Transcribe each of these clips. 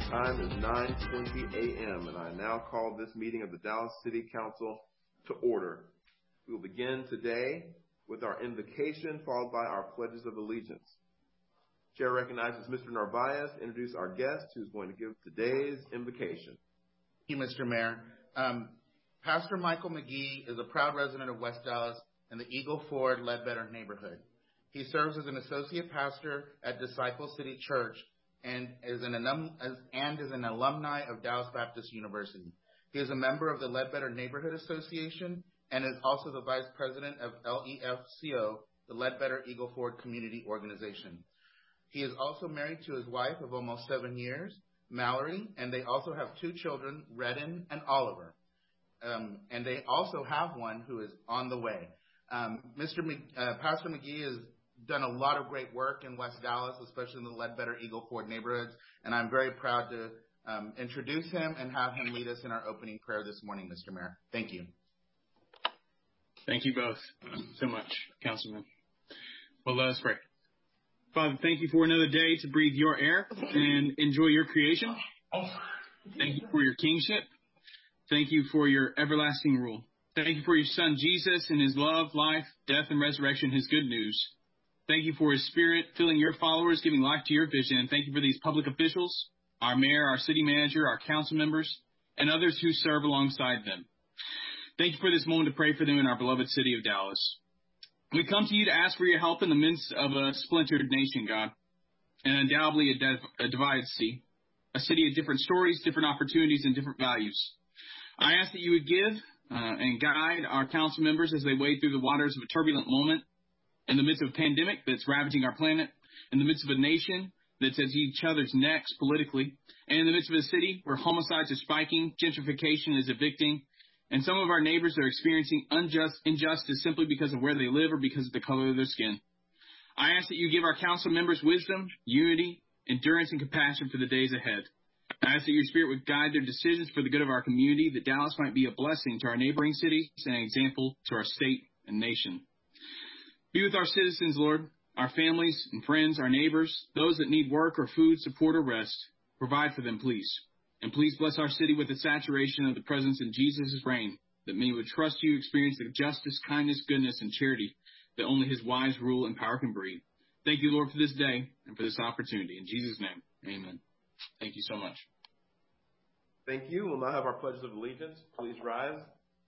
Time is 9:20 a.m. and I now call this meeting of the Dallas City Council to order. We will begin today with our invocation followed by our pledges of allegiance. Chair recognizes Mr. Narvaez to introduce our guest who's going to give today's invocation. Thank you, Mr. Mayor. Pastor Michael McGee is a proud resident of West Dallas in the Eagle Ford Ledbetter neighborhood. He serves as an associate pastor at Disciple City Church and is an alumni of Dallas Baptist University. He is a member of the Ledbetter Neighborhood Association and is also the vice president of LEFCO, the Ledbetter Eagle Ford Community Organization. He is also married to his wife of almost 7 years, Mallory, and they also have 2 children, Redden and Oliver. And they also have one who is on the way. Pastor McGee has done a lot of great work in West Dallas, especially in the Ledbetter Eagle Ford neighborhoods, and I'm very proud to introduce him and have him lead us in our opening prayer this morning, Mr. Mayor. Thank you. Thank you both so much, Councilman. Well, let us pray. Father, thank you for another day to breathe your air and enjoy your creation. Thank you for your kingship. Thank you for your everlasting rule. Thank you for your Son, Jesus, and his love, life, death, and resurrection, his good news. Thank you for his Spirit filling your followers, giving life to your vision. And thank you for these public officials, our mayor, our city manager, our council members, and others who serve alongside them. Thank you for this moment to pray for them in our beloved city of Dallas. We come to you to ask for your help in the midst of a splintered nation, God, and undoubtedly a divided city, a city of different stories, different opportunities, and different values. I ask that you would give and guide our council members as they wade through the waters of a turbulent moment, in the midst of a pandemic that's ravaging our planet, in the midst of a nation that's at each other's necks politically, and in the midst of a city where homicides are spiking, gentrification is evicting, and some of our neighbors are experiencing injustice simply because of where they live or because of the color of their skin. I ask that you give our council members wisdom, unity, endurance, and compassion for the days ahead. I ask that your Spirit would guide their decisions for the good of our community, that Dallas might be a blessing to our neighboring cities and an example to our state and nation. Be with our citizens, Lord, our families and friends, our neighbors, those that need work or food, support, or rest. Provide for them, please. And please bless our city with the saturation of the presence in Jesus' reign, that many would trust you, experience the justice, kindness, goodness, and charity that only his wise rule and power can breed. Thank you, Lord, for this day and for this opportunity. In Jesus' name, amen. Thank you so much. Thank you. We'll now have our pledges of allegiance. Please rise.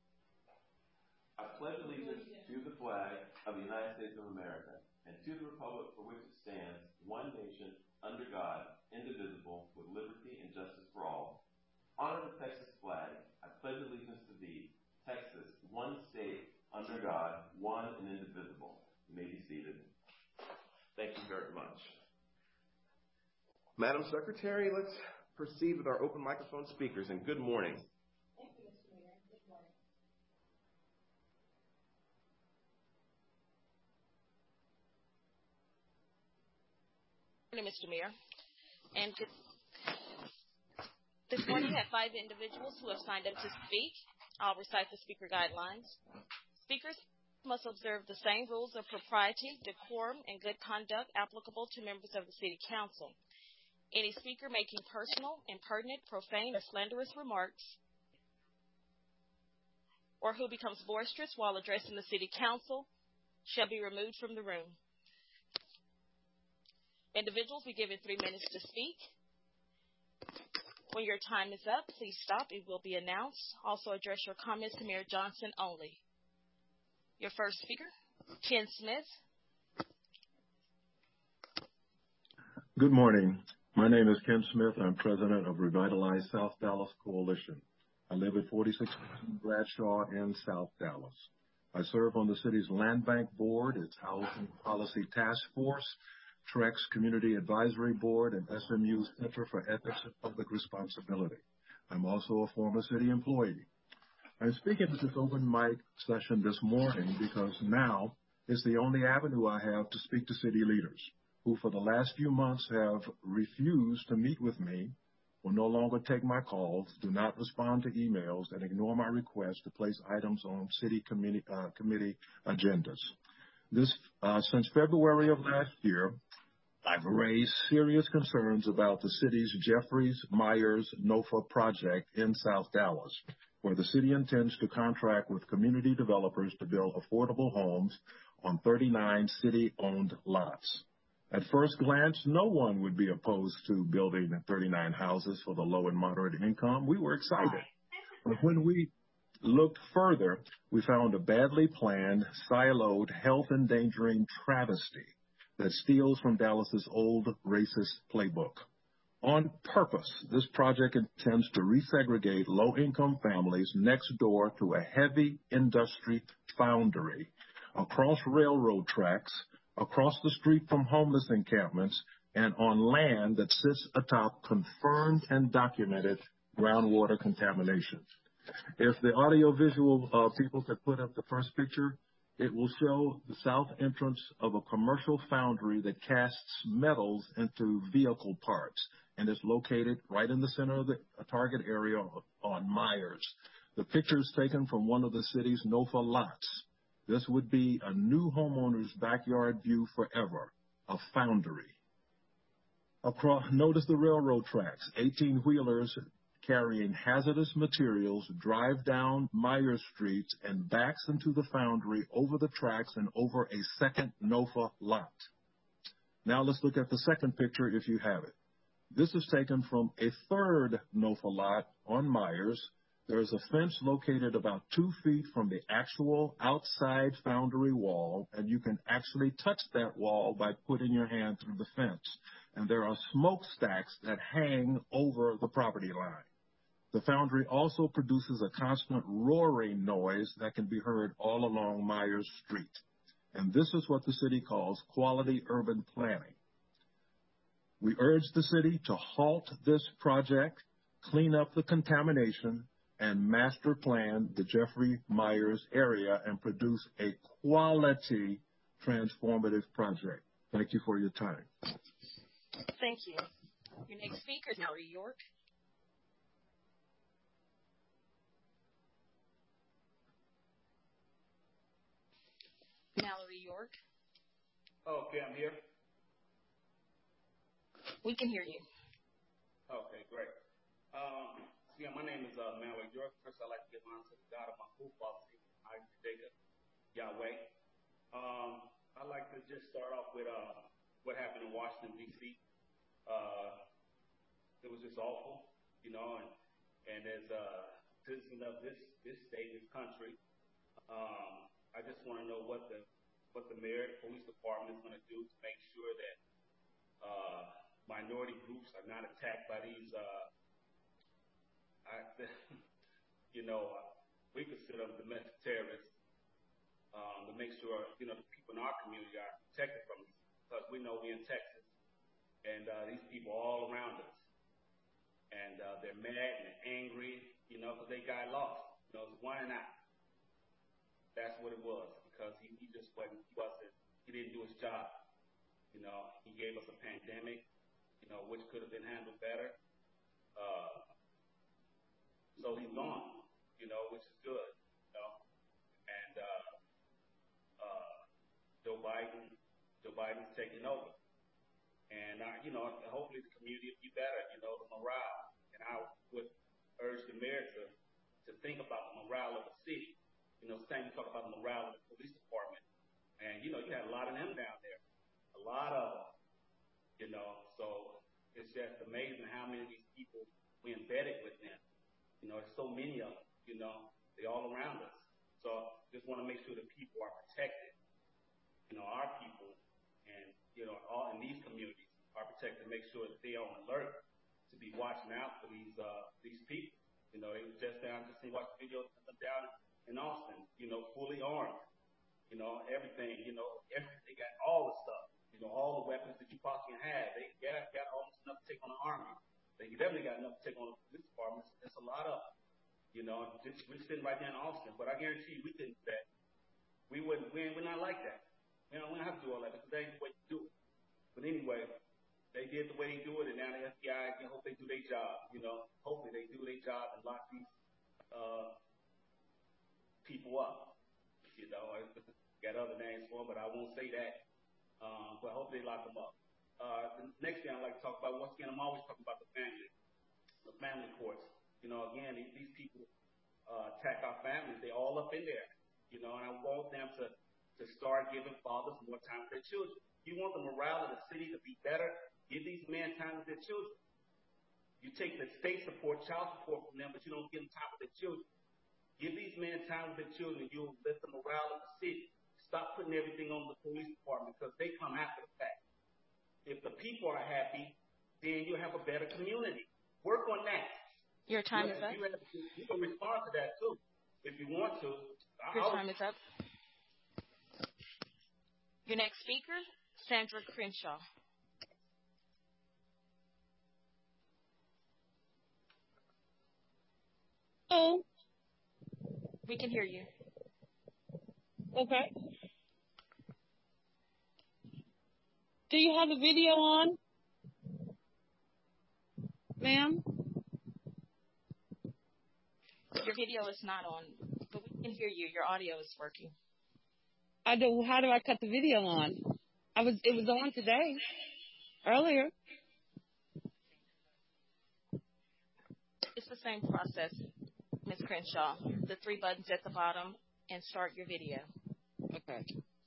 I pledge allegiance to the flag of the United States of America and to the republic for which it stands, one nation, under God, indivisible, with liberty and justice for all. Honor the Texas flag. I pledge allegiance to thee, Texas, one state, under God, one and indivisible. You may be seated. Thank you very much. Madam Secretary, let's proceed with our open microphone speakers, and good morning. Thank you, Mr. Mayor. Good morning. Good morning, Mr. Mayor. And this morning, we have 5 individuals who have signed up to speak. I'll recite the speaker guidelines. Speakers must observe the same rules of propriety, decorum, and good conduct applicable to members of the City Council. Any speaker making personal, impertinent, profane, or slanderous remarks, or who becomes boisterous while addressing the City Council, shall be removed from the room. Individuals be given 3 minutes to speak. When your time is up, please stop. It will be announced. Also address your comments to Mayor Johnson only. Your first speaker, Ken Smith. Good morning. My name is Ken Smith. I'm president of Revitalize South Dallas Coalition. I live at 4615 Bradshaw in South Dallas. I serve on the city's Land Bank Board, its Housing Policy Task Force, TREX Community Advisory Board, and SMU's Center for Ethics and Public Responsibility. I'm also a former city employee. I'm speaking at this open mic session this morning because now is the only avenue I have to speak to city leaders, who for the last few months have refused to meet with me, will no longer take my calls, do not respond to emails, and ignore my request to place items on city committee agendas. Since February of last year, I've raised serious concerns about the city's Jeffries Myers NOFA project in South Dallas, where the city intends to contract with community developers to build affordable homes on 39 city-owned lots. At first glance, no one would be opposed to building 39 houses for the low and moderate income. We were excited. But when we looked further, we found a badly planned, siloed, health-endangering travesty that steals from Dallas's old racist playbook. On purpose, this project intends to resegregate low-income families next door to a heavy industry foundry, across railroad tracks, across the street from homeless encampments, and on land that sits atop confirmed and documented groundwater contamination. If the audiovisual people could put up the first picture, it will show the south entrance of a commercial foundry that casts metals into vehicle parts and is located right in the center of the target area on Myers. The picture is taken from one of the city's NOFA lots. This would be a new homeowner's backyard view forever, a foundry. Notice the railroad tracks, 18-wheelers carrying hazardous materials drive down Myers Street and backs into the foundry over the tracks and over a second NOFA lot. Now let's look at the second picture if you have it. This is taken from a third NOFA lot on Myers. There is a fence located about 2 feet from the actual outside foundry wall, and you can actually touch that wall by putting your hand through the fence. And there are smokestacks that hang over the property line. The foundry also produces a constant roaring noise that can be heard all along Myers Street. And this is what the city calls quality urban planning. We urge the city to halt this project, clean up the contamination, and master plan the Jeffrey Myers area and produce a quality transformative project. Thank you for your time. Thank you. Your next speaker is Mallory York. Mallory York. Okay, I'm here. We can hear you. Okay, great. My name is Mallory York. First, I'd like to give honor to the God of my football team, Jacob Yahweh. I'd like to just start off with what happened in Washington, D.C. It was just awful, and as a citizen of this state, this country, I just want to know what the mayor and police department is going to do to make sure that minority groups are not attacked by these. We consider them domestic terrorists to make sure the people in our community are protected from this, because we know we're in Texas, and these people are all around us, and they're mad and they're angry, because they got lost. It's one out. That's what it was, because he didn't do his job. He gave us a pandemic, which could have been handled better. So he's gone, which is good, and Joe Biden's taking over. And, hopefully the community will be better, the morale. And I would urge the mayor to think about the morale of the city. Same we talk about the morale of the police department. And, you had a lot of them down there, a lot of them, so it's just amazing how many of these people we embedded with them. There's so many of them, they all around us. So just want to make sure the people are protected. Our people and, all in these communities are protected, make sure that they are on alert to be watching out for these people. They were just down to watch videos down in Austin, fully armed, everything, they got all the stuff, all the weapons that you possibly have. They got almost enough to take on the Army. They definitely got enough to take on the police departments. There's a lot of them. We're sitting right there in Austin, but I guarantee you we couldn't do that. We're not like that. We don't have to do all that because that ain't the way to do it. But anyway, they did the way they do it, and now the FBI, I hope they do their job. Hopefully they do their job and lock these people up. I got other names for them, but I won't say that. But I hope they lock them up. The next thing I'd like to talk about, once again, I'm always talking about the family courts. You know, again, these people attack our families. They're all up in there, you know, and I want them to start giving fathers more time with their children. You want the morale of the city to be better, give these men time with their children. You take the state support, child support from them, but you don't give them time with their children. Give these men time with their children, you'll lift the morale of the city. Stop putting everything on the police department because they come after the fact. If the people are happy, then you'll have a better community. Work on that. Your time is up. You can respond to that, too, if you want to. Your time is up. Your next speaker, Sandra Crenshaw. Hello. We can hear you. Okay. Do you have the video on, ma'am? Your video is not on, but we can hear you. Your audio is working. How do I cut the video on? It was on today, earlier. It's the same process, Ms. Crenshaw. The 3 buttons at the bottom and start your video. Okay.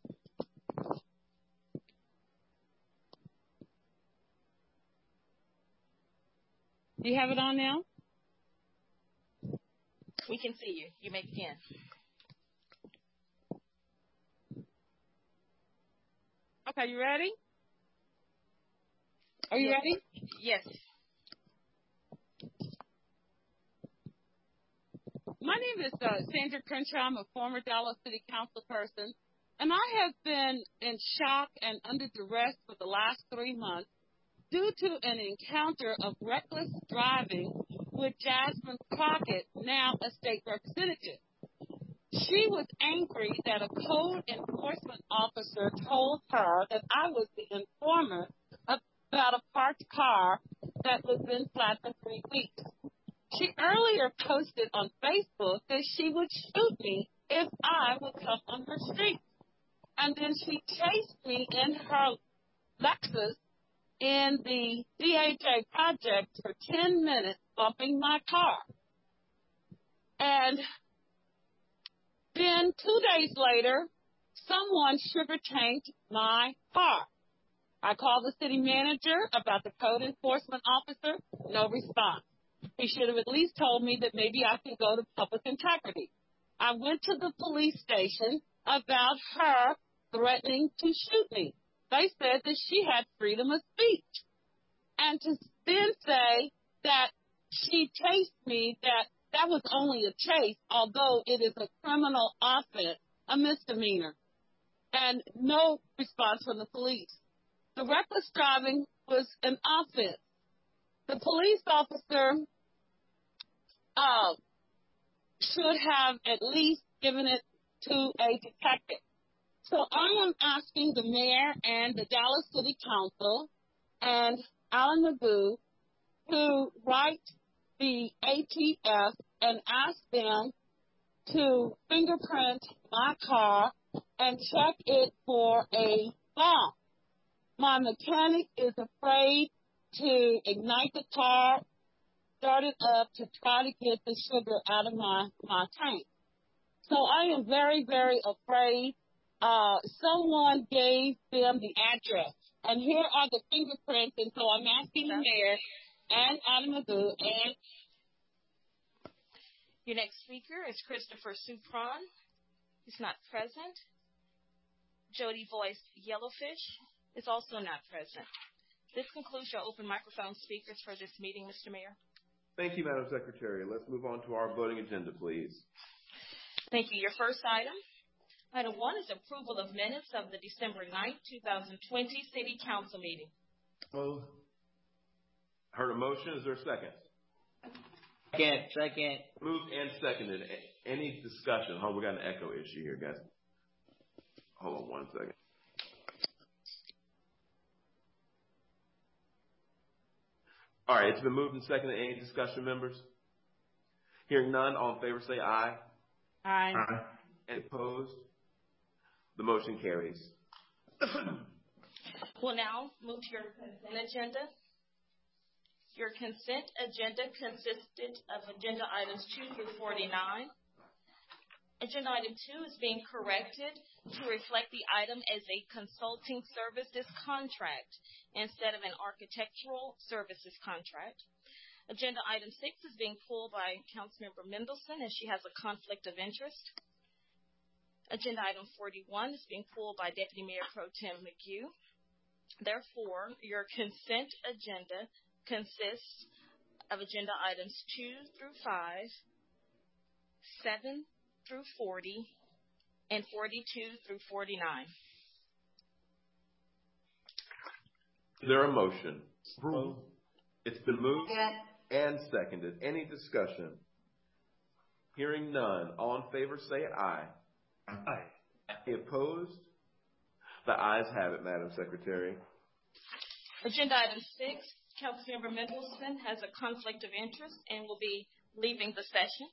Do you have it on now? We can see you. You may begin. Okay, you ready? Are you ready? Yes. My name is Sandra Crenshaw. I'm a former Dallas City Council person, and I have been in shock and under duress for the last 3 months due to an encounter of reckless driving with Jasmine Crockett, now a state representative. She was angry that a code enforcement officer told her that I was the informer about a parked car that had been flat for 3 weeks. She earlier posted on Facebook that she would shoot me if I would come on her street. And then she chased me in her Lexus in the DHA project for 10 minutes, bumping my car. And then 2 days later, someone sugar tanked my car. I called the city manager about the code enforcement officer, no response. He should have at least told me that maybe I could go to public integrity. I went to the police station about her threatening to shoot me. They said that she had freedom of speech. And to then say that she chased me, that was only a chase, although it is a criminal offense, a misdemeanor, and no response from the police. The reckless driving was an offense. The police officer should have at least given it to a detective. So I am asking the mayor and the Dallas City Council and Alan Magoo to write the ATF and ask them to fingerprint my car and check it for a bomb. My mechanic is afraid to ignite the car, start it up to try to get the sugar out of my tank. So I am very, very afraid. Someone gave them the address, and here are the fingerprints, and so I'm asking the mayor and Adam Magoo and... Your next speaker is Christopher Supron. He's not present. Jody Voice Yellowfish is also not present. This concludes your open microphone speakers for this meeting, Mr. Mayor. Thank you, Madam Secretary. Let's move on to our voting agenda, please. Thank you. Your first item. Item 1 is approval of minutes of the December 9th, 2020 City Council meeting. Well, heard a motion. Is there a second? Second. Moved and seconded. Any discussion? We got an echo issue here, guys. Hold on 1 second. All right, it's been moved and seconded. Any discussion, members? Hearing none, all in favor say aye. Aye. Any opposed? The motion carries. We'll now move to your consent agenda. Your consent agenda consisted of agenda items 2 through 49. Agenda item 2 is being corrected to reflect the item as a consulting services contract instead of an architectural services contract. Agenda item 6 is being pulled by Councilmember Mendelson as she has a conflict of interest. Agenda item 41 is being pulled by Deputy Mayor Pro Tem McHugh. Therefore, your consent agenda consists of agenda items 2 through 5, 7 through 40, and 42 through 49. Is there a motion? Approve. It's been moved and seconded. Any discussion? Hearing none. All in favor say aye. Aye. Any opposed? The ayes have it, Madam Secretary. Agenda item 6, Councilmember Mendelson has a conflict of interest and will be leaving the session.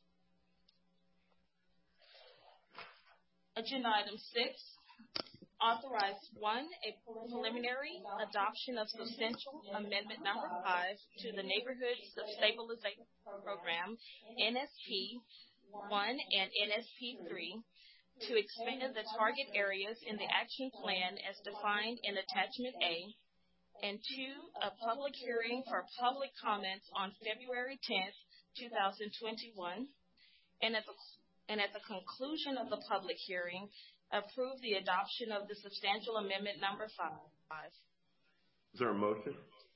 Agenda item 6, authorize 1, a preliminary adoption of substantial amendment number 5 to the Neighborhood Stabilization Program, NSP 1 and NSP 3, to expand the target areas in the action plan as defined in Attachment A, and 2, a public hearing for public comments on February 10th, 2021, and at the conclusion of the public hearing, approve the adoption of the substantial amendment number 5. Is there a motion?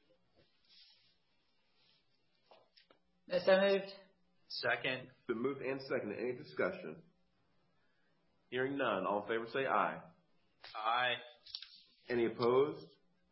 So moved. Second. Been moved and seconded. Any discussion? Hearing none. All in favor say aye. Aye. Any opposed?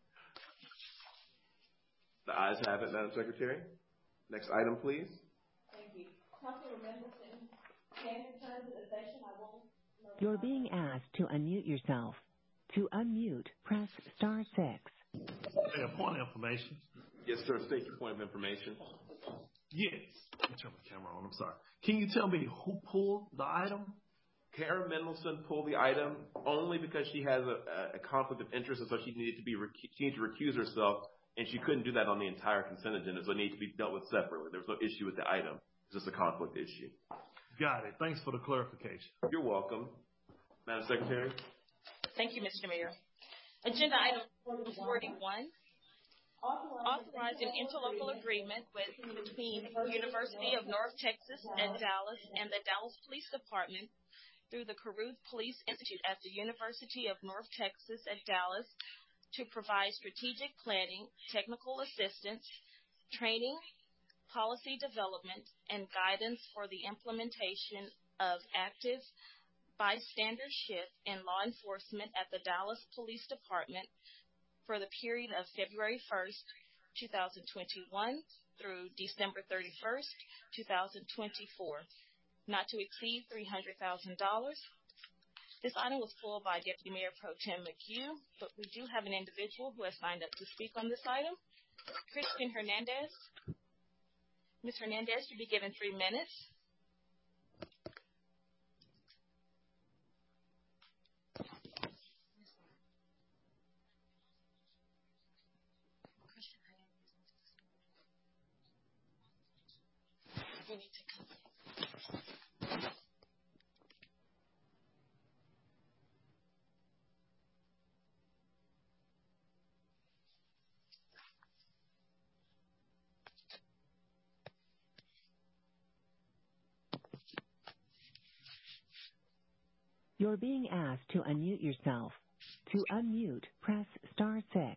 The ayes have it, Madam Secretary. Next item, please. Thank you. Councilor Mendelson, can you return to the session? You're being asked to unmute yourself. To unmute, press *6. Hey, a point of information. Yes, sir. State your point of information. Yes. Let me turn my camera on. I'm sorry. Can you tell me who pulled the item? Karen Mendelson pulled the item only because she has a conflict of interest, and so she needed to recuse herself, and she couldn't do that on the entire consent agenda, so it needed to be dealt with separately. There was no issue with the item. It's just a conflict issue. Got it. Thanks for the clarification. You're welcome. Madam Secretary. Thank you, Mr. Mayor. Agenda item 41, authorize an interlocal agreement between University of North Texas at Dallas and the Dallas Police Department through the Caruth Police Institute at the University of North Texas at Dallas to provide strategic planning, technical assistance, training, policy development, and guidance for the implementation of active bystandership in law enforcement at the Dallas Police Department for the period of February 1st, 2021 through December 31st, 2024, not to exceed $300,000. This item was pulled by Deputy Mayor Pro Tem McHugh, but we do have an individual who has signed up to speak on this item, Christian Hernandez. Ms. Hernandez, you'll be given 3 minutes. You need to come. You're being asked to unmute yourself. To unmute, press *6.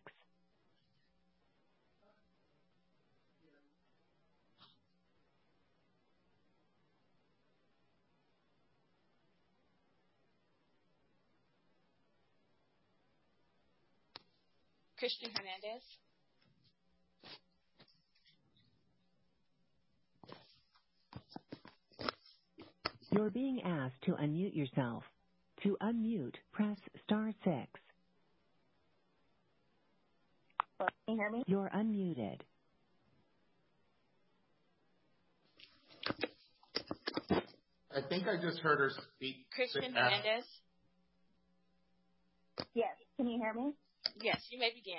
Christian Hernandez. You're being asked to unmute yourself. To unmute, press *6. Can you hear me? You're unmuted. I think I just heard her speak. Christian Hernandez. Yes. Can you hear me? Yes, you may begin.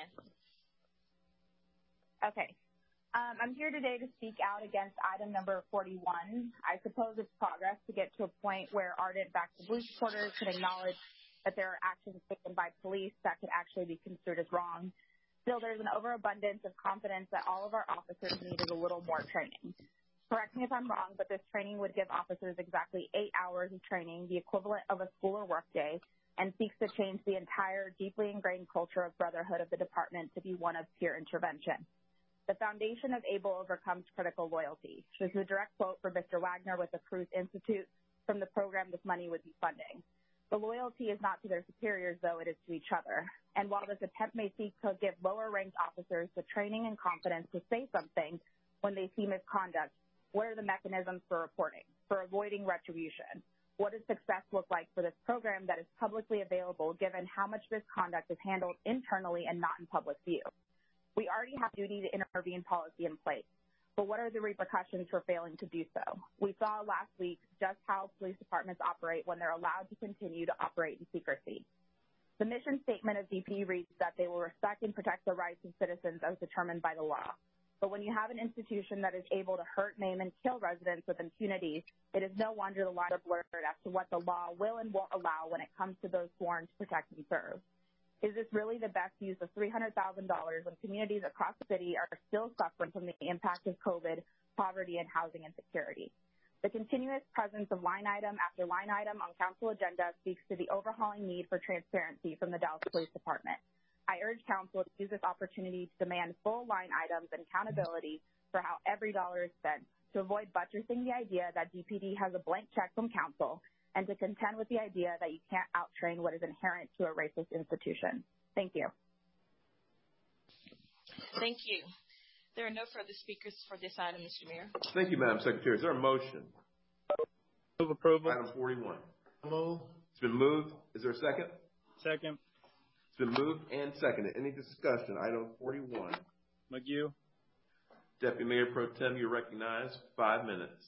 Okay. I'm here today to speak out against item number 41. I suppose it's progress to get to a point where ardent back to blue supporters can acknowledge that there are actions taken by police that could actually be construed as wrong. Still, there's an overabundance of confidence that all of our officers needed a little more training. Correct me if I'm wrong, but this training would give officers exactly 8 hours of training, the equivalent of a school or work day, and seeks to change the entire deeply ingrained culture of brotherhood of the department to be one of peer intervention. The foundation of ABLE overcomes critical loyalty. This is a direct quote from Mr. Wagner with the Cruz Institute from the program this money would be funding. The loyalty is not to their superiors, though, it is to each other. And while this attempt may seek to give lower-ranked officers the training and confidence to say something when they see misconduct, what are the mechanisms for reporting, for avoiding retribution? What does success look like for this program that is publicly available, given how much misconduct is handled internally and not in public view? We already have duty to intervene policy in place, but what are the repercussions for failing to do so? We saw last week just how police departments operate when they're allowed to continue to operate in secrecy. The mission statement of DPD reads that they will respect and protect the rights of citizens as determined by the law. But when you have an institution that is able to hurt, maim, and kill residents with impunity, it is no wonder the lines are blurred as to what the law will and won't allow when it comes to those sworn to protect and serve. Is this really the best use of $300,000 when communities across the city are still suffering from the impact of COVID, poverty, and housing insecurity? The continuous presence of line item after line item on council agenda speaks to the overhauling need for transparency from the Dallas Police Department. I urge council to use this opportunity to demand full line items and accountability for how every dollar is spent, to avoid buttressing the idea that DPD has a blank check from council, and to contend with the idea that you can't out-train what is inherent to a racist institution. Thank you. Thank you. There are no further speakers for this item, Mr. Mayor. Thank you, Madam Secretary. Is there a motion? Move approval. Item 41. Move. It's been moved. Is there a second? Second. It's been moved and seconded. Any discussion? Item 41. McGue. Deputy Mayor Pro Tem, you're recognized. 5 minutes.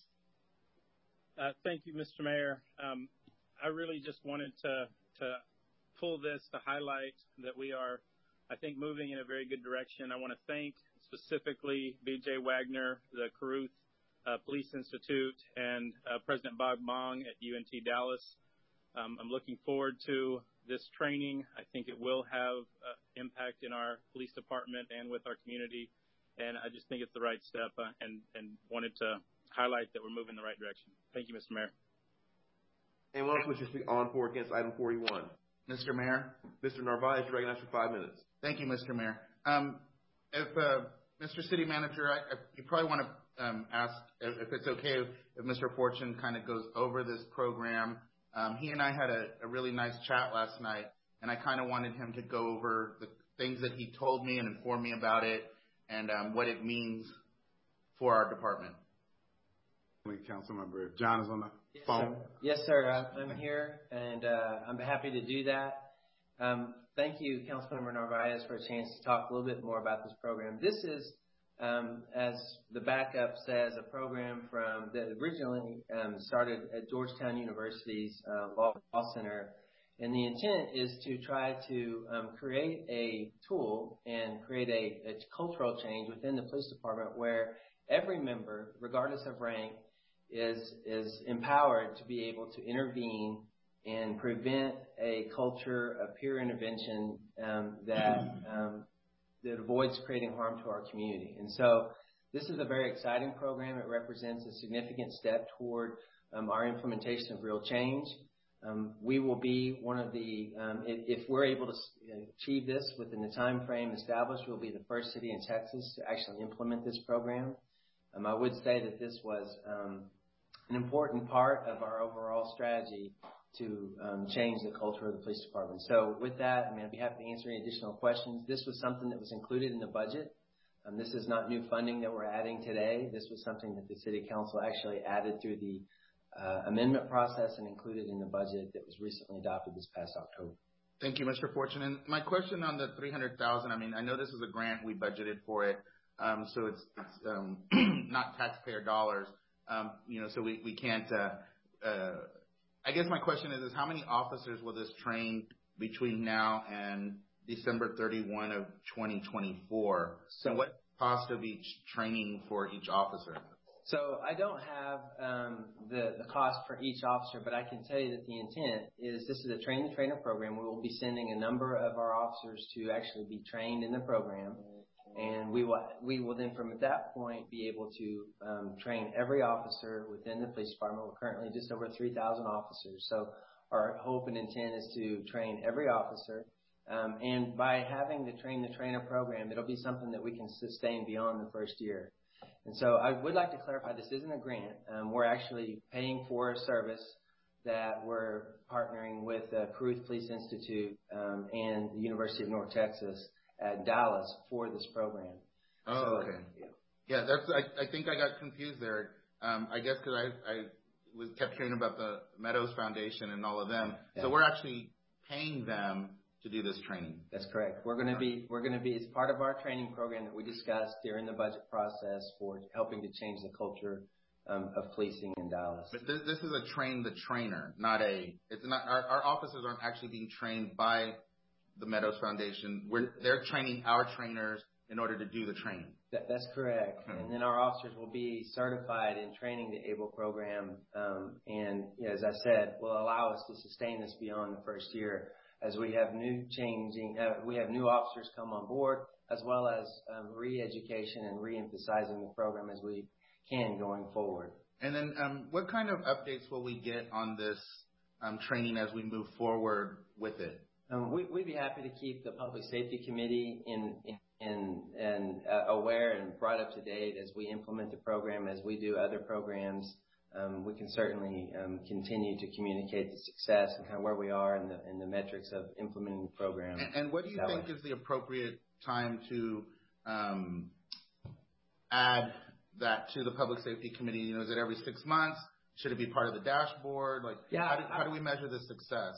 Thank you, Mr. Mayor. I really just wanted to pull this to highlight that we are, I think, moving in a very good direction. I want to thank specifically B.J. Wagner, the Caruth Police Institute, and President Bob Mong at UNT Dallas. I'm looking forward to this training. I think it will have impact in our police department and with our community, and I just think it's the right step and wanted to highlight that we're moving in the right direction. Thank you, Mr. Mayor. Anyone else wish to speak on for or against item 41? Mr. Mayor. Mr. Narvaez, you're recognized for 5 minutes. Thank you, Mr. Mayor. If Mr. City Manager, you probably want to ask if it's okay if Mr. Fortune kind of goes over this program. He and I had a really nice chat last night, and I kind of wanted him to go over the things that he told me and inform me about it and what it means for our department. Councilmember John is on the phone. Yes, sir. I'm here, and I'm happy to do that. Thank you, Councilmember Narvaez, for a chance to talk a little bit more about this program. This is, as the backup says, a program that originally started at Georgetown University's Law Center, and the intent is to try to create a tool and create a cultural change within the police department where every member, regardless of rank, is empowered to be able to intervene and prevent a culture of peer intervention that avoids creating harm to our community. And so this is a very exciting program. It represents a significant step toward our implementation of real change. We will be one of the, if we're able to achieve this within the time frame established, we'll be the first city in Texas to actually implement this program. I would say that this was an important part of our overall strategy to change the culture of the police department. So with that, I'd be happy to answer any additional questions. This was something that was included in the budget. This is not new funding that we're adding today. This was something that the City Council actually added through the amendment process and included in the budget that was recently adopted this past October. Thank you, Mr. Fortune. And my question on the $300,000, I know this is a grant. We budgeted for it. So it's not taxpayer dollars. So we can't, I guess my question is how many officers will this train between now and December 31 of 2024. So what cost of each training for each officer? So I don't have the cost for each officer, but I can tell you that the intent is this is a train-the-trainer program. We will be sending a number of our officers to actually be trained in the program, and we will then from that point be able to train every officer within the police department. We're currently just over 3,000 officers. So our hope and intent is to train every officer. And by having the train-the-trainer program, it'll be something that we can sustain beyond the first year. And so I would like to clarify, this isn't a grant. We're actually paying for a service that we're partnering with the Caruth Police Institute and the University of North Texas at Dallas for this program. Oh, so, okay. Yeah, that's. I think I got confused there. I guess because I kept hearing about the Meadows Foundation and all of them. Yeah. So we're actually paying them to do this training. That's correct. We're going to be, it's part of our training program that we discussed during the budget process for helping to change the culture of policing in Dallas. But this is a train the trainer, it's not, our officers aren't actually being trained by the Meadows Foundation. They're training our trainers in order to do the training. That's correct. Mm-hmm. And then our officers will be certified in training the ABLE program. And as I said, will allow us to sustain this beyond the first year, as we have we have new officers come on board, as well as re-education and re-emphasizing the program as we can going forward. And then what kind of updates will we get on this training as we move forward with it? We'd be happy to keep the Public Safety Committee aware and brought up to date as we implement the program, as we do other programs. We can certainly continue to communicate the success and kind of where we are in the metrics of implementing the program. And what do you think is the appropriate time to add that to the Public Safety Committee? Is it every 6 months? Should it be part of the dashboard? How do we measure the success?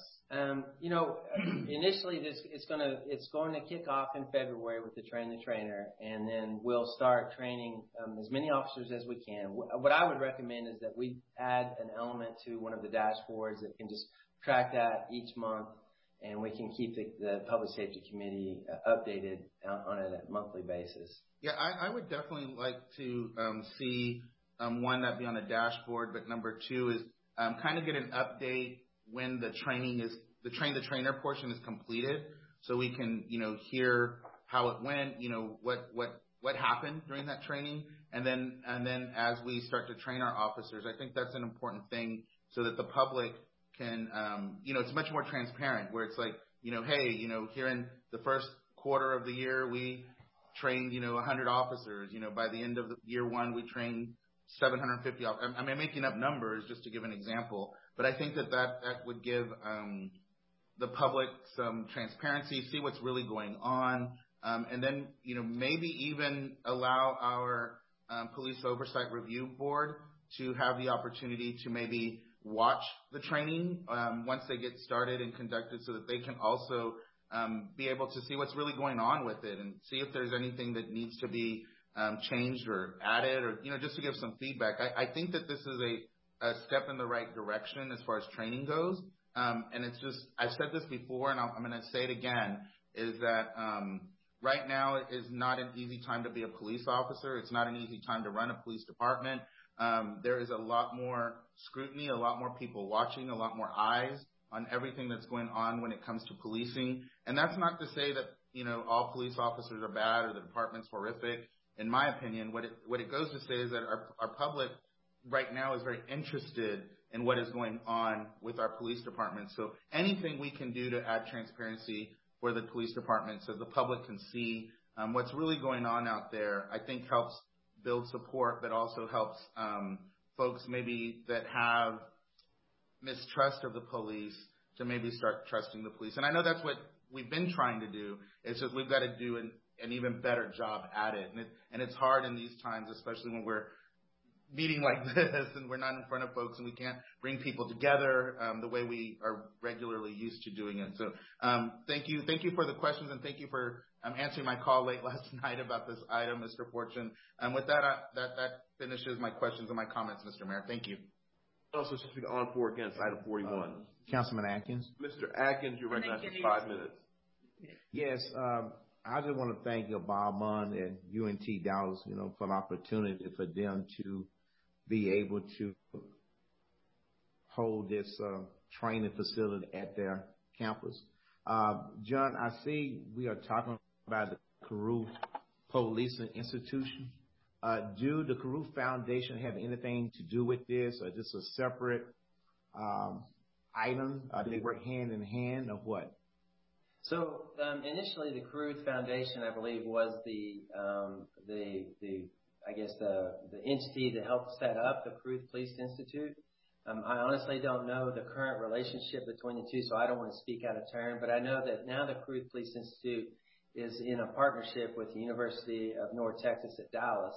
Initially it's going to kick off in February with the train the trainer, and then we'll start training as many officers as we can. What I would recommend is that we add an element to one of the dashboards that can just track that each month, and we can keep the Public Safety Committee updated on a monthly basis. Yeah, I would definitely like to see one, that be on a dashboard, but number two is kind of get an update when the train the trainer portion is completed, so we can, hear how it went, what happened during that training. And then as we start to train our officers, I think that's an important thing so that the public can, it's much more transparent, where it's like, hey, here in the first quarter of the year, we trained, 100 officers, by the end of the year one, we trained 750 officers. I'm making up numbers just to give an example, but I think that would give the public some transparency, see what's really going on, and then maybe even allow our Police Oversight Review Board to have the opportunity to maybe watch the training once they get started and conducted, so that they can also be able to see what's really going on with it and see if there's anything that needs to be changed or added, or just to give some feedback. I think that this is a step in the right direction as far as training goes. And it's just, I've said this before, and I'm going to say it again, is that right now is not an easy time to be a police officer. It's not an easy time to run a police department. There is a lot more scrutiny, a lot more people watching, a lot more eyes on everything that's going on when it comes to policing. And that's not to say that, all police officers are bad or the department's horrific. In my opinion, what it goes to say is that our public right now is very interested in what is going on with our police department. So anything we can do to add transparency for the police department so the public can see what's really going on out there, I think helps build support, but also helps folks maybe that have mistrust of the police to maybe start trusting the police. And I know that's what we've been trying to do. It's just we've got to do an even better job at it. And it's hard in these times, especially when we're meeting like this and we're not in front of folks and we can't bring people together the way we are regularly used to doing it. So thank you for the questions, and thank you for answering my call late last night about this item, Mr. Fortune. With that, that finishes my questions and my comments, Mr. Mayor. Thank you. Also speak on for or against item 41. Councilman Atkins. Mr. Atkins, you're recognized for 5 minutes. Yes, I just want to thank Bob Munn and UNT Dallas, for an opportunity for them to be able to hold this training facility at their campus. John, I see we are talking about the Carew Policing Institution. Do the Carew Foundation have anything to do with this, or is this a separate item? Do they work hand in hand, or what? So initially, the Carew Foundation, I believe, was the entity that helped set up the Carew Police Institute. I honestly don't know the current relationship between the two, so I don't want to speak out of turn. But I know that now the Carew Police Institute is in a partnership with the University of North Texas at Dallas,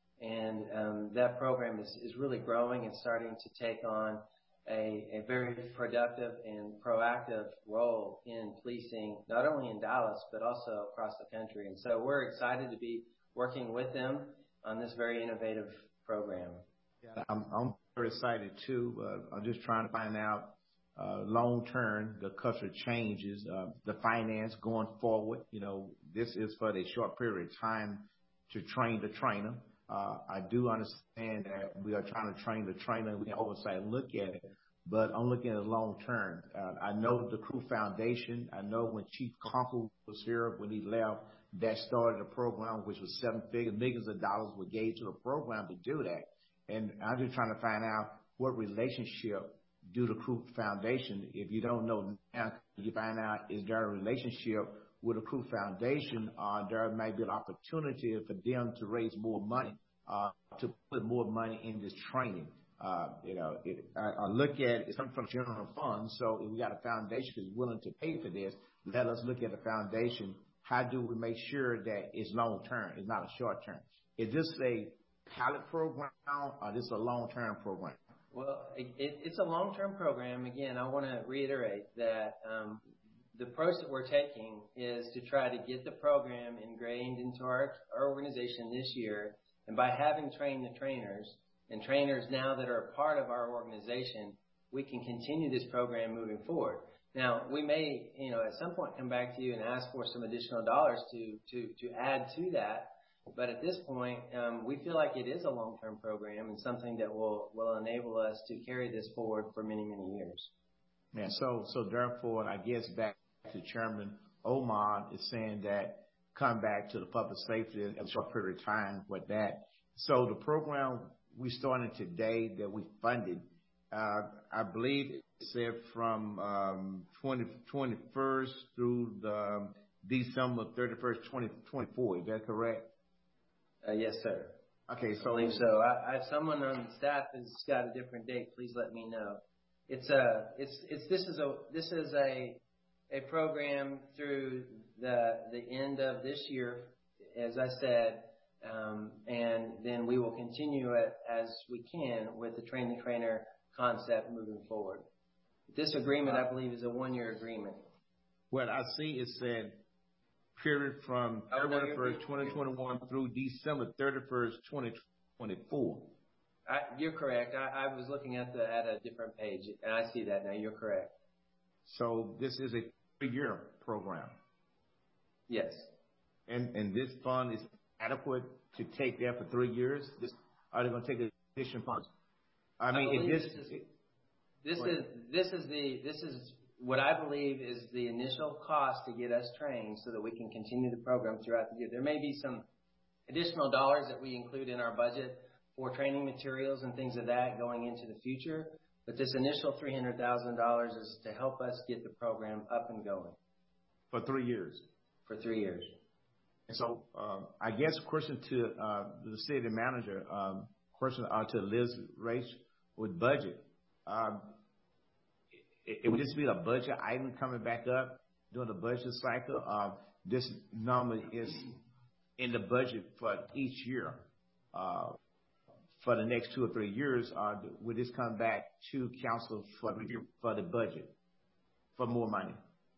and that program is really growing and starting to take on a very productive and proactive role in policing, not only in Dallas, but also across the country. And so we're excited to be working with them on this very innovative program. Yeah, I'm very excited too. I'm just trying to find out long term the culture changes, the finance going forward. This is for a short period of time to train the trainer. I do understand that we are trying to train the trainer. We can oversight and look at it, but I'm looking at it long term. I know the Carew Foundation. I know when Chief Conkle was here, when he left, that started a program which was $7 figures, millions of dollars were gave to the program to do that. And I'm just trying to find out what relationship do the Carew Foundation. If you don't know now, you find out is there a relationship with the Carew Foundation? There might be an opportunity for them to raise more money, to put more money in this training. I look at it's coming from general funds. So if we got a foundation that's willing to pay for this, let us look at the foundation. How do we make sure that it's long term? It's not a short term. Is this a pilot program or this a long term program? Well, it's a long term program. Again, I want to reiterate that the approach that we're taking is to try to get the program ingrained into our organization this year. And by having trained the trainers and trainers now that are a part of our organization, we can continue this program moving forward. Now, we may, at some point come back to you and ask for some additional dollars to add to that. But at this point, we feel like it is a long-term program and something that will enable us to carry this forward for many, many years. Yeah. So therefore, I guess back to Chairman Omar is saying that come back to the public safety in a short period of time with that. So the program we started today that we funded, I believe it said from 21st through the December 31st, 2024. Is that correct? Yes, sir. Okay, so I believe so. If someone on staff has got a different date, please let me know. This is a program through the end of this year, as I said, and then we will continue it as we can with the train-the-trainer concept moving forward. This agreement, I believe, is a 1-year agreement. What I see is said period from February 1st, 2021 through December 31st, 2024. You're correct. I was looking at a different page, and I see that now. You're correct. So this is a 3-year program. Yes. And this fund is adequate to take there for 3 years? Are they going to take additional funds? I mean, this is what I believe is the initial cost to get us trained so that we can continue the program throughout the year. There may be some additional dollars that we include in our budget for training materials and things of that going into the future, but this initial $300,000 is to help us get the program up and going. For 3 years? For 3 years. And so I guess question to the city manager, question to Liz Race with budget. It would just be a budget item coming back up during the budget cycle. This number is in the budget for each year. For the next 2 or 3 years, would this come back to council for the budget for more money?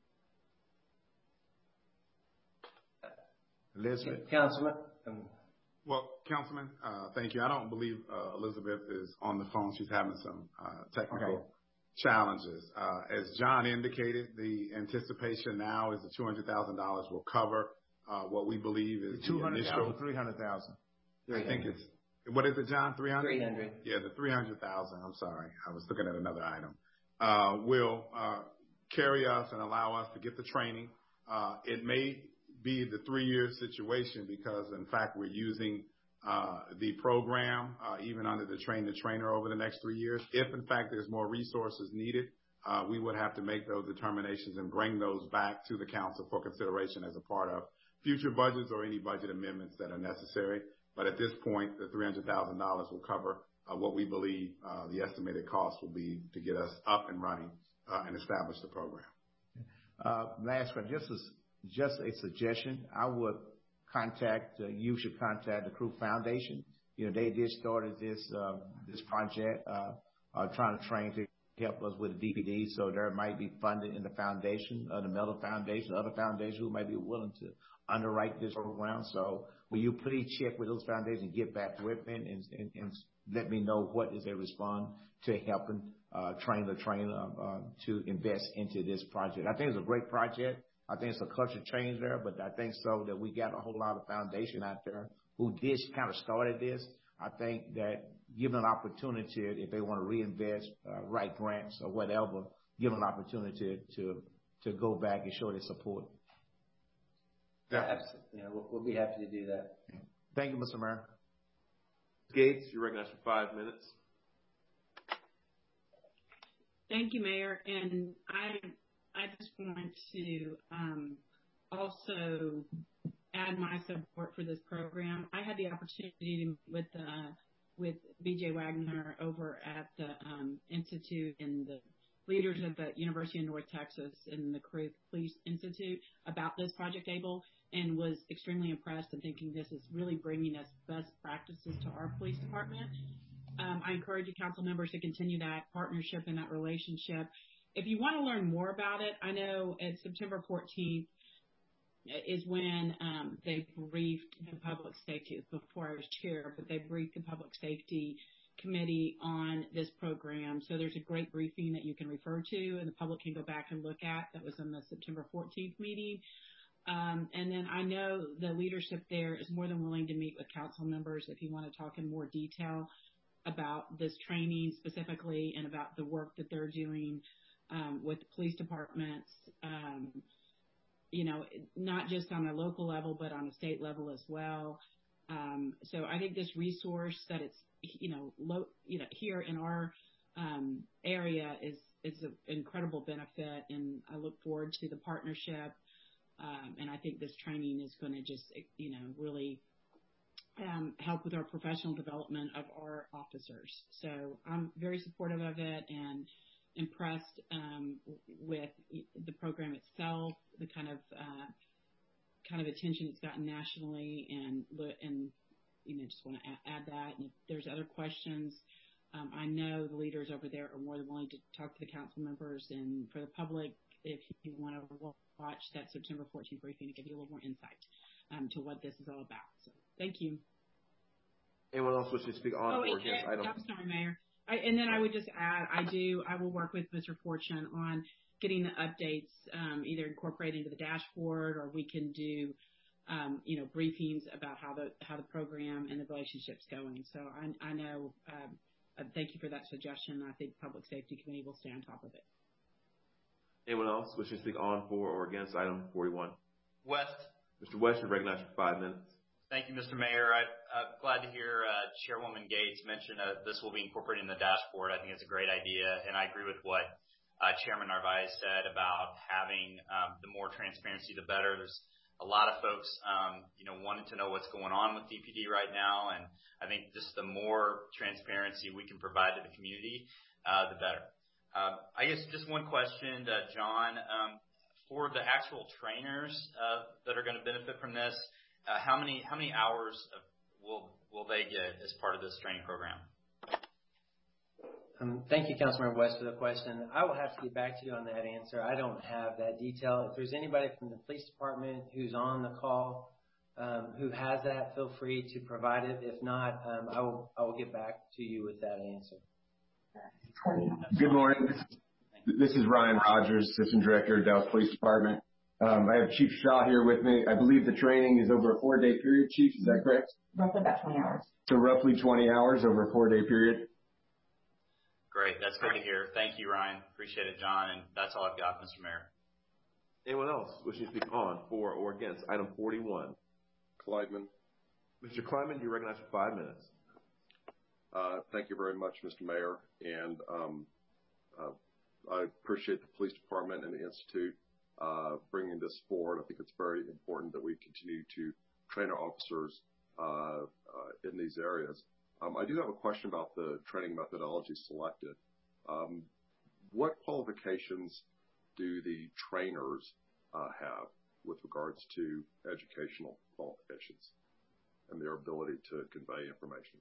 Elizabeth? Councilman? Well, Councilman, thank you. I don't believe Elizabeth is on the phone. She's having some technical challenges. As John indicated, the anticipation now is the $200,000 will cover what we believe is the initial. 300,000. I think it's, what is it, John? 300? 300. Yeah, the 300,000. I'm sorry, I was looking at another item. Will carry us and allow us to get the training. It may be the 3-year situation because, in fact, we're using the program, even under the train the trainer over the next 3 years. If, in fact, there's more resources needed, we would have to make those determinations and bring those back to the council for consideration as a part of future budgets or any budget amendments that are necessary. But at this point, the $300,000 will cover what we believe the estimated cost will be to get us up and running and establish the program. Last one, just a suggestion. I would you should contact the Crew Foundation. You know, they just started this project, trying to train to help us with the DPD. So there might be funding in the foundation, the Mellon Foundation, other foundations who might be willing to underwrite this program. So will you please check with those foundations, get back with me and let me know what is their response to helping train the trainer to invest into this project. I think it's a great project. I think it's a culture change there, but I think so that we got a whole lot of foundation out there who did kind of started this. I think that given an opportunity, if they want to reinvest, write grants or whatever, give them an opportunity to go back and show their support. Yeah, absolutely. Yeah, we'll be happy to do that. Thank you, Mr. Mayor. Gates, you're recognized for 5 minutes. Thank you, Mayor. And I just want to also add my support for this program. I had the opportunity with B.J. Wagner over at the Institute and the leaders at the University of North Texas and the Crew Police Institute about this Project ABLE, and was extremely impressed and thinking this is really bringing us best practices to our police department. I encourage you council members to continue that partnership and that relationship. If you want to learn more about it, I know at September 14th is when they briefed the public safety, before I was chair, but they briefed the public safety committee on this program. So there's a great briefing that you can refer to and the public can go back and look at. That was in the September 14th meeting. And then I know the leadership there is more than willing to meet with council members if you want to talk in more detail about this training specifically and about the work that they're doing with police departments, you know, not just on a local level, but on a state level as well. So I think this resource that it's, here in our area is an incredible benefit, and I look forward to the partnership. And I think this training is going to just, really help with our professional development of our officers. So I'm very supportive of it and impressed with the program itself, the kind of attention it's gotten nationally, and just want to add that. And if there's other questions, I know the leaders over there are more than willing to talk to the council members, and for the public, if you want to watch that September 14th briefing to give you a little more insight to what this is all about. So thank you. Anyone else wish to speak on or against item? I'm sorry, Mayor. And then I would just add, I will work with Mr. Fortune on getting the updates, either incorporated into the dashboard, or we can do, briefings about how the program and the relationship's going. So I know, thank you for that suggestion. I think Public Safety Committee will stay on top of it. Anyone else wishing to speak on, for, or against item 41? West. Mr. West, you're recognized for 5 minutes. Thank you, Mr. Mayor. I'm glad to hear Chairwoman Gates mention this will be incorporated in the dashboard. I think it's a great idea, and I agree with what Chairman Narvaez said about having the more transparency, the better. There's a lot of folks, wanting to know what's going on with DPD right now, and I think just the more transparency we can provide to the community, the better. I guess just one question, John. For the actual trainers that are going to benefit from this, how many hours will they get as part of this training program? Thank you, Councilmember West, for the question. I will have to get back to you on that answer. I don't have that detail. If there's anybody from the police department who's on the call who has that, feel free to provide it. If not, I will get back to you with that answer. Good morning. This is Ryan Rogers, Assistant Director, Dallas Police Department. I have Chief Shaw here with me. I believe the training is over a 4-day period, Chief. Is that correct? Roughly about 20 hours. So roughly 20 hours over a 4-day period. Great. That's good to hear. Thank you, Ryan. Appreciate it, John. And that's all I've got, Mr. Mayor. Anyone else wishing to speak on, for, or against item 41? Kleidman. Mr. Kleidman, you're recognized for 5 minutes. Thank you very much, Mr. Mayor. And I appreciate the police department and the Institute bringing this forward. I think it's very important that we continue to train our officers in these areas. I do have a question about the training methodology selected. What qualifications do the trainers have with regards to educational qualifications and their ability to convey information?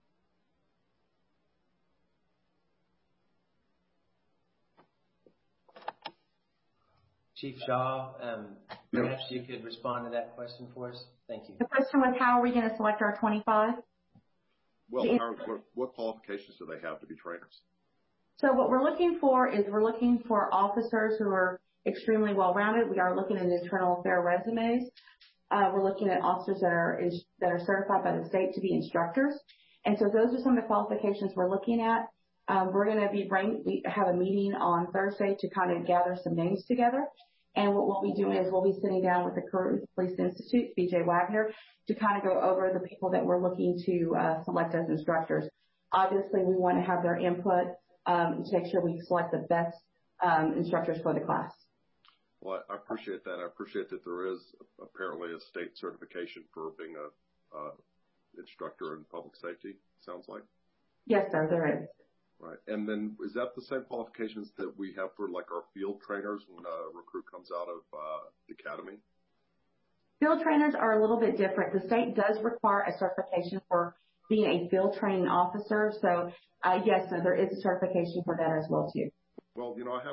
Chief Shaw, perhaps you could respond to that question for us. Thank you. The question was, how are we going to select our 25? Well, what qualifications do they have to be trainers? So what we're looking for is we're looking for officers who are extremely well-rounded. We are looking at internal affair resumes. We're looking at officers that are certified by the state to be instructors. And so those are some of the qualifications we're looking at. We're going to we have a meeting on Thursday to kind of gather some names together. And what we'll be doing is we'll be sitting down with the Career Police Institute, BJ Wagner, to kind of go over the people that we're looking to select as instructors. Obviously, we want to have their input to make sure we select the best instructors for the class. Well, I appreciate that. I appreciate that there is apparently a state certification for being a instructor in public safety, sounds like. Yes, sir, there is. Right. And then is that the same qualifications that we have for like our field trainers when a recruit comes out of the academy? Field trainers are a little bit different. The state does require a certification for being a field training officer. So, yes, there is a certification for that as well, too. Well, you know, I have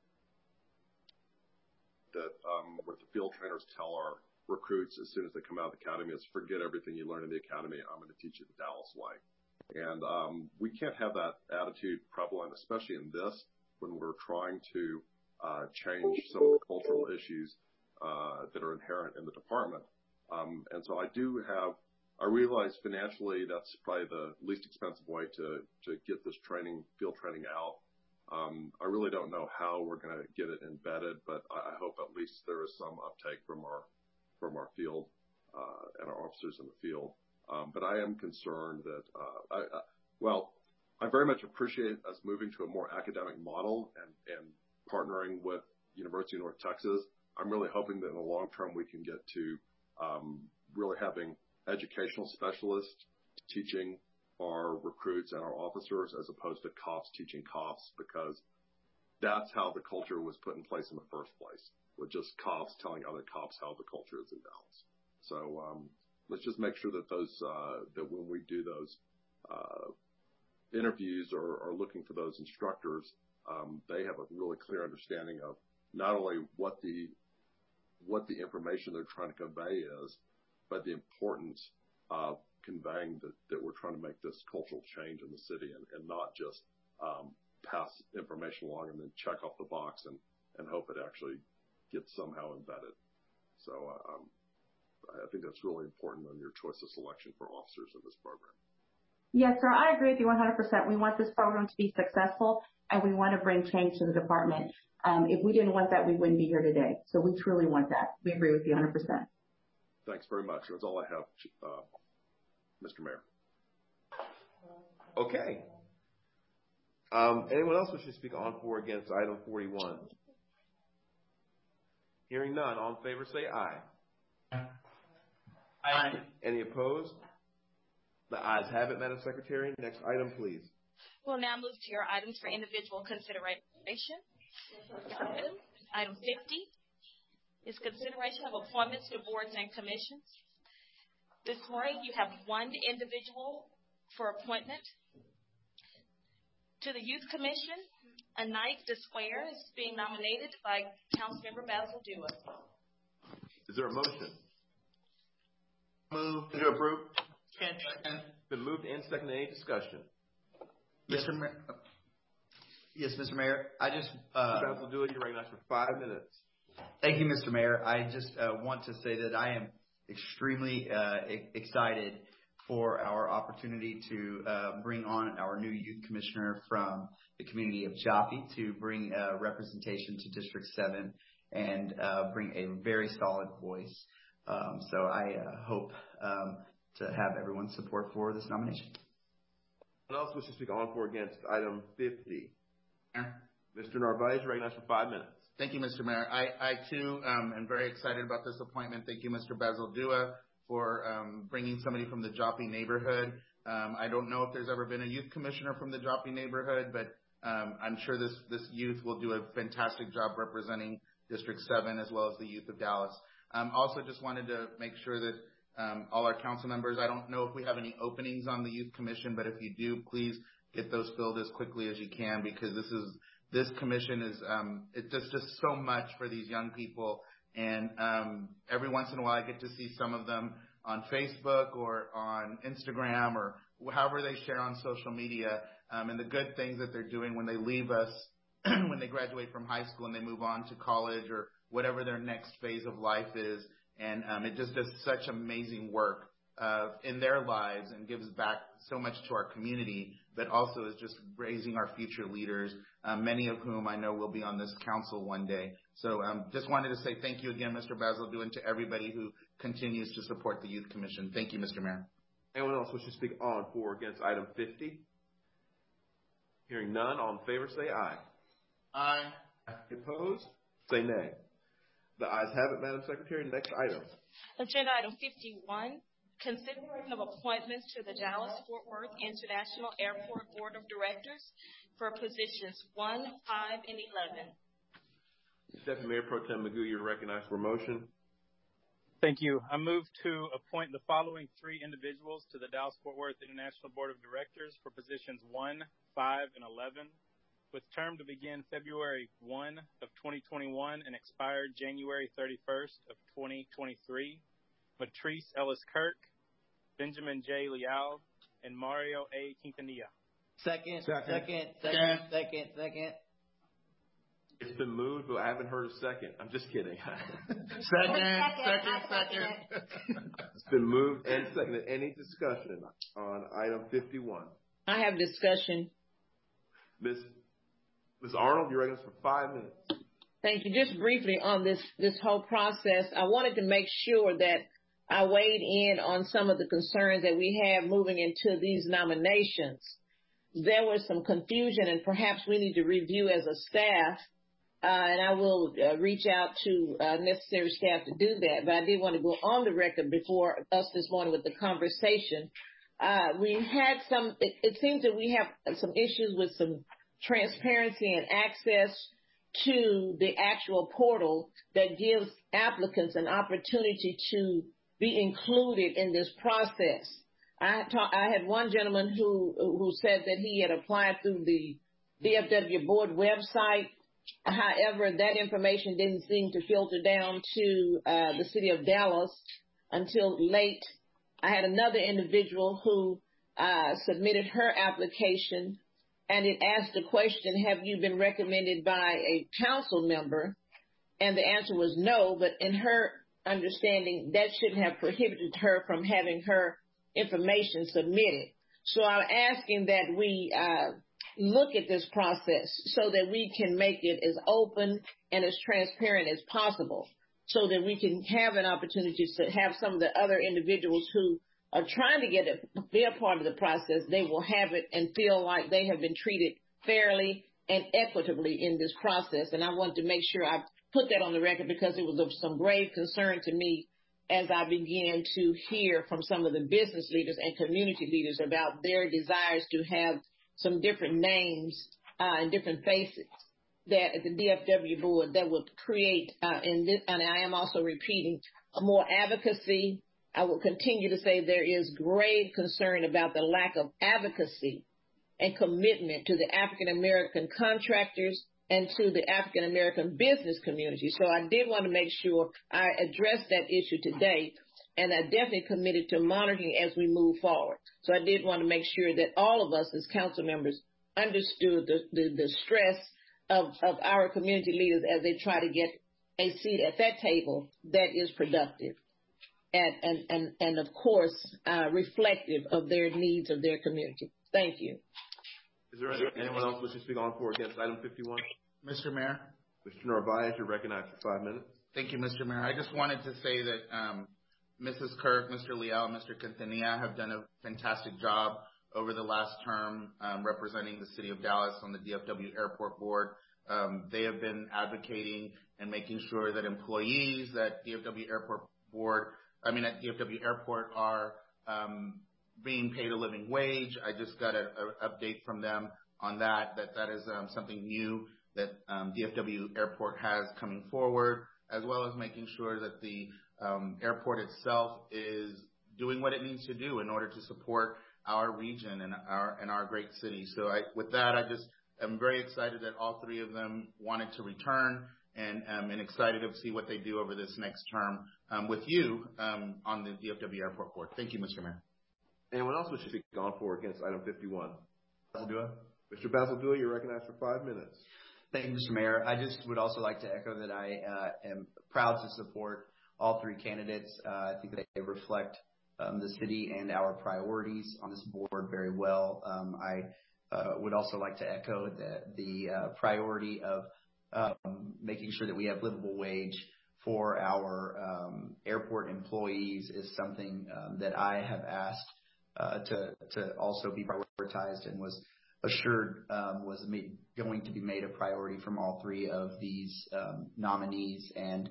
that what the field trainers tell our recruits as soon as they come out of the academy is forget everything you learned in the academy. I'm going to teach you the Dallas way. And we can't have that attitude prevalent, especially in this, when we're trying to change some of the cultural issues that are inherent in the department. And so I realize financially that's probably the least expensive way to get this field training out. I really don't know how we're going to get it embedded, but I hope at least there is some uptake from our field and our officers in the field. But I am concerned that, I very much appreciate us moving to a more academic model and partnering with University of North Texas. I'm really hoping that in the long term we can get to really having educational specialists teaching our recruits and our officers as opposed to cops teaching cops, because that's how the culture was put in place in the first place, with just cops telling other cops how the culture is in Dallas. So, let's just make sure that that when we do those interviews or looking for those instructors, they have a really clear understanding of not only what the information they're trying to convey is, but the importance of conveying that we're trying to make this cultural change in the city and not just pass information along and then check off the box and hope it actually gets somehow embedded. So I think that's really important on your choice of selection for officers in this program. Yes, sir. I agree with you 100%. We want this program to be successful, and we want to bring change to the department. If we didn't want that, we wouldn't be here today. So we truly want that. We agree with you 100%. Thanks very much. That's all I have, Mr. Mayor. Okay. Anyone else wishing to speak on, for, or against item 41? Hearing none, all in favor say aye. Aye. Any opposed? The ayes have it, Madam Secretary. Next item, please. We'll now move to your items for individual consideration. Item 50 is consideration of appointments to boards and commissions. This morning, you have one individual for appointment. To the Youth Commission, Anaik DeSquare is being nominated by Councilmember Basil Dewar. Is there a motion? Move to approve. Been moved and seconded. Any discussion? Mr. Mayor, Yes, Mr. Mayor. I just Basil Dewey, you're recognized for 5 minutes. Thank you, Mr. Mayor. I just want to say that I am extremely excited for our opportunity to bring on our new youth commissioner from the community of Joppy to bring representation to District 7 and bring a very solid voice. So I hope to have everyone's support for this nomination. Anyone else wish to speak on or against item 50? Mr. Narvaez, you're recognized for 5 minutes. Thank you, Mr. Mayor. I too, am very excited about this appointment. Thank you, Mr. Basil Dua, for bringing somebody from the Joppy neighborhood. I don't know if there's ever been a youth commissioner from the Joppy neighborhood, but I'm sure this youth will do a fantastic job representing District 7 as well as the youth of Dallas. Also just wanted to make sure that all our council members, I don't know if we have any openings on the youth commission, but if you do, please get those filled as quickly as you can, because this commission is it's just so much for these young people. And every once in a while I get to see some of them on Facebook or on Instagram or however they share on social media, and the good things that they're doing when they leave us, when they graduate from high school and they move on to college or whatever their next phase of life is. And it just does such amazing work in their lives and gives back so much to our community, but also is just raising our future leaders, many of whom I know will be on this council one day. So just wanted to say thank you again, Mr. Basil Dua, and to everybody who continues to support the Youth Commission. Thank you, Mr. Mayor. Anyone else wish to speak on for or against item 50? Hearing none, all in favor say aye. Aye. Opposed? Say nay. The ayes have it, Madam Secretary. Next item. Agenda item 51, consideration of appointments to the Dallas-Fort Worth International Airport Board of Directors for positions 1, 5, and 11. Deputy Mayor Pro Tem Magoo, you're recognized for motion. Thank you. I move to appoint the following 3 individuals to the Dallas-Fort Worth International Board of Directors for positions 1, 5, and 11, with term to begin February 1 of 2021 and expire January 31st of 2023. Matrice Ellis Kirk, Benjamin J. Leal, and Mario A. Quintanilla. Second. It's been moved, but I haven't heard a second. I'm just kidding. Second. It's been moved and seconded. Any discussion on item 51? I have discussion. Ms. Arnold, you're recognized for 5 minutes. Thank you. Just briefly on this whole process, I wanted to make sure that I weighed in on some of the concerns that we have moving into these nominations. There was some confusion, and perhaps we need to review as a staff, and I will reach out to necessary staff to do that. But I did want to go on the record before us this morning with the conversation. We had it seems that we have some issues with some transparency and access to the actual portal that gives applicants an opportunity to be included in this process. I had one gentleman who said that he had applied through the DFW board website. However, that information didn't seem to filter down to the city of Dallas until late. I had another individual who submitted her application, and it asked the question, have you been recommended by a council member? And the answer was no, but in her understanding, that shouldn't have prohibited her from having her information submitted. So I'm asking that we look at this process so that we can make it as open and as transparent as possible, so that we can have an opportunity to have some of the other individuals who are trying to be a part of the process, they will have it and feel like they have been treated fairly and equitably in this process. And I want to make sure I put that on the record because it was of some grave concern to me as I began to hear from some of the business leaders and community leaders about their desires to have some different names and different faces that at the DFW board that would create, and I am also repeating, more advocacy. I will continue to say there is grave concern about the lack of advocacy and commitment to the African-American contractors and to the African-American business community. So I did want to make sure I addressed that issue today, and I definitely committed to monitoring as we move forward. So I did want to make sure that all of us as council members understood the stress of our community leaders as they try to get a seat at that table that is productive and of course, reflective of their needs of their community. Thank you. Is there anyone else wishing to speak on for or against item 51? Mr. Mayor. Mr. Narvaez, you're recognized for 5 minutes. Thank you, Mr. Mayor. I just wanted to say that Mrs. Kirk, Mr. Leal, Mr. Quintanilla have done a fantastic job over the last term representing the city of Dallas on the DFW Airport Board. They have been advocating and making sure that employees at DFW Airport at DFW Airport are being paid a living wage. I just got an update from them on that is something new that DFW Airport has coming forward, as well as making sure that the airport itself is doing what it needs to do in order to support our region and our great city. So with that, I just am very excited that all three of them wanted to return and excited to see what they do over this next term with you on the DFW Airport Board. Thank you, Mr. Mayor. Anyone else wish to speak on for or against item 51? Basil Dua. Mr. Basil Dua, you're recognized for 5 minutes. Thank you, Mr. Mayor. I just would also like to echo that I am proud to support all three candidates. I think they reflect the city and our priorities on this board very well. I would also like to echo the priority of making sure that we have livable wage for our airport employees is something that I have asked to also be prioritized and was assured was going to be made a priority from all three of these nominees. And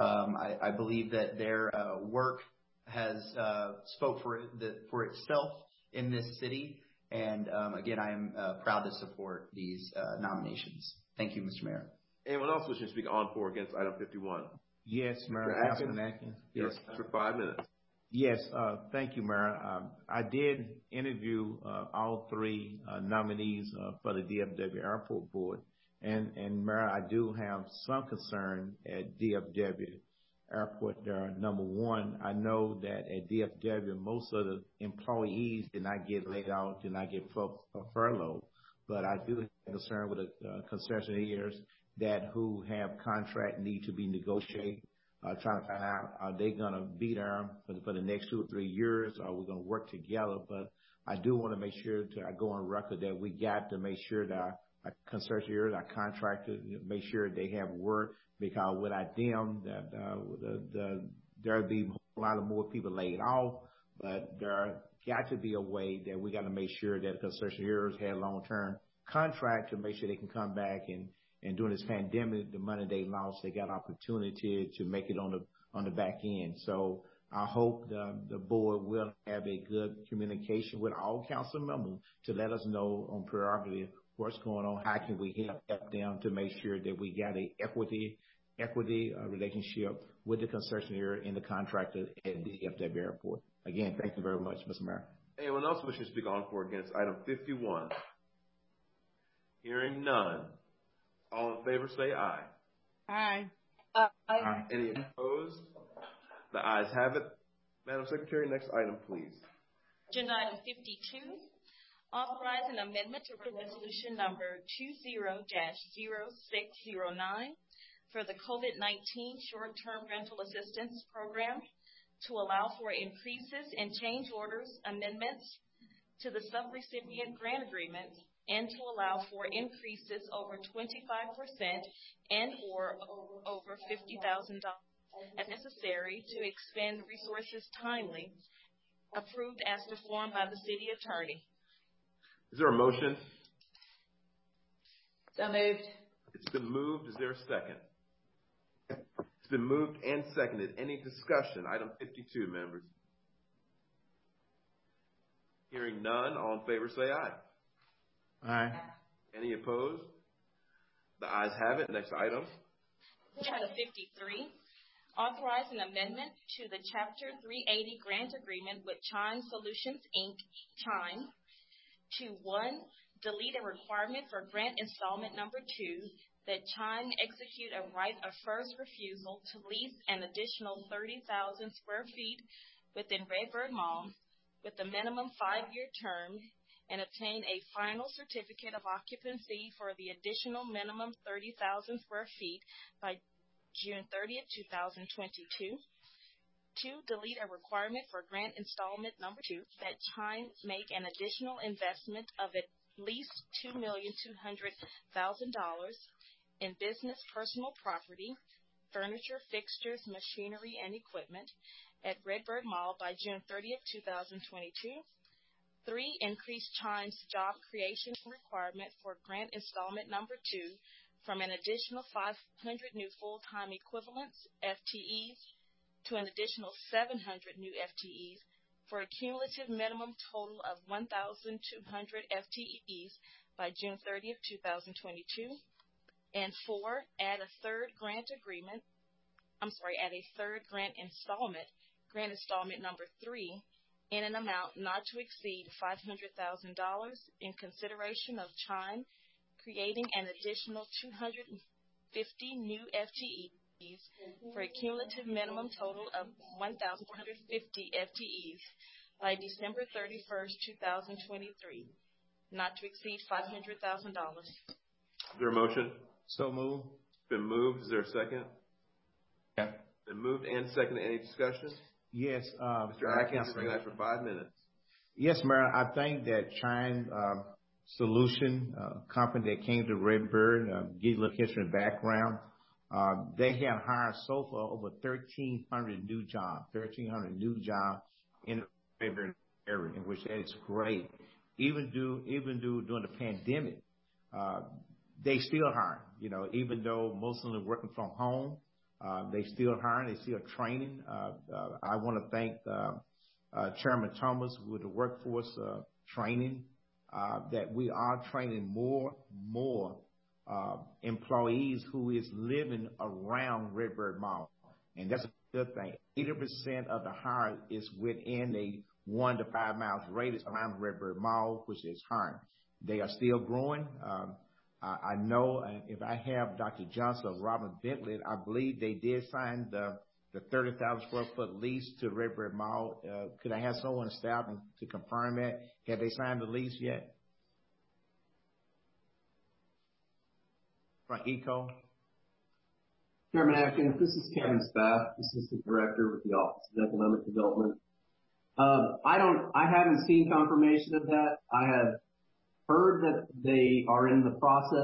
I believe that their work has spoke for itself in this city. And again, I am proud to support these nominations. Thank you, Mr. Mayor. Anyone else wishing to speak on for or against item 51? Yes, Mayor. Councilman Atkins. Yes. For 5 minutes. Yes, thank you, Mayor. I did interview all three nominees for the DFW Airport Board. And Mayor, I do have some concern at DFW Airport there. Number one, I know that at DFW, most of the employees did not get laid out, did not get furloughed. But I do have concern with the concessionaires that who have contract need to be negotiated. Trying to find out, are they going to be there for the next 2 or 3 years? Are we going to work together? But I do want to make sure I go on record that we got to make sure that our concessionaires, our contractors, make sure they have work, because without them, there'll be a lot of more people laid off. But there got to be a way that we got to make sure that concessionaires have long-term contract to make sure they can come back and during this pandemic, the money they lost, they got opportunity to make it on the back end. So I hope the board will have a good communication with all council members to let us know on priority what's going on, how can we help them to make sure that we got a equity relationship with the concessionaire and the contractor at the DFW Airport. Again, thank you very much, Mr. Mayor. Anyone else wishing to speak on for or against item 51? Hearing none. All in favor say aye. Aye. Aye. Any opposed? The ayes have it. Madam Secretary, next item, please. Agenda item 52, authorize an amendment to resolution number 20-0609 for the COVID-19 short-term rental assistance program to allow for increases in change orders, amendments to the subrecipient grant agreement, and to allow for increases over 25% and or over $50,000 as necessary to expend resources timely, approved as performed by the city attorney. Is there a motion? So moved. It's been moved. Is there a second? It's been moved and seconded. Any discussion? Item 52, members. Hearing none, all in favor say aye. Aye. Any opposed? The ayes have it. Next item. Item 53, authorize an amendment to the Chapter 380 grant agreement with Chime Solutions, Inc., Chime, to 1, delete a requirement for grant installment number 2, that Chime execute a right of first refusal to lease an additional 30,000 square feet within Redbird Mall with a minimum 5-year term and obtain a final certificate of occupancy for the additional minimum 30,000 square feet by June 30th, 2022. 2, delete a requirement for grant installment number 2 that Chime make an additional investment of at least $2,200,000 in business personal property, furniture, fixtures, machinery, and equipment at Redbird Mall by June 30th, 2022. 3, increase Chime's job creation requirement for grant installment number 2 from an additional 500 new full-time equivalents, FTEs, to an additional 700 new FTEs for a cumulative minimum total of 1,200 FTEs by June 30th, 2022. And 4, add a third grant installment number 3, in an amount not to exceed $500,000 in consideration of Chime creating an additional 250 new FTEs for a cumulative minimum total of 1,450 FTEs by December 31st, 2023, not to exceed $500,000. Is there a motion? So moved. It's been moved. Is there a second? Yeah. Been moved and seconded. Any discussion? Yes. Mr. Atkins, you're recognized for 5 minutes. Yes, Mayor. I think that Chime Solution company that came to Redbird, give you a little history and background. They have hired so far over 1,300 new jobs in the Redbird area, in which that is great. Even during the pandemic, they still hire. Even though most of them are working from home, they still hiring, they still training. I want to thank Chairman Thomas with the workforce training, that we are training more employees who is living around Redbird Mall. And that's a good thing. 80% of the hire is within a 1 to 5 miles radius around Redbird Mall, which is hiring. They are still growing. I know if I have Dr. Johnson or Robin Bentley, I believe they did sign the 30,000 square foot lease to Redbird Mall. Could I have someone on staff to confirm that? Have they signed the lease yet? From ECO? Chairman Atkins, this is Kevin Spath, Assistant Director with the Office of Economic Development. I haven't seen confirmation of that. I have heard that they are in the process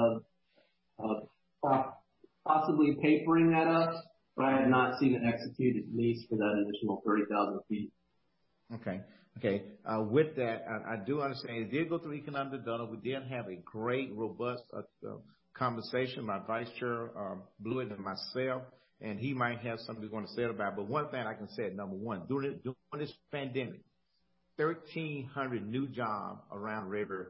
of possibly papering that up, but I have not seen an executed lease for that additional 30,000 feet. Okay. With that, I do understand it did go through economic development. We did have a great, robust conversation. My Vice Chair, Blewett, and myself, and he might have something he's going to say about it. But one thing I can say, number one, during this pandemic, 1,300 new jobs around Redbird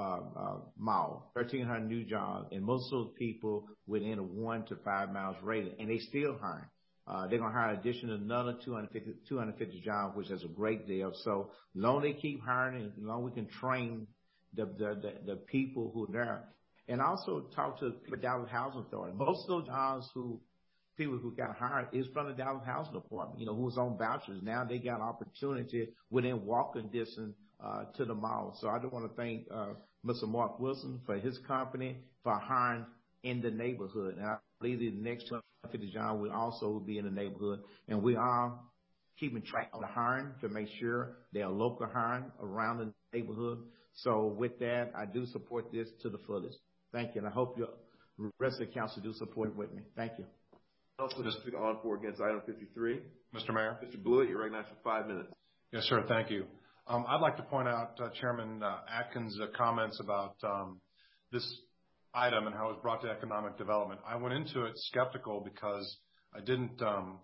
Mall, 1,300 new jobs, and most of those people within a 1 to 5 miles radius, and they still hiring. They're going to hire additional another 250 jobs, which is a great deal. So long they keep hiring, and long we can train the people who are there. And also talk to the Dallas Housing Authority. Most of those jobs people who got hired is from the Dallas Housing Department, who was on vouchers. Now they got opportunity within walking distance to the mall. So I do want to thank Mr. Mark Wilson for his company for hiring in the neighborhood. And I believe the next 250 jobs will also be in the neighborhood. And we are keeping track of the hiring to make sure they are local hiring around the neighborhood. So with that, I do support this to the fullest. Thank you. And I hope the rest of the council do support it with me. Thank you. Also, just speak on for against item 53. Mr. Mayor. Mr. Blewett, you're recognized for 5 minutes. Yes, sir. Thank you. I'd like to point out Chairman Atkins' comments about this item and how it was brought to economic development. I went into it skeptical because I didn't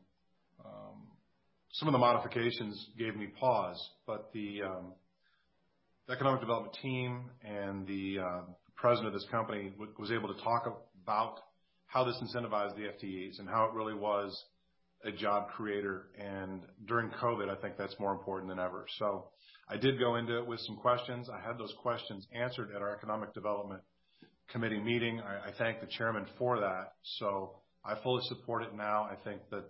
some of the modifications gave me pause, but the economic development team and the president of this company was able to talk about how this incentivized the FTEs and how it really was a job creator. And during COVID, I think that's more important than ever. So I did go into it with some questions. I had those questions answered at our economic development committee meeting. I thank the chairman for that. So I fully support it now. I think that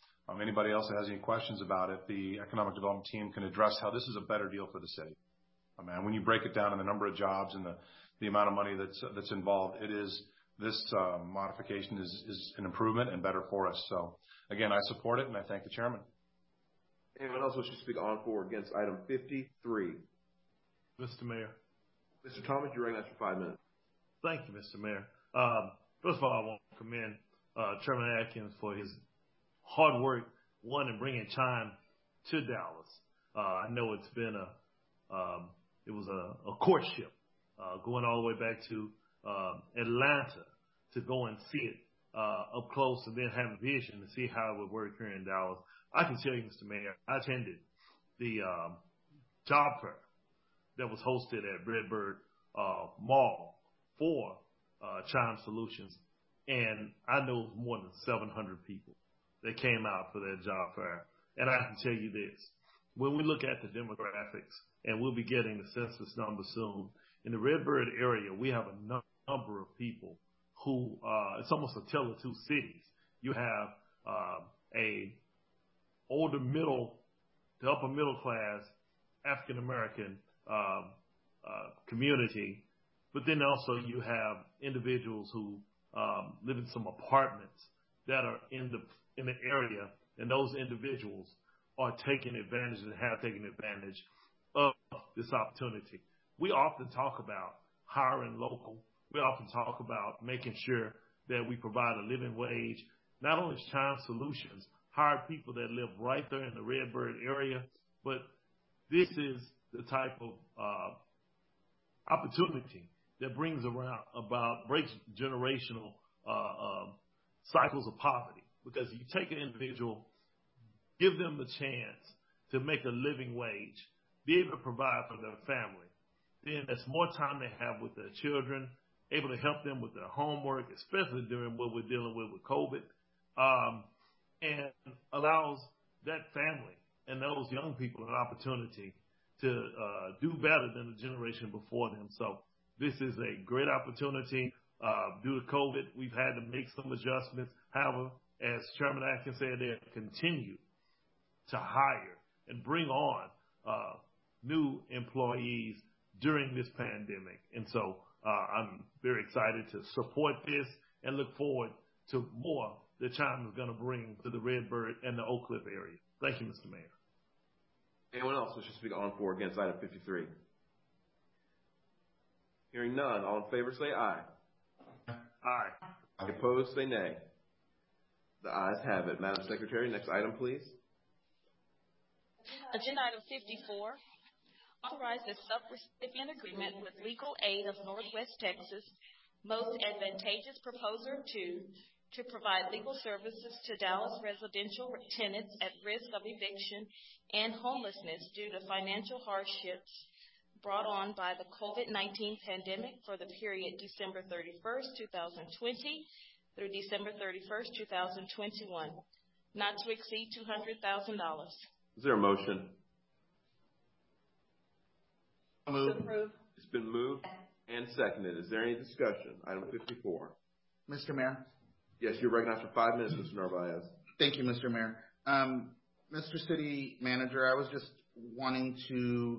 anybody else that has any questions about it, the economic development team can address how this is a better deal for the city. man, when you break it down in the number of jobs and the amount of money that's involved, this modification is an improvement and better for us. So again, I support it and I thank the chairman. Anyone else wish to speak on for or against item 53? Mr. Mayor. Mr. Thomas, you're recognized for 5 minutes. Thank you, Mr. Mayor. First of all, I want to commend Chairman Atkins for his hard work, in bringing Chime to Dallas. I know it's been it was a courtship, going all the way back to Atlanta to go and see it up close and then have a vision to see how it would work here in Dallas. I can tell you, Mr. Mayor, I attended the job fair that was hosted at Redbird Mall for Chime Solutions, and I know more than 700 people that came out for that job fair. And I can tell you this, when we look at the demographics, and we'll be getting the census number soon, in the Redbird area, we have a number of people who, it's almost a tale of two cities. You have a older the upper middle class African American community, but then also you have individuals who live in some apartments that are in the area, and those individuals are taking advantage and have taken advantage of this opportunity. We often talk about hiring local. We often talk about making sure that we provide a living wage. Not only is Chime Solutions hire people that live right there in the Redbird area, but this is the type of opportunity that breaks generational cycles of poverty. Because you take an individual, give them the chance to make a living wage, be able to provide for their family. Then there's more time they have with their children, able to help them with their homework, especially during what we're dealing with COVID, and allows that family and those young people an opportunity to do better than the generation before them. So this is a great opportunity. Due to COVID, we've had to make some adjustments. However, as Chairman Atkins said, they continue to hire and bring on new employees during this pandemic. And so I'm very excited to support this and look forward to more that Chime is going to bring to the Redbird and the Oak Cliff area. Thank you, Mr. Mayor. Anyone else wish to speak on for or against item 53? Hearing none, all in favor say aye. Aye. Opposed say nay. The ayes have it. Madam Secretary, next item, please. Agenda item 54, authorize the subrecipient agreement with Legal Aid of Northwest Texas, most advantageous proposer to provide legal services to Dallas residential tenants at risk of eviction and homelessness due to financial hardships brought on by the COVID-19 pandemic for the period December 31st, 2020 through December 31st, 2021, not to exceed $200,000. Is there a motion? Moved. It's been moved and seconded. Is there any discussion? Item 54. Mr. Mayor? Yes, you're recognized for 5 minutes, Mr. Narvaez. Thank you, Mr. Mayor. Mr. City Manager, I was just wanting to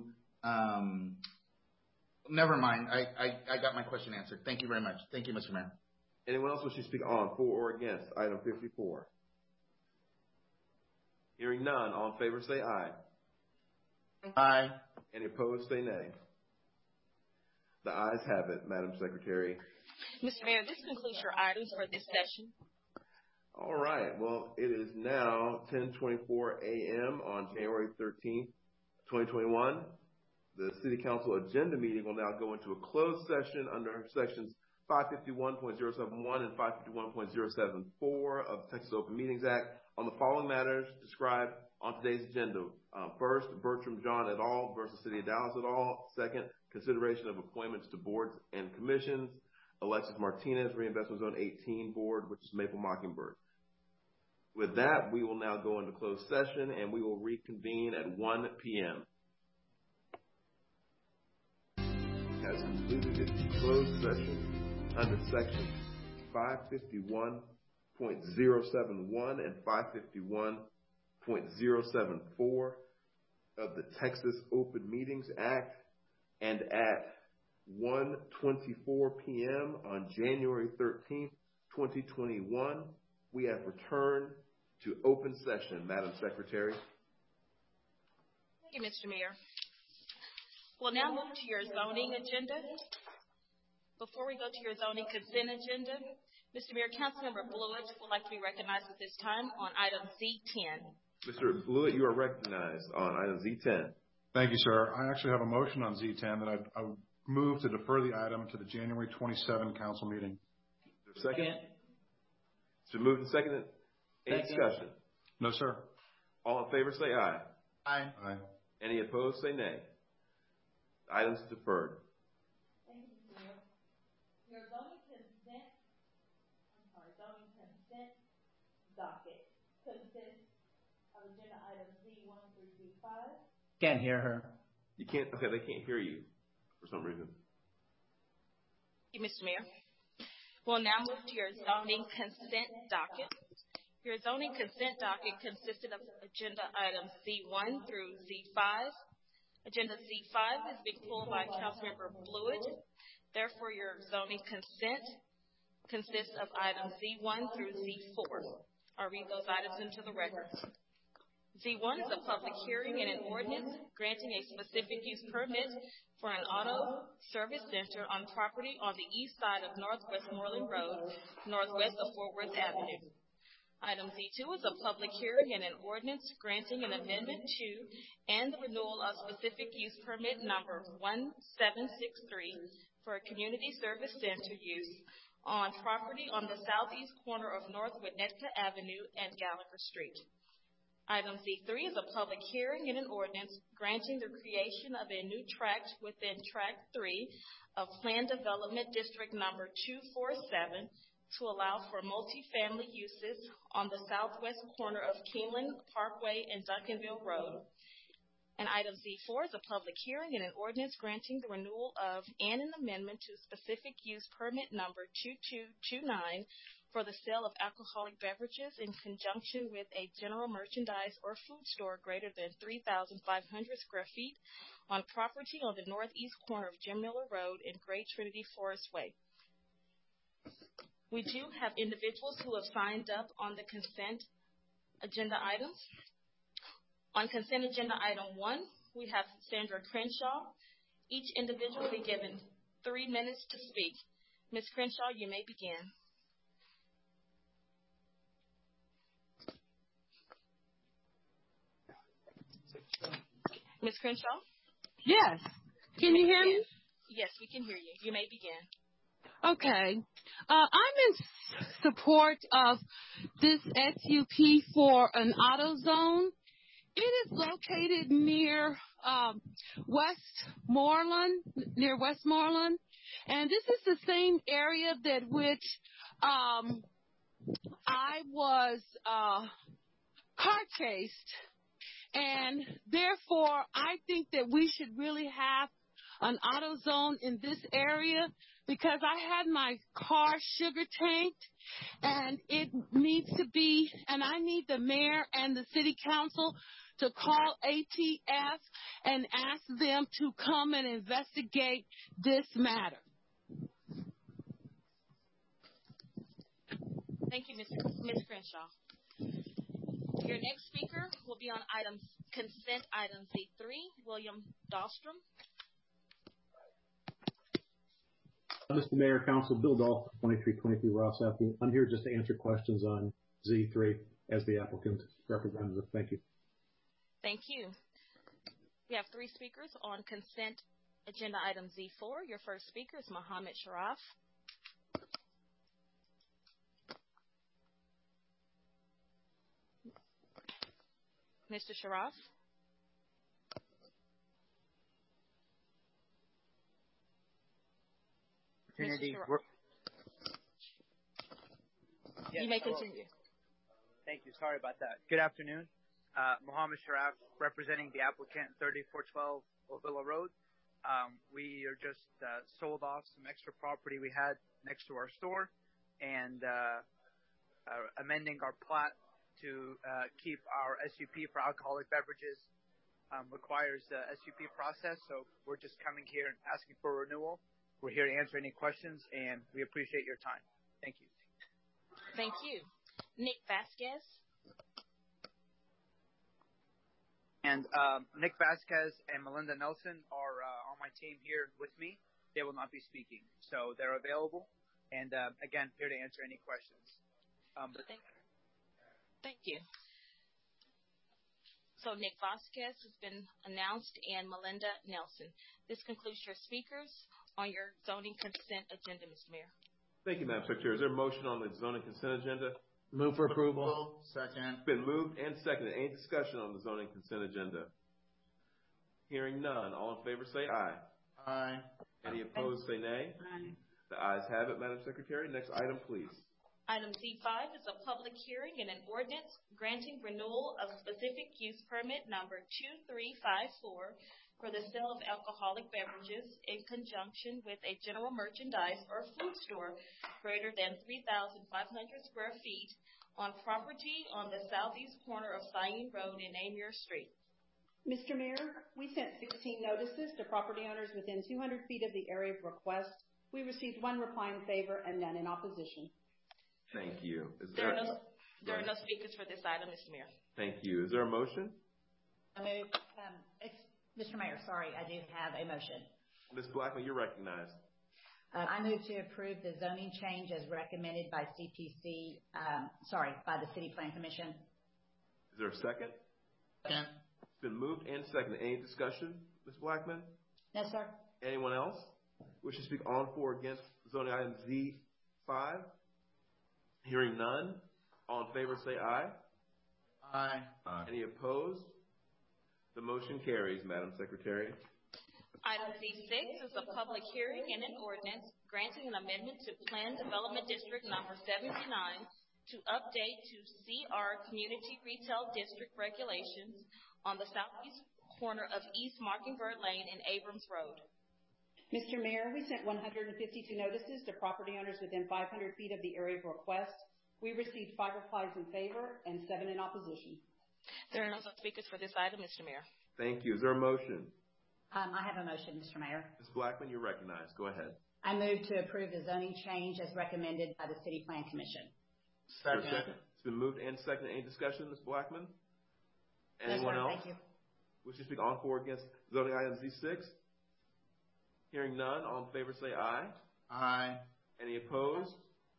never mind. I got my question answered. Thank you very much. Thank you, Mr. Mayor. Anyone else wish to speak on for or against item 54? Hearing none, all in favor say aye. Aye. Any opposed say nay. The ayes have it, Madam Secretary. Mr. Mayor, this concludes your items for this session. All right. Well, it is now 10:24 a.m. on January 13th, 2021. The City Council agenda meeting will now go into a closed session under sections 551.071 and 551.074 of the Texas Open Meetings Act on the following matters described on today's agenda. First, Bertram John et al. Versus City of Dallas et al. Second, consideration of appointments to boards and commissions. Alexis Martinez, Reinvestment Zone 18 Board, which is Maple Mockingbird. With that, we will now go into closed session, and we will reconvene at 1 p.m. Has concluded its closed session under sections 551.071 and 551.074 of the Texas Open Meetings Act. and at 1:24 p.m. on January 13th, 2021, we have returned to open session. Madam Secretary. Thank you, Mr. Mayor. We'll now move to your zoning agenda. Before we go to your zoning consent agenda, Mr. Mayor, Councilmember Blewett would like to be recognized at this time on item Z10. Mr. Blewett, you are recognized on item Z10. Thank you, sir. I actually have a motion on Z10 that I would move to defer the item to the January 27 council meeting. Is there a second? It's been moved and seconded. Any discussion? No, sir. All in favor say aye. Aye. Aye. Any opposed say nay. The item's deferred. Thank you, Mr. Mayor. Your zoning consent docket consists of agenda items Z1 through Z5. Can't hear her. You can't, okay, they can't hear you for some reason. Thank you, Mr. Mayor. We'll now move to your zoning consent docket. Your zoning consent docket consisted of agenda items Z1 through Z5. Agenda Z5 is being pulled by Councilmember Blewett. Therefore, your zoning consent consists of items Z1 through Z4. I'll read those items into the record. Z1 is a public hearing and an ordinance granting a specific use permit for an auto service center on property on the east side of Northwest Moreland Road, northwest of Fort Worth Avenue. Item Z2 is a public hearing and an ordinance granting an amendment to and the renewal of specific use permit number 1763 for a community service center use on property on the southeast corner of North Winnetka Avenue and Gallagher Street. Item Z3 is a public hearing and an ordinance granting the creation of a new tract within Tract 3 of Plan Development District number 247 to allow for multifamily uses on the southwest corner of Keeneland Parkway and Duncanville Road. And item Z4 is a public hearing and an ordinance granting the renewal of and an amendment to specific use permit number 2229 for the sale of alcoholic beverages in conjunction with a general merchandise or food store greater than 3,500 square feet on property on the northeast corner of Jim Miller Road and Great Trinity Forest Way. We do have individuals who have signed up on the consent agenda items. On consent agenda item 1, we have Sandra Crenshaw. Each individual will be given 3 minutes to speak. Ms. Crenshaw, you may begin. Ms. Crenshaw? Yes. Can you hear me? Yes, we can hear you. You may begin. Okay. I'm in support of this SUP for an auto zone. It is located near Westmoreland, and this is the same area that which I was car chased, and therefore I think that we should really have an auto zone in this area because I had my car sugar tanked and it needs to be, and I need the mayor and the city council to call ATF and ask them to come and investigate this matter. Thank you, Ms. Crenshaw. Your next speaker will be on consent item Z3, William Dahlstrom. Mr. Mayor, Council, Bill Dahl, 2323 Ross Avenue. I'm here just to answer questions on Z3 as the applicant representative. Thank you. Thank you. We have 3 speakers on consent agenda item Z4. Your first speaker is Mohammed Sharaf. Mr. Sharaf? You may continue. Thank you. Sorry about that. Good afternoon. Mohammed Sharaf, representing the applicant 3412 Ovilla Road. We are just sold off some extra property we had next to our store and amending our plat to keep our SUP for alcoholic beverages requires the SUP process, so we're just coming here and asking for renewal. We're here to answer any questions, and we appreciate your time. Thank you. Thank you. Nick Vasquez. And Nick Vasquez and Melinda Nelson are on my team here with me. They will not be speaking, so they're available. And again, here to answer any questions. Thank you. So Nick Vasquez has been announced and Melinda Nelson. This concludes your speakers on your zoning consent agenda, Mr. Mayor. Thank you, Madam Secretary. Is there a motion on the zoning consent agenda? Move for approval. Second. It's been moved and seconded. Any discussion on the zoning consent agenda? Hearing none. All in favor say aye. Aye. Any opposed say nay. Aye. The ayes have it, Madam Secretary. Next item, please. Item Z5 is a public hearing and an ordinance granting renewal of specific use permit number 2354 for the sale of alcoholic beverages in conjunction with a general merchandise or food store greater than 3,500 square feet on property on the southeast corner of Sayin Road and Amir Street. Mr. Mayor, we sent 16 notices to property owners within 200 feet of the area of request. We received 1 reply in favor and none in opposition. Thank you. There are no speakers for this item, Mr. Mayor. Thank you. Is there a motion? I move. Mr. Mayor, sorry, I do have a motion. Ms. Blackman, you're recognized. I move to approve the zoning change as recommended by by the City Plan Commission. Is there a second? Second. It's been moved and seconded. Any discussion, Ms. Blackman? No, sir. Anyone else wish to speak on, for, or against zoning item Z5? Hearing none. All in favor say aye. Aye. Aye. Any opposed? The motion carries, Madam Secretary. Item Z6 is a public hearing and an ordinance granting an amendment to Plan Development District number 79 to update to CR Community Retail District regulations on the southeast corner of East Mockingbird Lane and Abrams Road. Mr. Mayor, we sent 152 notices to property owners within 500 feet of the area of request. We received 5 replies in favor and 7 in opposition. There are no speakers for this item, Mr. Mayor. Thank you. Is there a motion? I have a motion, Mr. Mayor. Ms. Blackman, you're recognized. Go ahead. I move to approve the zoning change as recommended by the City Plan Commission. Second. It's been moved and seconded. Any discussion, Ms. Blackman? Anyone else? Thank you. Wish to speak on, for, or against zoning item Z6? Hearing none, all in favor say aye. Aye. Any opposed?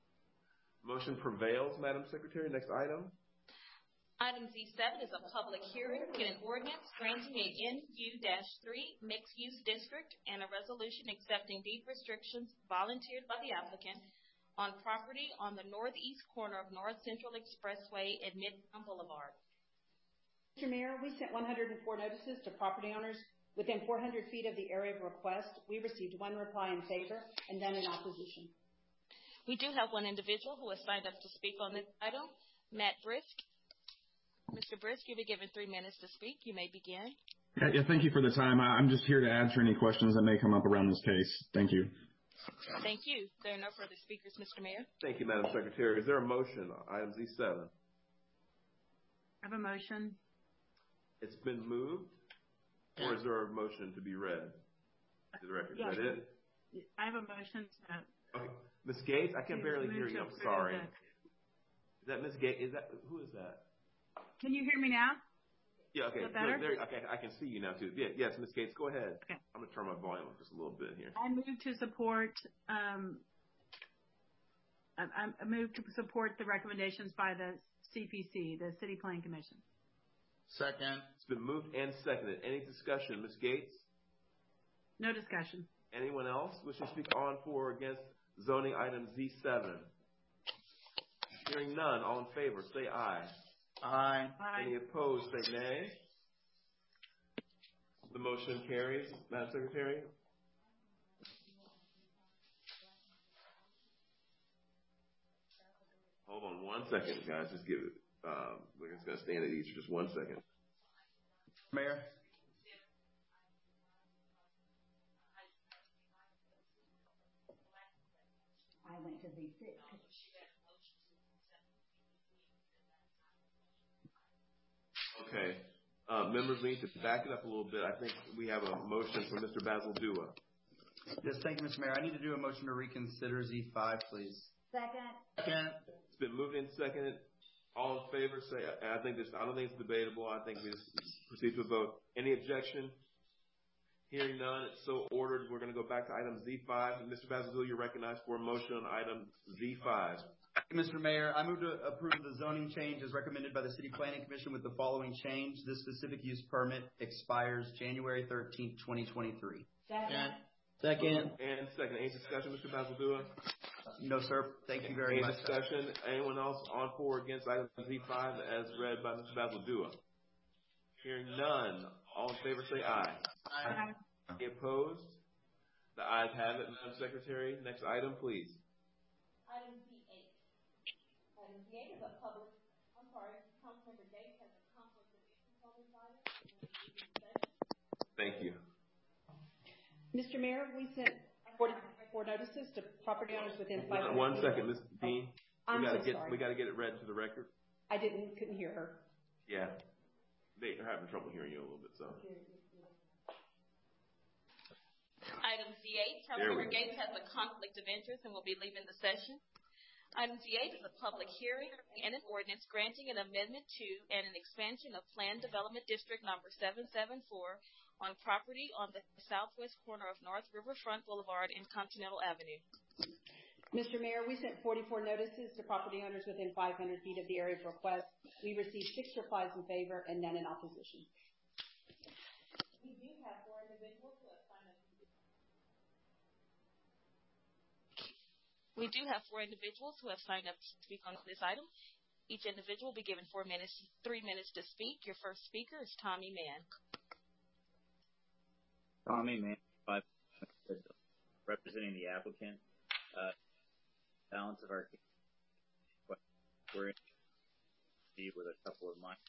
Motion prevails, Madam Secretary. Next item. Item Z7 is a public hearing and an ordinance granting a NU-3 mixed-use district and a resolution accepting deed restrictions volunteered by the applicant on property on the northeast corner of North Central Expressway and Midtown Boulevard. Mr. Mayor, we sent 104 notices to property owners within 400 feet of the area of request. We received 1 reply in favor and none in opposition. We do have one individual who has signed up to speak on this item, Matt Brisk. Mr. Brisk, you'll be given 3 minutes to speak. You may begin. Yeah, thank you for the time. I'm just here to answer any questions that may come up around this case. Thank you. Thank you. There are no further speakers, Mr. Mayor. Thank you, Madam Secretary. Is there a motion on item Z7? I have a motion. It's been moved. Or is there a motion to be read to the record? Yes. Is that it? I have a motion. Okay. Ms. Gates, I can barely hear you. I'm sorry. Is that Ms. Gates? Who is that? Can you hear me now? Yeah, okay. Is that better? Okay, I can see you now, too. Yeah, yes, Ms. Gates, go ahead. Okay. I'm going to turn my volume up just a little bit here. I move to support the recommendations by the CPC, the City Plan Commission. Second. It's been moved and seconded. Any discussion? Ms. Gates? No discussion. Anyone else wish to speak on, for, or against zoning item Z7? Hearing none, all in favor, say aye. Aye. Any opposed, say nay. The motion carries. Madam Secretary? Hold on 1 second, guys. Just give it. We're just going to stand at each for just 1 second. Mayor? I went to Z6. Okay. Members, we need to back it up a little bit. I think we have a motion from Mr. Basil Dua. Yes, thank you, Mr. Mayor. I need to do a motion to reconsider Z5, please. Second. It's been moved and seconded. All in favor, say, I don't think it's debatable. I think we just proceed to a vote. Any objection? Hearing none, it's so ordered. We're going to go back to item Z5. And Mr. Basil Dua, you're recognized for a motion on item Z5. Mr. Mayor, I move to approve the zoning change as recommended by the City Planning Commission with the following change. This specific use permit expires January 13th, 2023. Second. And second. Any discussion, Mr. Basil Dua? No, sir. Thank you very much. Any discussion? Anyone else on for or against item Z5 as read by Mr. Basil Dua? Hearing none. All in favor say aye. Aye. Any opposed? The ayes have it, Madam Secretary. Next item, please. Item Z8. Item Z8 is a public, Councilmember Gates has a conflict of interest on this item. Thank you. Mr. Mayor, we sent 44 notices to property owners within 500 feet. 1 second, Ms. Dean. I'm so sorry. We got to get it read to the record. Couldn't hear her. Yeah. They're having trouble hearing you a little bit, so. Item Z8, Councilmember Gates has a conflict of interest and will be leaving the session. Item Z8 is a public hearing and an ordinance granting an amendment to and an expansion of Planned Development District number 774 on property on the southwest corner of North Riverfront Boulevard and Continental Avenue. Mr. Mayor, we sent 44 notices to property owners within 500 feet of the area of request. We received 6 replies in favor and none in opposition. We do have 4 individuals who have signed up. We do have 4 individuals who have signed up to speak on this item. Each individual will be given 3 minutes to speak. Your first speaker is Tommy Mann. Tommy Mann, representing the applicant. Balance of our case, we're in with a couple of lines.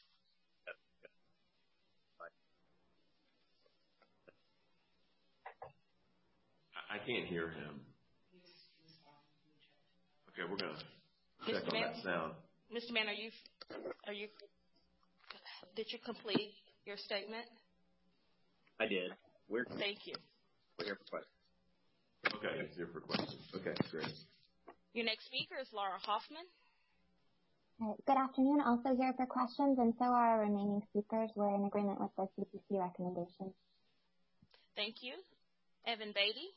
I can't hear him. Okay, we're gonna check on that sound. Mr. Mann, did you complete your statement? I did. Thank you. We're here for questions. Okay, it's here for questions. Okay, great. Your next speaker is Laura Hoffman. Good afternoon. Also here for questions, and so are our remaining speakers. We're in agreement with the CPC recommendations. Thank you. Evan Beatty.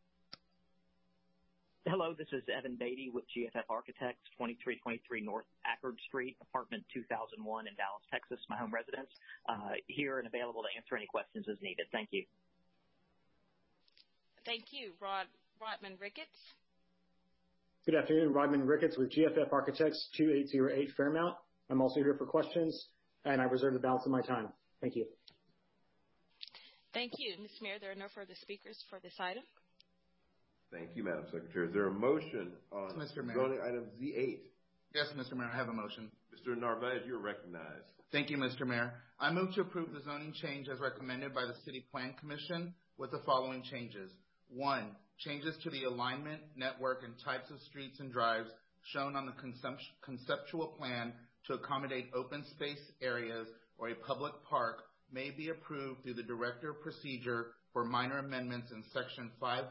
Hello, this is Evan Beatty with GFF Architects, 2323 North Ackard Street, apartment 2001 in Dallas, Texas, my home residence. Here and available to answer any questions as needed. Thank you. Thank you. Rodman Ricketts. Good afternoon. Rodman Ricketts with GFF Architects, 2808 Fairmount. I'm also here for questions, and I reserve the balance of my time. Thank you. Thank you. Mr. Mayor, there are no further speakers for this item. Thank you, Madam Secretary. Is there a motion on zoning item Z8? Yes, Mr. Mayor, I have a motion. Mr. Narvaez, you're recognized. Thank you, Mr. Mayor. I move to approve the zoning change as recommended by the City Plan Commission with the following changes. 1, changes to the alignment, network, and types of streets and drives shown on the conceptual plan to accommodate open space areas or a public park may be approved through the Director of Procedure for minor amendments in Section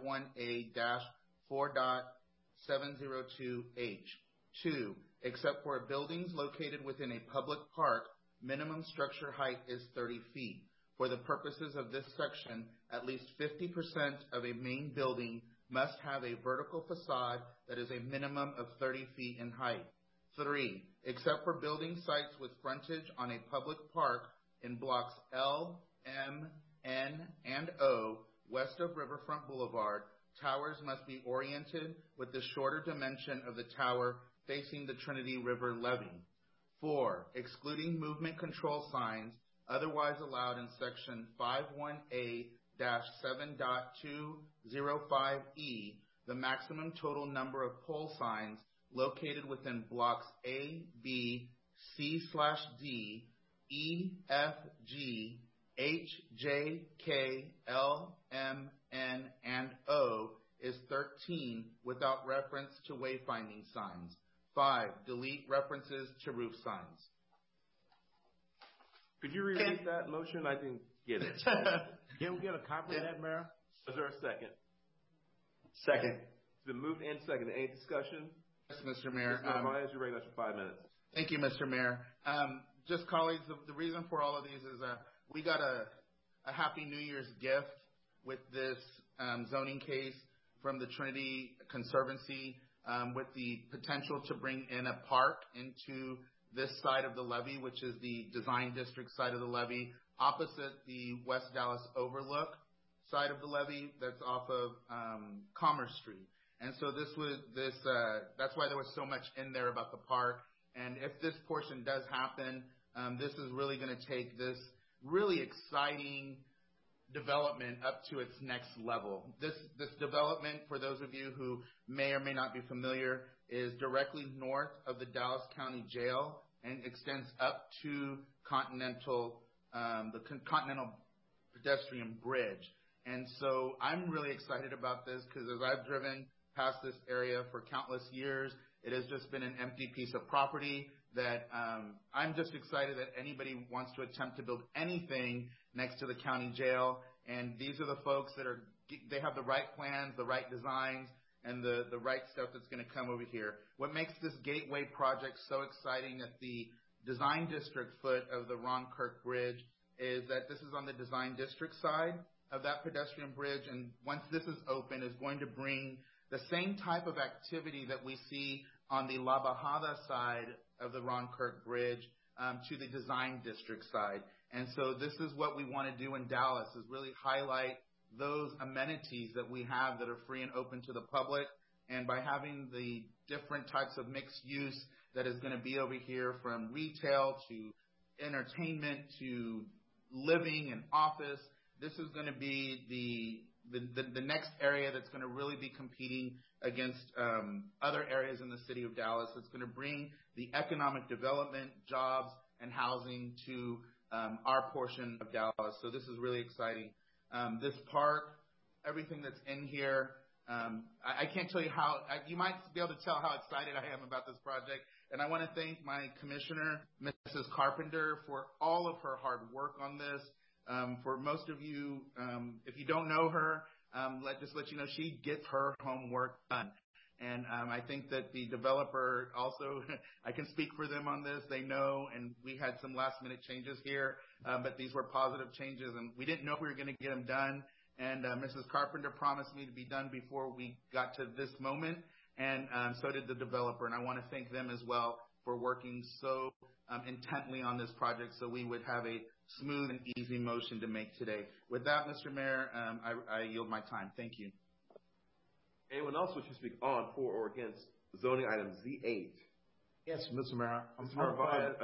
51A-4.702H. 2, except for buildings located within a public park, minimum structure height is 30 feet. For the purposes of this section, at least 50% of a main building must have a vertical facade that is a minimum of 30 feet in height. 3, except for building sites with frontage on a public park in blocks L, M, N, and O, west of Riverfront Boulevard, towers must be oriented with the shorter dimension of the tower facing the Trinity River levee. 4, excluding movement control signs otherwise allowed in Section 51A-7.205E, the maximum total number of pole signs located within blocks A, B, C/D, E, F, G, H, J, K, L, M, N, and O is 13 without reference to wayfinding signs. 5, delete references to roof signs. Could you repeat that motion? I didn't get it. Can we get a copy of that, Mayor? Is there a second? Second. It's been moved and seconded. Any discussion? Yes, Mr. Mayor. Mr. Narvaez, you're recognized for 5 minutes. Thank you, Mr. Mayor. Just colleagues, the reason for all of these is we got a Happy New Year's gift with this zoning case from the Trinity Conservancy with the potential to bring in a park into this side of the levee, which is the design district side of the levee, opposite the West Dallas Overlook side of the levee that's off of Commerce Street. And so that's why there was so much in there about the park. And if this portion does happen, this is really going to take this really exciting development up to its next level. This development, for those of you who may or may not be familiar, is directly north of the Dallas County Jail and extends up to the Continental Pedestrian Bridge. And so I'm really excited about this because as I've driven past this area for countless years, it has just been an empty piece of property that I'm just excited that anybody wants to attempt to build anything next to the county jail. And these are the folks they have the right plans, the right designs, and the right stuff that's going to come over here. What makes this Gateway project so exciting at the design district foot of the Ron Kirk Bridge is that this is on the design district side of that pedestrian bridge. And once this is open, is going to bring the same type of activity that we see on the La Bajada side of the Ron Kirk Bridge to the design district side. And so this is what we want to do in Dallas, is really highlight those amenities that we have that are free and open to the public. And by having the different types of mixed use that is going to be over here, from retail to entertainment to living and office, this is going to be the next area that's going to really be competing against other areas in the city of Dallas. It's going to bring the economic development, jobs, and housing to our portion of Dallas. So this is really exciting. This park, everything that's in here, I can't tell you you might be able to tell how excited I am about this project. And I want to thank my commissioner, Mrs. Carpenter, for all of her hard work on this. For most of you, if you don't know her, just let you know she gets her homework done. And I think that the developer also, I can speak for them on this. They know, and we had some last-minute changes here, but these were positive changes, and we didn't know if we were going to get them done. And Mrs. Carpenter promised me to be done before we got to this moment, and so did the developer. And I want to thank them as well for working so intently on this project so we would have a smooth and easy motion to make today. With that, Mr. Mayor, I yield my time. Thank you. Anyone else wish to speak on, for, or against zoning item Z8? Yes, Mr. Mayor. Mr. Narvaez,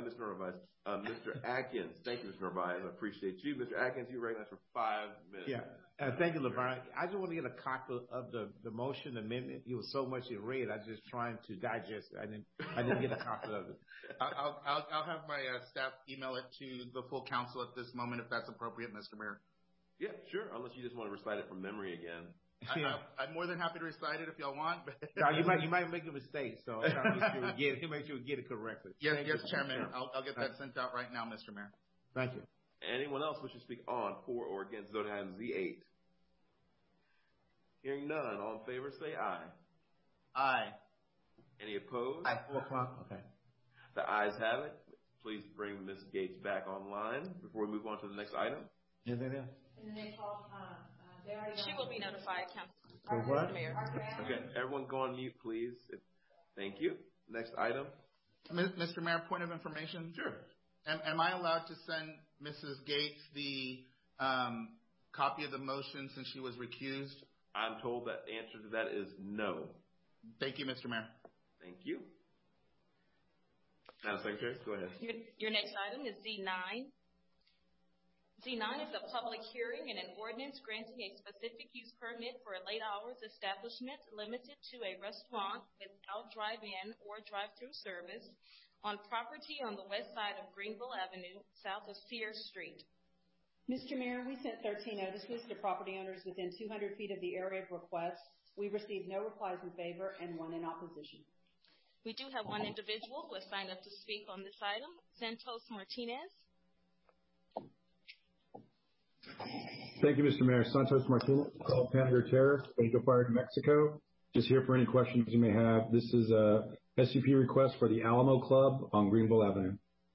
Mr. Atkins. Thank you, Mr. Narvaez. I appreciate you. Mr. Atkins, you're recognized for 5 minutes. Yeah. Thank you, LeVar. I just want to get a copy of the motion amendment. It was so much it read. I was just trying to digest it. I didn't get a copy of it. I'll have my staff email it to the full council at this moment, if that's appropriate, Mr. Mayor. Yeah, sure. Unless you just want to recite it from memory again. I'm more than happy to recite it if y'all want. But no, you might make a mistake, so I'm trying to make sure we get it correctly. Yes, Chairman. I'll get that sent out right now, Mr. Mayor. Thank you. Anyone else wish to speak on, for, or against zoning item Z8? Hearing none, all in favor say aye. Aye. Any opposed? Aye. 4 o'clock. Okay. The ayes have it. Please bring Ms. Gates back online before we move on to the next item. Anything else? She will be notified, Council. For what? Mayor. Okay, everyone go on mute, please. Thank you. Next item. Mr. Mayor, point of information. Sure. Am I allowed to send Mrs. Gates the copy of the motion since she was recused? I'm told that the answer to that is no. Thank you, Mr. Mayor. Thank you. Madam Secretary, go ahead. Your next item is Z9. Z9 is a public hearing and an ordinance granting a specific use permit for a late hours establishment limited to a restaurant without drive-in or drive-through service on property on the west side of Greenville Avenue, south of Sears Street. Mr. Mayor, we sent 13 notices to property owners within 200 feet of the area of request. We received no replies in favor and 1 in opposition. We do have one individual who has signed up to speak on this item, Santos Martinez. Thank you, Mr. Mayor. Santos Martinez, Pan Gutierrez, Benito Fire, New Mexico. Just here for any questions you may have. This is a SUP request for the Alamo Club on Greenville Avenue.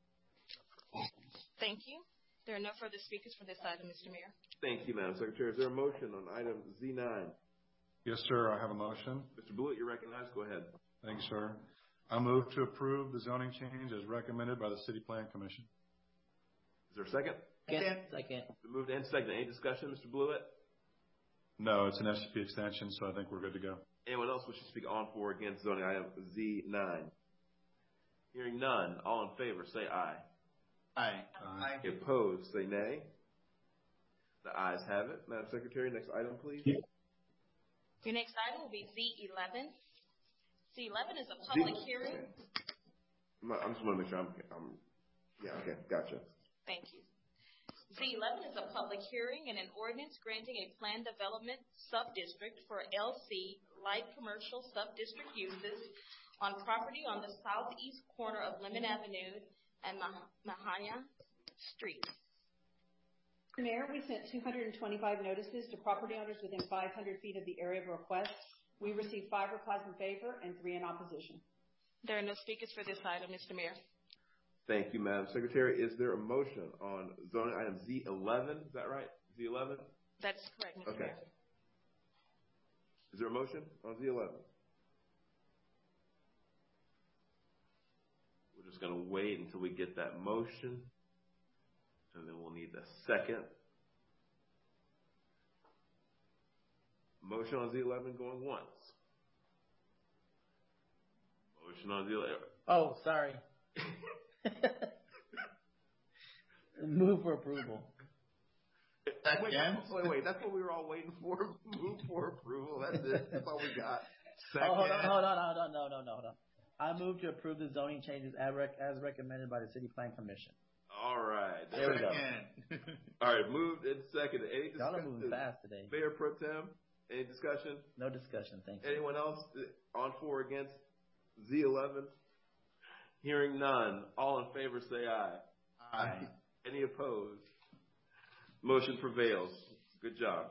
Thank you. There are no further speakers for this item, Mr. Mayor. Thank you, Madam Secretary. Is there a motion on item Z9? Yes, sir. I have a motion. Mr. Blewett, you're recognized. Go ahead. Thank you, sir. I move to approve the zoning change as recommended by the City Plan Commission. Is there a second? Second. Moved and second. Any discussion, Mr. Blewett? No, it's an SUP extension, so I think we're good to go. Anyone else wish to speak on, for, or against zoning item Z9? Hearing none, all in favor say aye. Aye. Aye. Opposed, say nay. The ayes have it. Madam Secretary, next item, please. Your next item will be Z11. Z11 is a public hearing. I just want to make sure yeah, okay, gotcha. Thank you. Z11 is a public hearing and an ordinance granting a planned development sub-district for LC light commercial sub-district uses on property on the southeast corner of Lemon Avenue and Mahania Street. Mayor, we sent 225 notices to property owners within 500 feet of the area of request. We received 5 replies in favor and 3 in opposition. There are no speakers for this item, Mr. Mayor. Thank you, Madam Secretary. Is there a motion on zoning item Z11? Is that right? Z11? That's correct, Mr. Mayor. Is there a motion on Z11? We're just going to wait until we get that motion, and then we'll need a second. Motion on Z11 going once. Motion on Z11. Oh, sorry. Move for approval. Wait. That's what we were all waiting for. Move for approval. That's it. That's all we got. Second. Oh, hold on. No. I move to approve the zoning changes as recommended by the City Plan Commission. All right. There we go. All right. Moved and seconded. Any discussion? Y'all are moving fast today. Mayor Pro Tem, any discussion? No discussion. Thank you. Anyone else on, for, or against Z11? Hearing none. All in favor say aye. Aye. Any opposed? Motion prevails. Good job.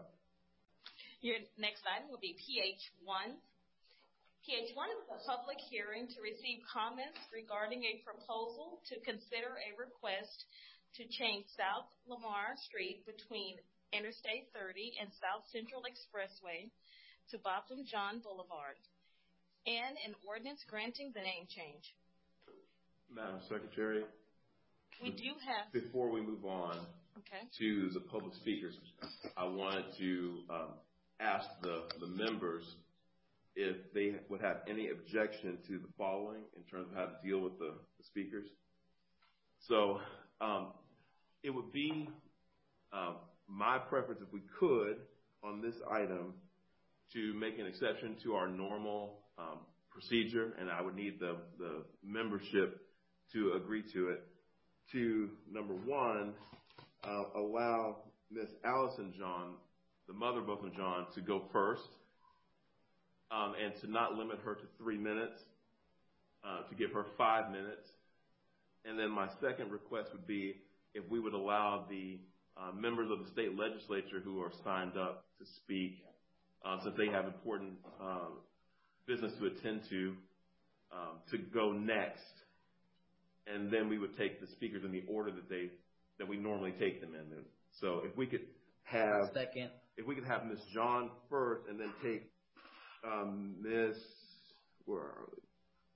Your next item will be PH1. PH1 is a public hearing to receive comments regarding a proposal to consider a request to change South Lamar Street between Interstate 30 and South Central Expressway to Botham Jean Boulevard, and an ordinance granting the name change. Madam Secretary, we do have. Before we move on to the public speakers, I wanted to ask the members if they would have any objection to the following in terms of how to deal with the speakers. So it would be my preference, if we could, on this item, to make an exception to our normal procedure, and I would need the membership to agree to it, to, number one, allow Miss Allison John, the mother of Botham Jean, to go first, and to not limit her to 3 minutes, to give her 5 minutes. And then my second request would be if we would allow the members of the state legislature who are signed up to speak, since they have important business to attend to go next. And then we would take the speakers in the order that we normally take them in. So if we could have Miss John first, and then take Miss, where are we?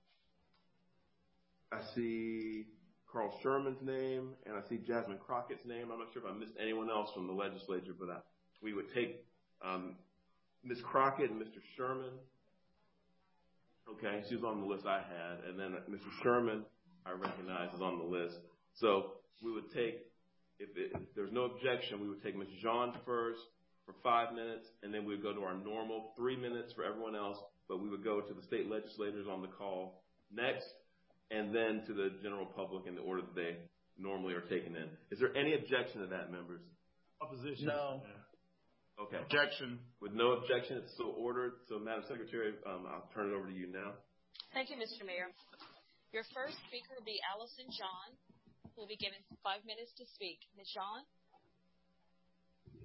I see Carl Sherman's name, and I see Jasmine Crockett's name. I'm not sure if I missed anyone else from the legislature, but we would take Ms. Crockett and Mr. Sherman. Okay, she was on the list I had, and then Mr. Sherman, I recognize, is on the list. So we would take, if there's no objection, we would take Ms. Jean first for 5 minutes, and then we would go to our normal 3 minutes for everyone else, but we would go to the state legislators on the call next, and then to the general public in the order that they normally are taken in. Is there any objection to that, members? Opposition? No. Okay. Objection. With no objection, it's so ordered. So, Madam Secretary, I'll turn it over to you now. Thank you, Mr. Mayor. Your first speaker will be Allison John, who will be given 5 minutes to speak. Ms. John?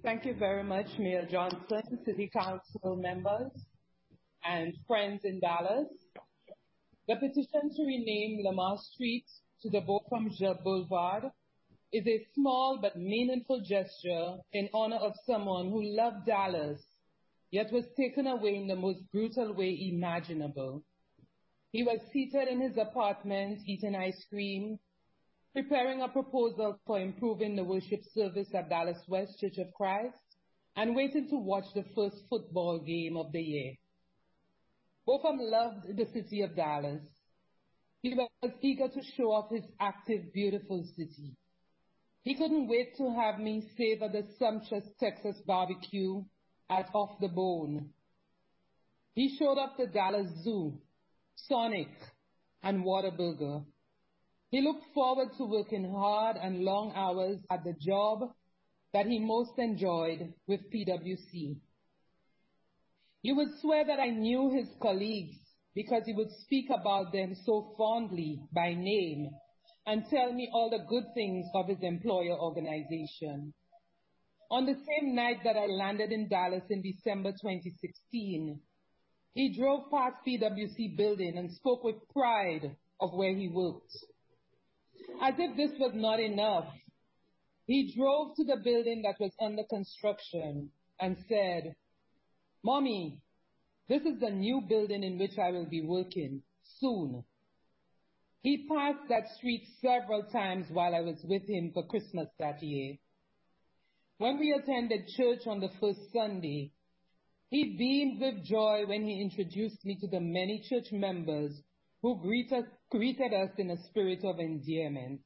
Thank you very much, Mayor Johnson, City Council members, and friends in Dallas. The petition to rename Lamar Street to the Beauchamp Boulevard is a small but meaningful gesture in honor of someone who loved Dallas, yet was taken away in the most brutal way imaginable. He was seated in his apartment eating ice cream, preparing a proposal for improving the worship service at Dallas West Church of Christ, and waiting to watch the first football game of the year. Beauchamp loved the city of Dallas. He was eager to show off his active, beautiful city. He couldn't wait to have me savor the sumptuous Texas barbecue at Off the Bone. He showed up the Dallas Zoo, Sonic, and Whataburger. He looked forward to working hard and long hours at the job that he most enjoyed with PwC. You would swear that I knew his colleagues because he would speak about them so fondly by name and tell me all the good things of his employer organization. On the same night that I landed in Dallas in December 2016, he drove past PwC building and spoke with pride of where he worked. As if this was not enough, he drove to the building that was under construction and said, "Mommy, this is the new building in which I will be working soon." He passed that street several times while I was with him for Christmas that year. When we attended church on the first Sunday, he beamed with joy when he introduced me to the many church members who greeted us in a spirit of endearment.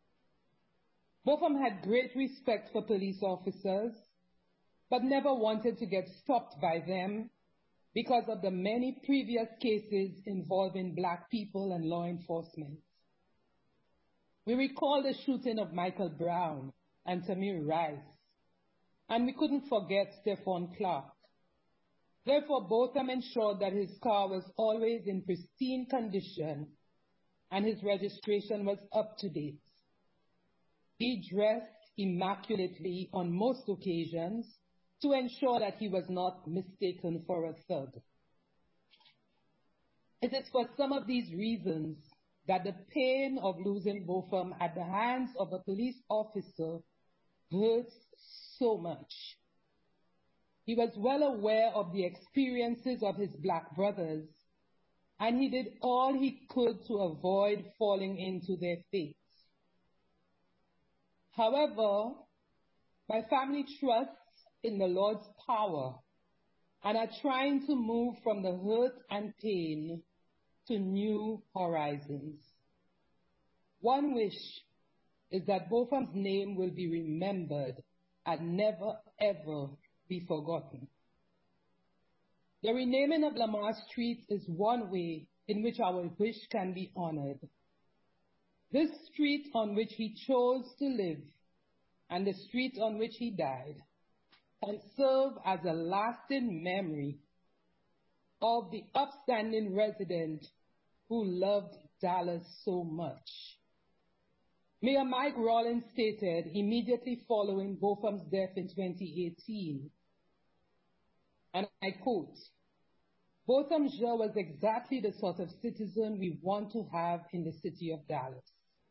Beauchamp had great respect for police officers, but never wanted to get stopped by them because of the many previous cases involving Black people and law enforcement. We recall the shooting of Michael Brown and Tamir Rice, and we couldn't forget Stephon Clark. Therefore, Beauchamp ensured that his car was always in pristine condition and his registration was up to date. He dressed immaculately on most occasions to ensure that he was not mistaken for a thug. It is for some of these reasons that the pain of losing Beauchamp at the hands of a police officer hurts so much. He was well aware of the experiences of his Black brothers, and he did all he could to avoid falling into their fates. However, my family trusts in the Lord's power and are trying to move from the hurt and pain to new horizons. One wish is that Beauchamp's name will be remembered and never ever be forgotten. The renaming of Lamar Street is one way in which our wish can be honored. This street on which he chose to live and the street on which he died can serve as a lasting memory of the upstanding resident who loved Dallas so much. Mayor Mike Rawlings stated immediately following Beauchamp's death in 2018, and I quote, "Beauchamp Jean was exactly the sort of citizen we want to have in the city of Dallas.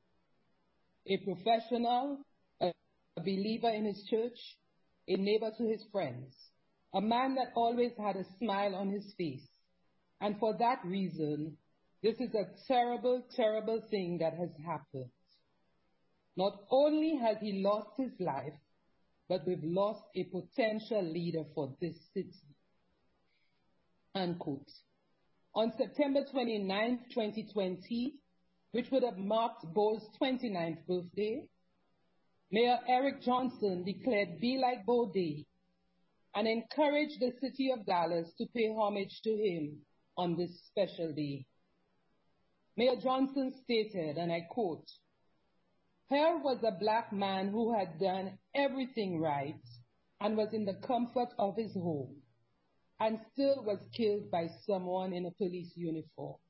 A professional, a believer in his church, a neighbor to his friends, a man that always had a smile on his face. And for that reason, this is a terrible, terrible thing that has happened. Not only has he lost his life, but we've lost a potential leader for this city." Unquote. On September 29, 2020, which would have marked Bo's 29th birthday, Mayor Eric Johnson declared Be Like Bo Day and encouraged the city of Dallas to pay homage to him on this special day. Mayor Johnson stated, and I quote, "Here was a Black man who had done everything right and was in the comfort of his home and still was killed by someone in a police uniform."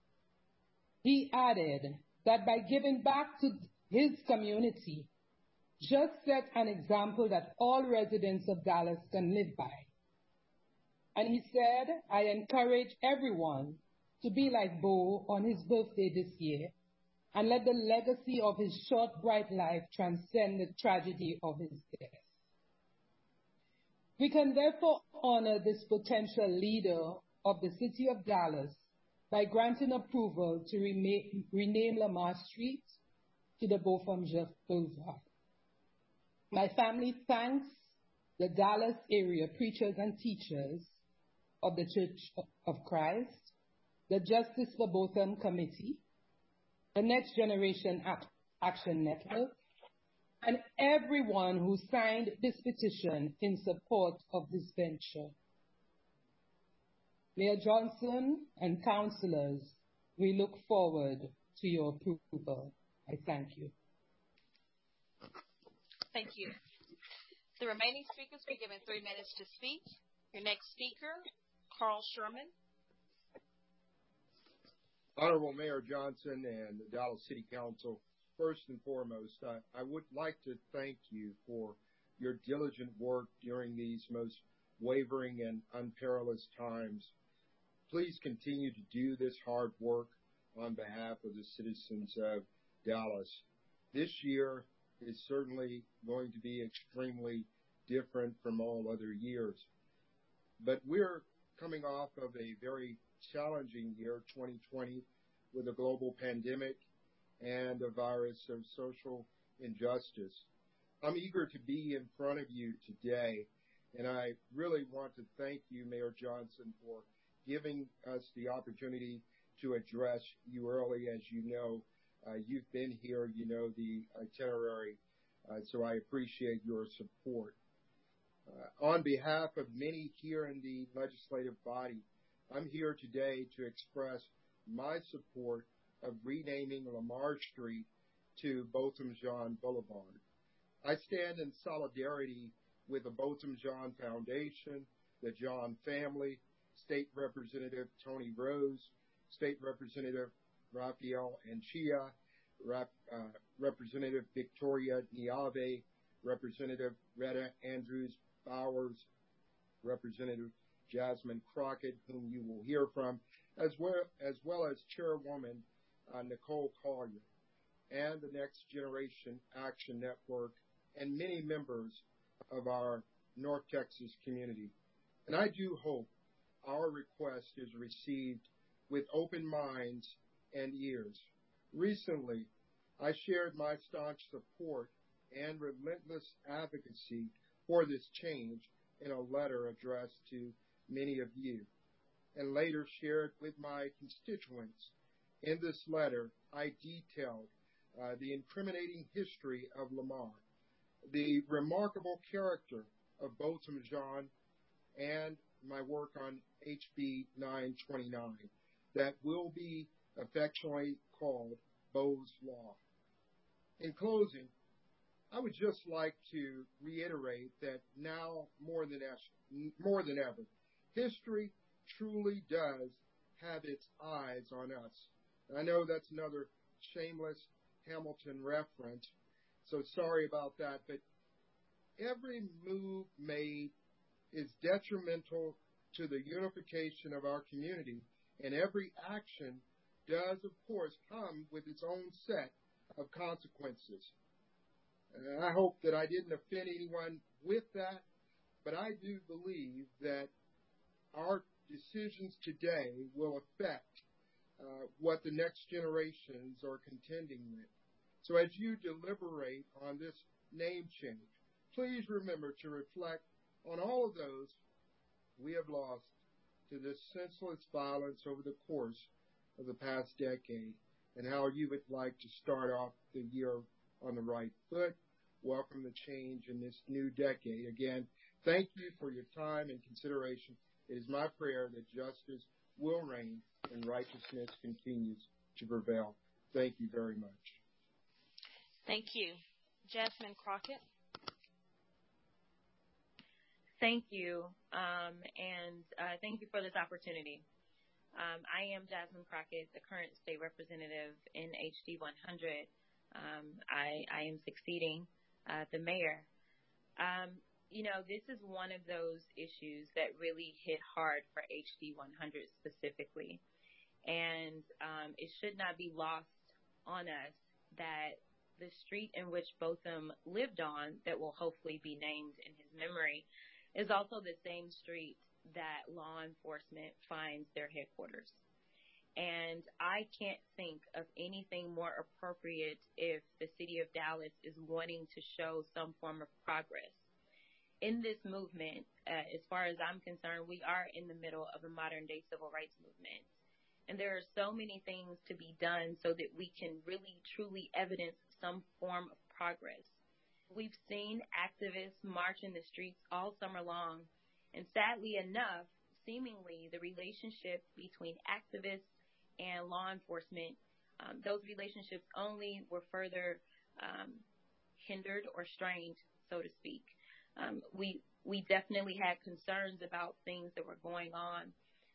He added that by giving back to his community, just set an example that all residents of Dallas can live by. And he said, I encourage everyone to be like Bo on his birthday this year and let the legacy of his short, bright life transcend the tragedy of his death. We can therefore honor this potential leader of the city of Dallas by granting approval to rename Lamar Street to the Beaufort Jeff Boulevard. My family thanks the Dallas area preachers and teachers of the Church of Christ, the Justice for Botham Committee, the Next Generation Action Network, and everyone who signed this petition in support of this venture. Mayor Johnson and councilors, we look forward to your approval. I thank you. Thank you. The remaining speakers will be given 3 minutes to speak. Your next speaker, Carl Sherman. Honorable Mayor Johnson and the Dallas City Council, first and foremost, I would like to thank you for your diligent work during these most wavering and unperilous times. Please continue to do this hard work on behalf of the citizens of Dallas. This year is certainly going to be extremely different from all other years. But we're coming off of a very challenging year, 2020, with a global pandemic and a virus of social injustice. I'm eager to be in front of you today, and I really want to thank you, Mayor Johnson, for giving us the opportunity to address you early. As you know, you've been here, you know the itinerary, so I appreciate your support. On behalf of many here in the legislative body, I'm here today to express my support of renaming Lamar Street to Botham Jean Boulevard. I stand in solidarity with the Botham Jean Foundation, the John family, State Representative Tony Rose, State Representative Rafael Anchia, Representative Victoria Niave, Representative Retta Andrews Bowers, Representative Jasmine Crockett, whom you will hear from, as well as Chairwoman Nicole Collier, and the Next Generation Action Network, and many members of our North Texas community. And I do hope our request is received with open minds and ears. Recently, I shared my staunch support and relentless advocacy for this change in a letter addressed to many of you, and later shared with my constituents. In this letter, I detailed the incriminating history of Lamar, the remarkable character of Botham Jean, and my work on HB 929 that will be affectionately called Bo's Law. In closing, I would just like to reiterate that now more than ever, history truly does have its eyes on us. And I know that's another shameless Hamilton reference, so sorry about that, but every move made is detrimental to the unification of our community, and every action does, of course, come with its own set of consequences. And I hope that I didn't offend anyone with that, but I do believe that our decisions today will affect what the next generations are contending with. So as you deliberate on this name change, please remember to reflect on all of those we have lost to this senseless violence over the course of the past decade, and how you would like to start off the year on the right foot, welcome the change in this new decade. Again, thank you for your time and consideration. It is my prayer that justice will reign and righteousness continues to prevail. Thank you very much. Thank you. Jasmine Crockett. Thank you, and thank you for this opportunity. I am Jasmine Crockett, the current state representative in HD 100. I am succeeding the mayor. This is one of those issues that really hit hard for HD 100 specifically. And it should not be lost on us that the street in which Botham lived on, that will hopefully be named in his memory, is also the same street that law enforcement finds their headquarters. And I can't think of anything more appropriate if the city of Dallas is wanting to show some form of progress. In this movement, as far as I'm concerned, we are in the middle of a modern day civil rights movement. And there are so many things to be done so that we can really, truly evidence some form of progress. We've seen activists march in the streets all summer long. And sadly enough, seemingly the relationship between activists and law enforcement, those relationships only were further hindered or strained, so to speak. We definitely had concerns about things that were going on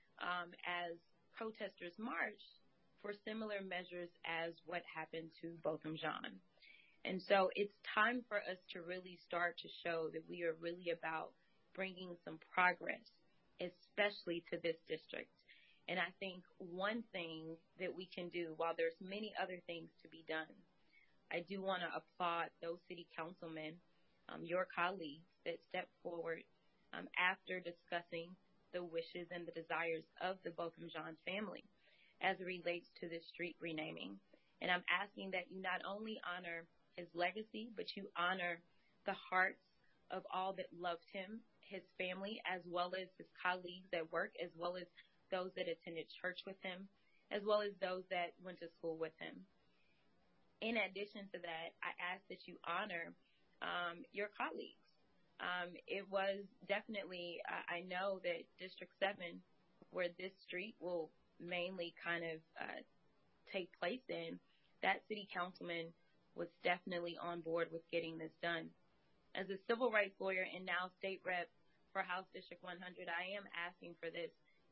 as protesters marched for similar measures as what happened to Botham Jean. And so it's time for us to really start to show that we are really about bringing some progress, especially to this district. And I think one thing that we can do, while there's many other things to be done, I do want to applaud those city councilmen, your colleagues that stepped forward after discussing the wishes and the desires of the Botham Jean family as it relates to this street renaming. And I'm asking that you not only honor his legacy, but you honor the hearts of all that loved him, his family, as well as his colleagues at work, as well as those that attended church with him, as well as those that went to school with him. In addition to that, I ask that you honor your colleagues. It was definitely, I know that District 7, where this street will mainly kind of take place in, that city councilman was definitely on board with getting this done. As a civil rights lawyer and now state rep for House District 100, I am asking for this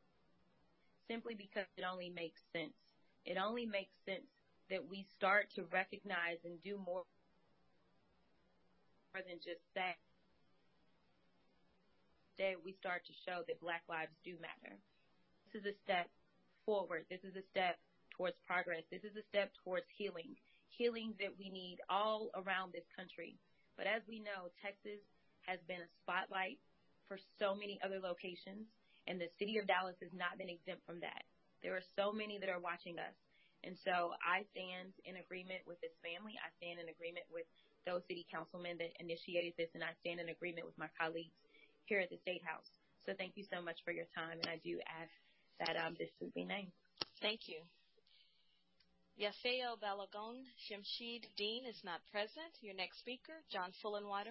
simply because it only makes sense. It only makes sense that we start to recognize and do more than just say. Instead, we start to show that Black lives do matter. This is a step forward. This is a step towards progress. This is a step towards healing that we need all around this country. But as we know, Texas has been a spotlight for so many other locations, and the city of Dallas has not been exempt from that. There are so many that are watching us. And so I stand in agreement with this family. I stand in agreement with those city councilmen that initiated this, and I stand in agreement with my colleagues here at the State House. So thank you so much for your time, and I do ask that this should be named. Thank you. Yafael Balagon Shemshid Dean is not present. Your next speaker, John Fullenwider.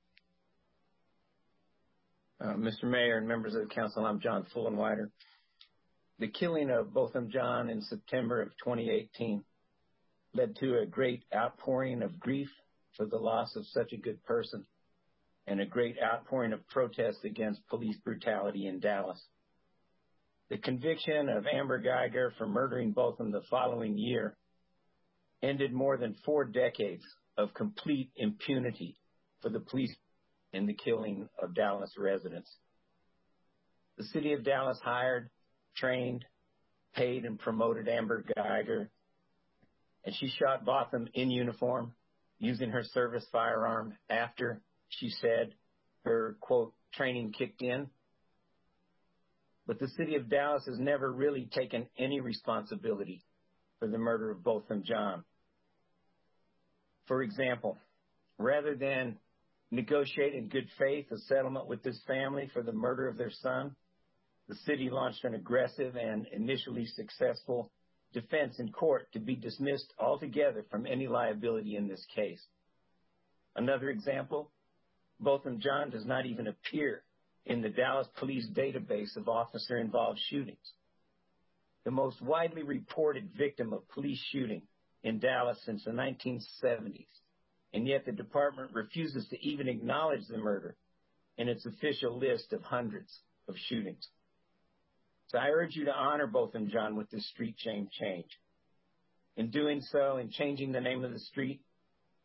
Mr. Mayor and members of the council, I'm John Fullenwider. The killing of Botham Jean in September of 2018 led to a great outpouring of grief for the loss of such a good person and a great outpouring of protest against police brutality in Dallas. The conviction of Amber Guyger for murdering Botham the following year ended more than 4 decades of complete impunity for the police in the killing of Dallas residents. The city of Dallas hired, trained, paid, and promoted Amber Guyger, and she shot Botham in uniform using her service firearm after, she said, her, quote, training kicked in. But the city of Dallas has never really taken any responsibility for the murder of Botham Jean. For example, rather than negotiate in good faith a settlement with this family for the murder of their son, the city launched an aggressive and initially successful defense in court to be dismissed altogether from any liability in this case. Another example, Botham Jean does not even appear in the Dallas police database of officer-involved shootings. The most widely reported victim of police shooting in Dallas since the 1970s, and yet the department refuses to even acknowledge the murder in its official list of hundreds of shootings. So I urge you to honor Botham Jean with this street name change. In doing so, in changing the name of the street,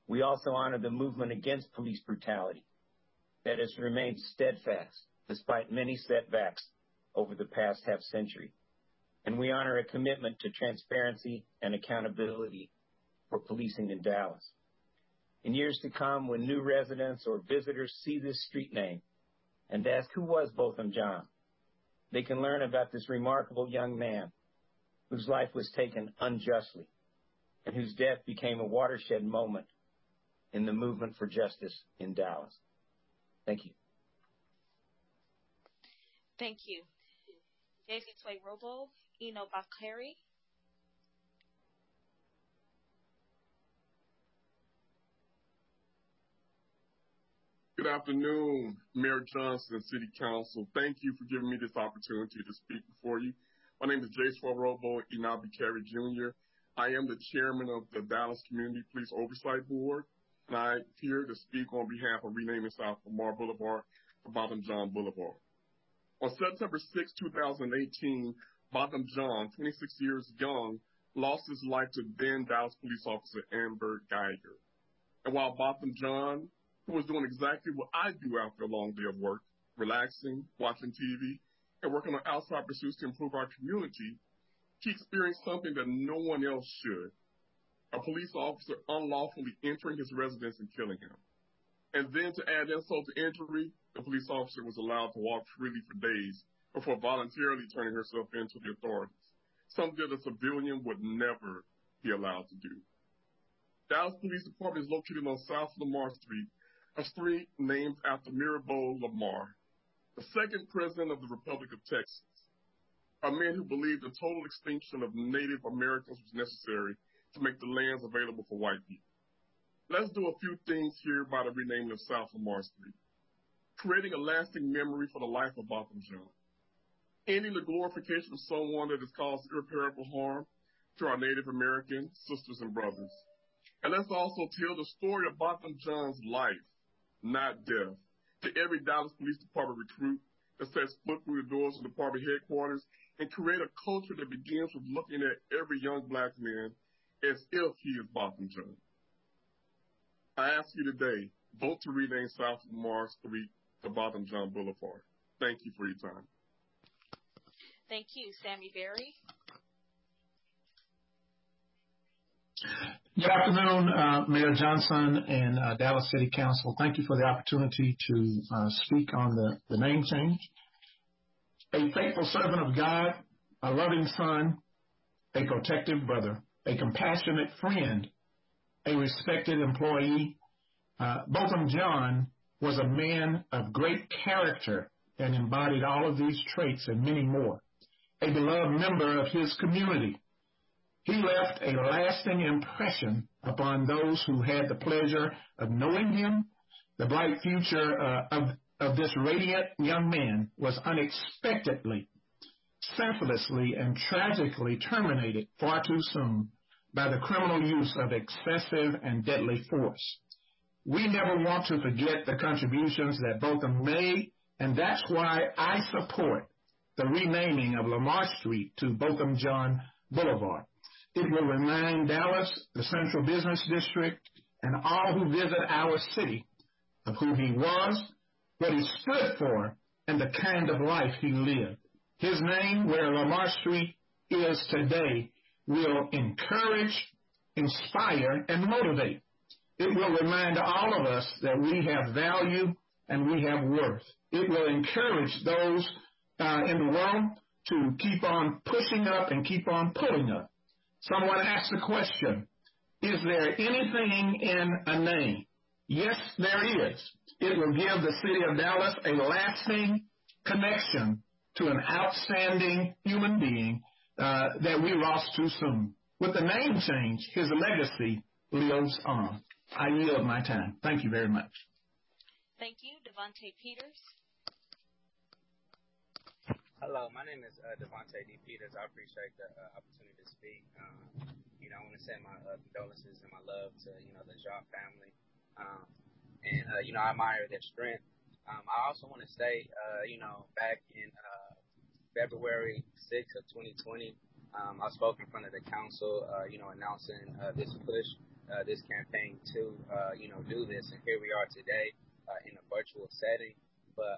We also honor the movement against police brutality that has remained steadfast despite many setbacks over the past half century. And we honor a commitment to transparency and accountability for policing in Dallas. In years to come, when new residents or visitors see this street name and ask who was Botham Jean, they can learn about this remarkable young man whose life was taken unjustly and whose death became a watershed moment in the movement for justice in Dallas. Thank you. Thank you. David Sway Robo, Eno Bakari. Good afternoon, Mayor Johnson, City Council. Thank you for giving me this opportunity to speak before you. My name is J. Robo Inabi Carey Jr. I am the chairman of the Dallas Community Police Oversight Board, and I'm here to speak on behalf of renaming South Lamar Boulevard to Botham Jean Boulevard. On September 6, 2018, Botham Jean, 26 years young, lost his life to then Dallas police officer Amber Geiger. And while Botham Jean, who was doing exactly what I do after a long day of work, relaxing, watching TV, and working on outside pursuits to improve our community, he experienced something that no one else should. A police officer unlawfully entering his residence and killing him. And then to add insult to injury, the police officer was allowed to walk freely for days before voluntarily turning herself in to the authorities, something that a civilian would never be allowed to do. Dallas Police Department is located on South Lamar Street, a street named after Mirabeau Lamar, the second president of the Republic of Texas, a man who believed the total extinction of Native Americans was necessary to make the lands available for white people. Let's do a few things here by the renaming of South Lamar Street. Creating a lasting memory for the life of Botham Jean. Ending the glorification of someone that has caused irreparable harm to our Native American sisters and brothers. And let's also tell the story of Botham Jean's life, not death, to every Dallas Police Department recruit that sets foot through the doors of the department headquarters, and create a culture that begins with looking at every young black man as if he is Botham Jean. I ask you today, vote to rename South Lamar Street to Botham Jean Boulevard. Thank you for your time. Thank you. Sammy Berry. Good afternoon, Mayor Johnson and Dallas City Council. Thank you for the opportunity to speak on the name change. A faithful servant of God, a loving son, a protective brother, a compassionate friend, a respected employee. Botham Jean was a man of great character and embodied all of these traits and many more. A beloved member of his community. He left a lasting impression upon those who had the pleasure of knowing him. The bright future of this radiant young man was unexpectedly, senselessly, and tragically terminated far too soon by the criminal use of excessive and deadly force. We never want to forget the contributions that Botham made, and that's why I support the renaming of Lamar Street to Botham Jean Boulevard. It will remind Dallas, the Central Business District, and all who visit our city of who he was, what he stood for, and the kind of life he lived. His name, where Lamar Street is today, will encourage, inspire, and motivate. It will remind all of us that we have value and we have worth. It will encourage those in the world to keep on pushing up and keep on pulling up. Someone asked the question, is there anything in a name? Yes, there is. It will give the city of Dallas a lasting connection to an outstanding human being that we lost too soon. With the name change, his legacy lives on. I yield my time. Thank you very much. Thank you. Devontae Peters. Hello, my name is Devontae D. Peters. I appreciate the opportunity to speak. I want to send my condolences and my love to, the Jean family. I admire their strength. I also want to say, back in February 6th of 2020, I spoke in front of the council, announcing this push this campaign to, do this. And here we are today in a virtual setting. But,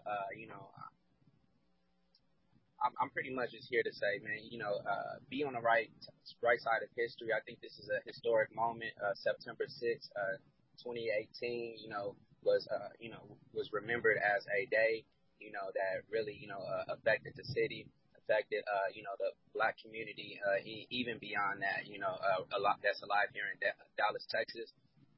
I'm pretty much just here to say, man, be on the right side of history. I think this is a historic moment. September 6th, 2018, was remembered as a day, that really, affected the city, affected, the Black community, even beyond that, a lot that's alive here in Dallas, Texas.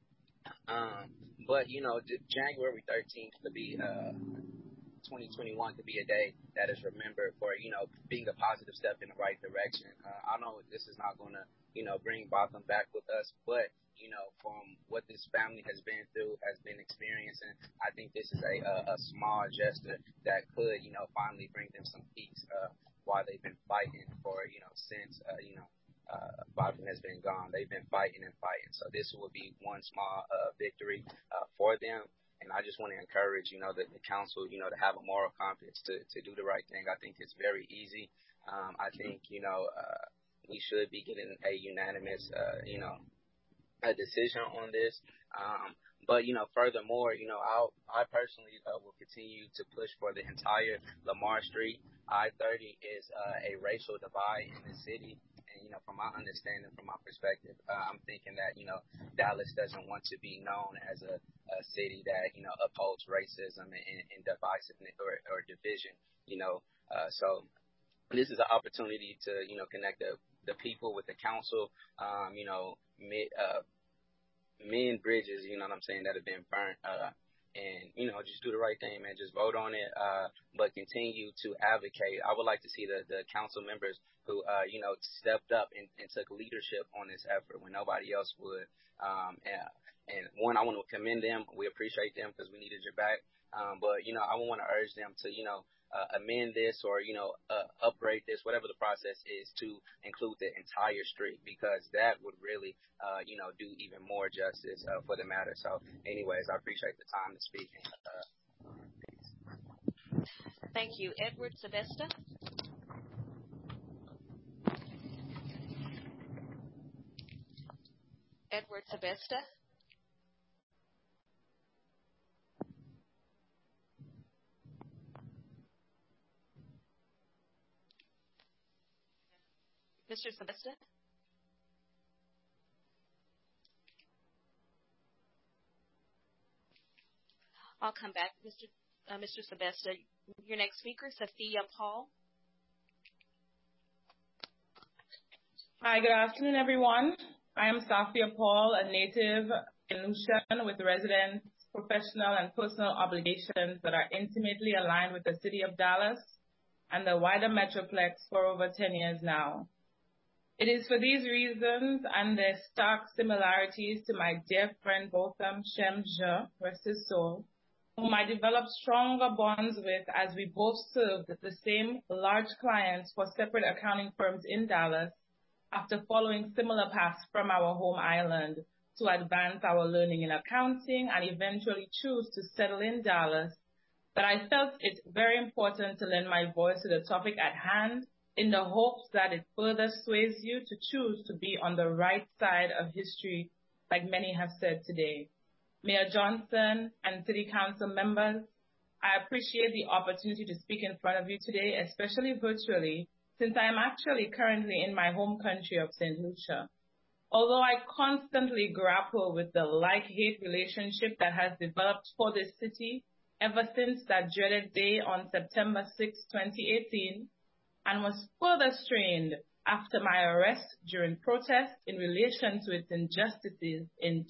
But, January 13th could be, 2021 could be a day that is remembered for, being a positive step in the right direction. I know this is not going to, bring Botham back with us, but, from what this family has been through, has been experiencing, I think this is a small gesture that could, finally bring them some peace while they've been fighting for, since, Botham has been gone. They've been fighting and fighting. So this will be one small victory for them. And I just want to encourage, the council, to have a moral compass to do the right thing. I think it's very easy. I think, we should be getting a unanimous, a decision on this. But, furthermore, I personally will continue to push for the entire Lamar Street. I-30 is a racial divide in the city. And, from my understanding, from my perspective, I'm thinking that, Dallas doesn't want to be known as a city that, upholds racism and divisiveness or division, So this is an opportunity to, connect the people with the council, mend bridges, what I'm saying, that have been burnt. And, just do the right thing, man. Just vote on it, but continue to advocate. I would like to see the council members who, stepped up and took leadership on this effort when nobody else would. And one, I want to commend them. We appreciate them because we needed your back. But, I want to urge them to, amend this or, upgrade this, whatever the process is, to include the entire street, because that would really, do even more justice for the matter. So anyways, I appreciate the time to speak. Thank you. Edward Sebesta. Edward Sebesta. Mr. Sebesta? I'll come back, Mr. Sebesta. Your next speaker, Sophia Paul. Hi, good afternoon, everyone. I am Sophia Paul, a native in Lucian with residence, professional, and personal obligations that are intimately aligned with the city of Dallas and the wider Metroplex for over 10 years now. It is for these reasons and their stark similarities to my dear friend Botham Shem Je, rest his soul, whom I developed stronger bonds with as we both served the same large clients for separate accounting firms in Dallas after following similar paths from our home island to advance our learning in accounting and eventually choose to settle in Dallas, that I felt it very important to lend my voice to the topic at hand in the hopes that it further sways you to choose to be on the right side of history, like many have said today. Mayor Johnson and City Council members, I appreciate the opportunity to speak in front of you today, especially virtually, since I am actually currently in my home country of St. Lucia. Although I constantly grapple with the like-hate relationship that has developed for this city ever since that dreaded day on September 6, 2018, and was further strained after my arrest during protests in relation to its injustices in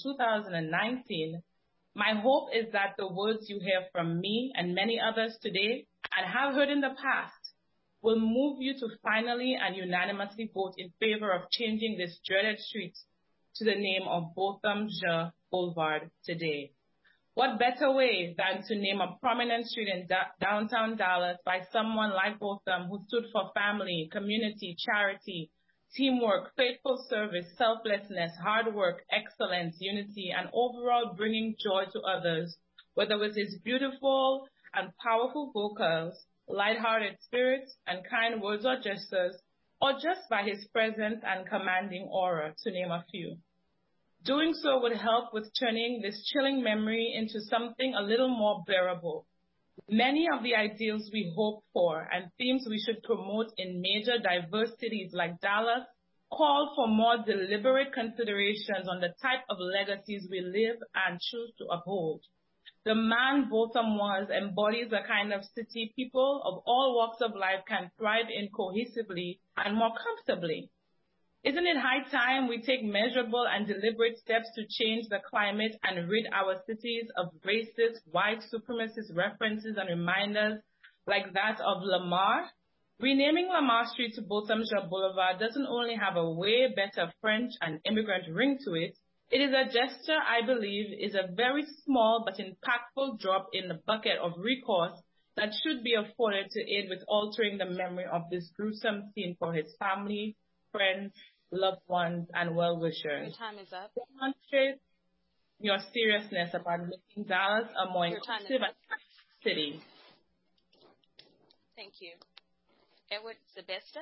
2019, my hope is that the words you hear from me and many others today, and have heard in the past, will move you to finally and unanimously vote in favor of changing this dreaded street to the name of Botham Je Boulevard today. What better way than to name a prominent street in downtown Dallas by someone like Botham, who stood for family, community, charity, teamwork, faithful service, selflessness, hard work, excellence, unity, and overall bringing joy to others, whether with his beautiful and powerful vocals, light-hearted spirits, and kind words or gestures, or just by his presence and commanding aura, to name a few. Doing so would help with turning this chilling memory into something a little more bearable. Many of the ideals we hope for and themes we should promote in major diverse cities like Dallas call for more deliberate considerations on the type of legacies we live and choose to uphold. The man Botham was embodies a kind of city people of all walks of life can thrive in cohesively and more comfortably. Isn't it high time we take measurable and deliberate steps to change the climate and rid our cities of racist, white supremacist references and reminders like that of Lamar? Renaming Lamar Street to Botham-Jean Boulevard doesn't only have a way better French and immigrant ring to it, it is a gesture I believe is a very small but impactful drop in the bucket of recourse that should be afforded to aid with altering the memory of this gruesome scene for his family, friends, loved ones, and well-wishers. Your time is up. Demonstrate your seriousness about making Dallas a more inclusive and city. Thank you. Edward Sebesta.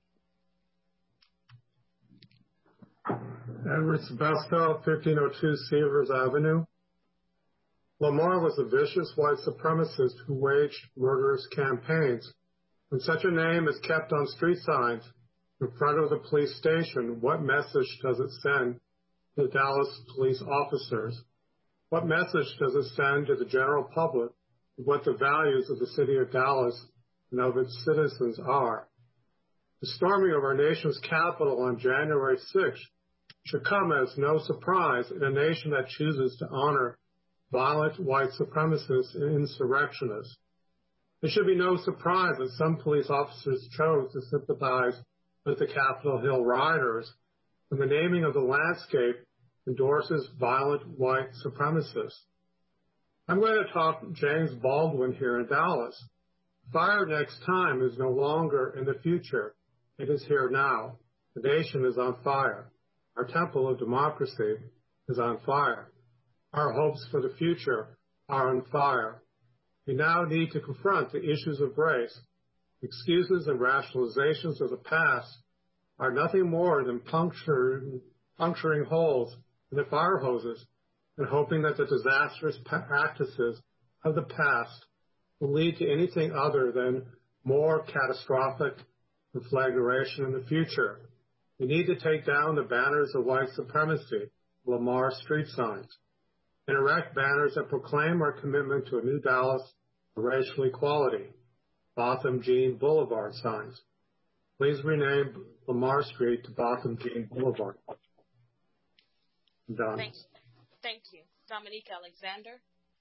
Edward Sebesta, 1502 Severs Avenue. Lamar was a vicious white supremacist who waged murderous campaigns. When such a name is kept on street signs in front of the police station, what message does it send to the Dallas police officers? What message does it send to the general public of what the values of the city of Dallas and of its citizens are? The storming of our nation's capital on January 6th should come as no surprise in a nation that chooses to honor violent white supremacists and insurrectionists. It should be no surprise that some police officers chose to sympathize with the Capitol Hill rioters when the naming of the landscape endorses violent white supremacists. I'm going to talk James Baldwin here in Dallas. Fire next time is no longer in the future. It is here now. The nation is on fire. Our temple of democracy is on fire. Our hopes for the future are on fire. We now need to confront the issues of race. Excuses and rationalizations of the past are nothing more than puncturing holes in the fire hoses and hoping that the disastrous practices of the past will lead to anything other than more catastrophic conflagration in the future. We need to take down the banners of white supremacy, Lamar street signs, and erect banners that proclaim our commitment to a new Dallas of racial equality, Botham-Jean Boulevard signs. Please rename Lamar Street to Botham-Jean Boulevard. I'm done. Thank you. Dominique Alexander.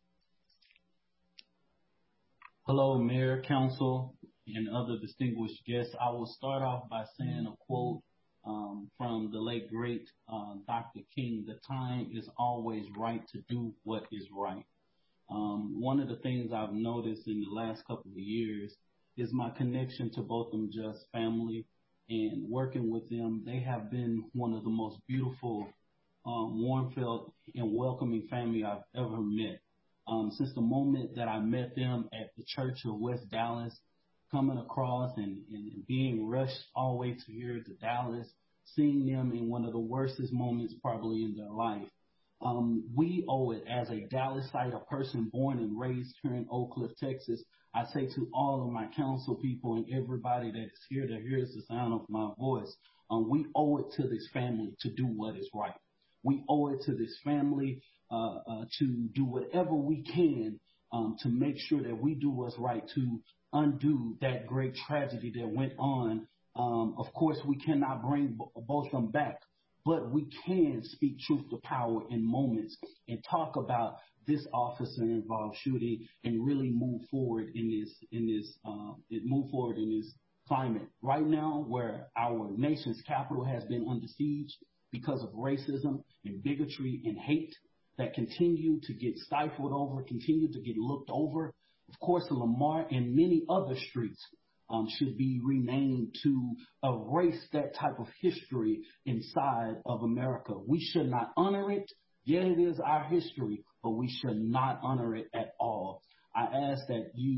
Hello, Mayor, Council, and other distinguished guests. I will start off by saying a quote from the late, great Dr. King: "The time is always right to do what is right." One of the things I've noticed in the last couple of years is my connection to Botham Just family and working with them. They have been one of the most beautiful, warm-felt, and welcoming family I've ever met. Since the moment that I met them at the Church of West Dallas, coming across and being rushed all the way to here to Dallas, seeing them in one of the worstest moments probably in their life. We owe it as a Dallasite, a person born and raised here in Oak Cliff, Texas. I say to all of my council people and everybody that is here that hears the sound of my voice, we owe it to this family to do what is right. We owe it to this family to do whatever we can to make sure that we do what's right, to undo that great tragedy that went on. Of course, we cannot bring both of them back, but we can speak truth to power in moments and talk about this officer involved shooting and really move forward in this climate. Right now, where our nation's capital has been under siege because of racism and bigotry and hate that continue to get stifled over, continue to get looked over. Of course, Lamar and many other streets should be renamed to erase that type of history inside of America. We should not honor it. Yeah, it is our history, but we should not honor it at all. I ask that you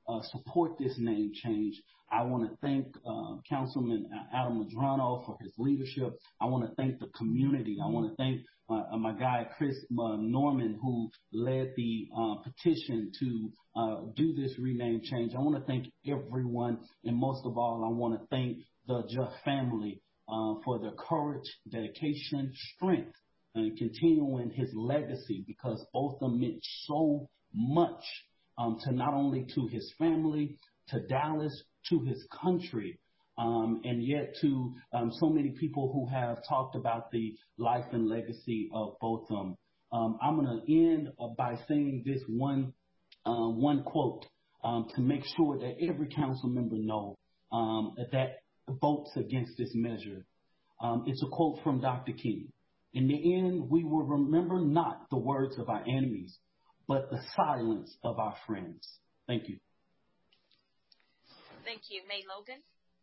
support this name change. I want to thank Councilman Adam Medrano for his leadership. I want to thank the community. I want to thank my guy Chris Norman, who led the petition to do this rename change. I want to thank everyone, and most of all, I want to thank the Juh family for their courage, dedication, strength, and continuing his legacy, because both of them meant so much to not only to his family, to Dallas, to his country, and yet to so many people who have talked about the life and legacy of both of them. I'm going to end by saying this one quote to make sure that every council member know that votes against this measure. It's a quote from Dr. King. In the end, we will remember not the words of our enemies, but the silence of our friends. Thank you. Thank you. May Logan.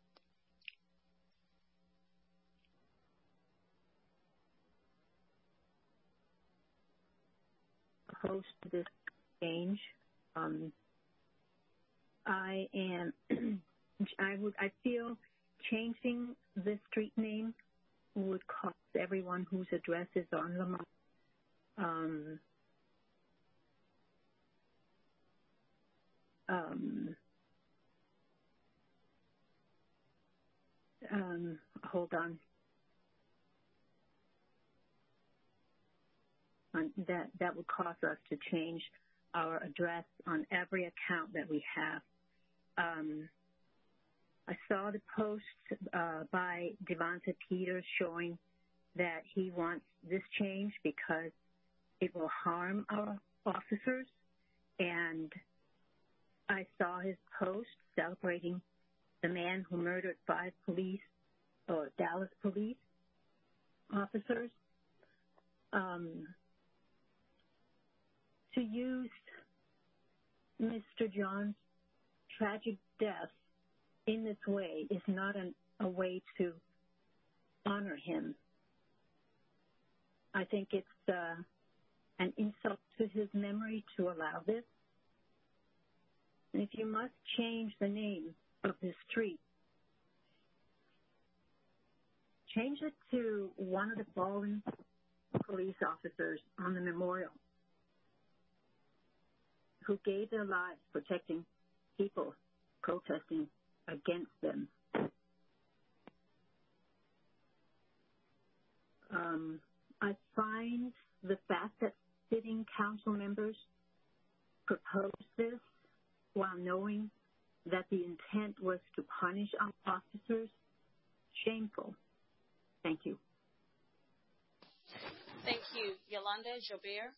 Opposed to this change. I feel changing the street name would cost everyone whose address is on Lamar. Hold on. That would cause us to change our address on every account that we have. I saw the post by Devonta Peters showing that he wants this change because it will harm our officers, and I saw his post celebrating the man who murdered 5 Dallas police officers. To use Mr. John's tragic death in this way is not a way to honor him. I think it's an insult to his memory to allow this. And if you must change the name of the street, change it to one of the fallen police officers on the memorial who gave their lives protecting people protesting against them. I find the fact that sitting council members proposed this while knowing that the intent was to punish our officers shameful. Thank you. Thank you. Yolanda Jobert.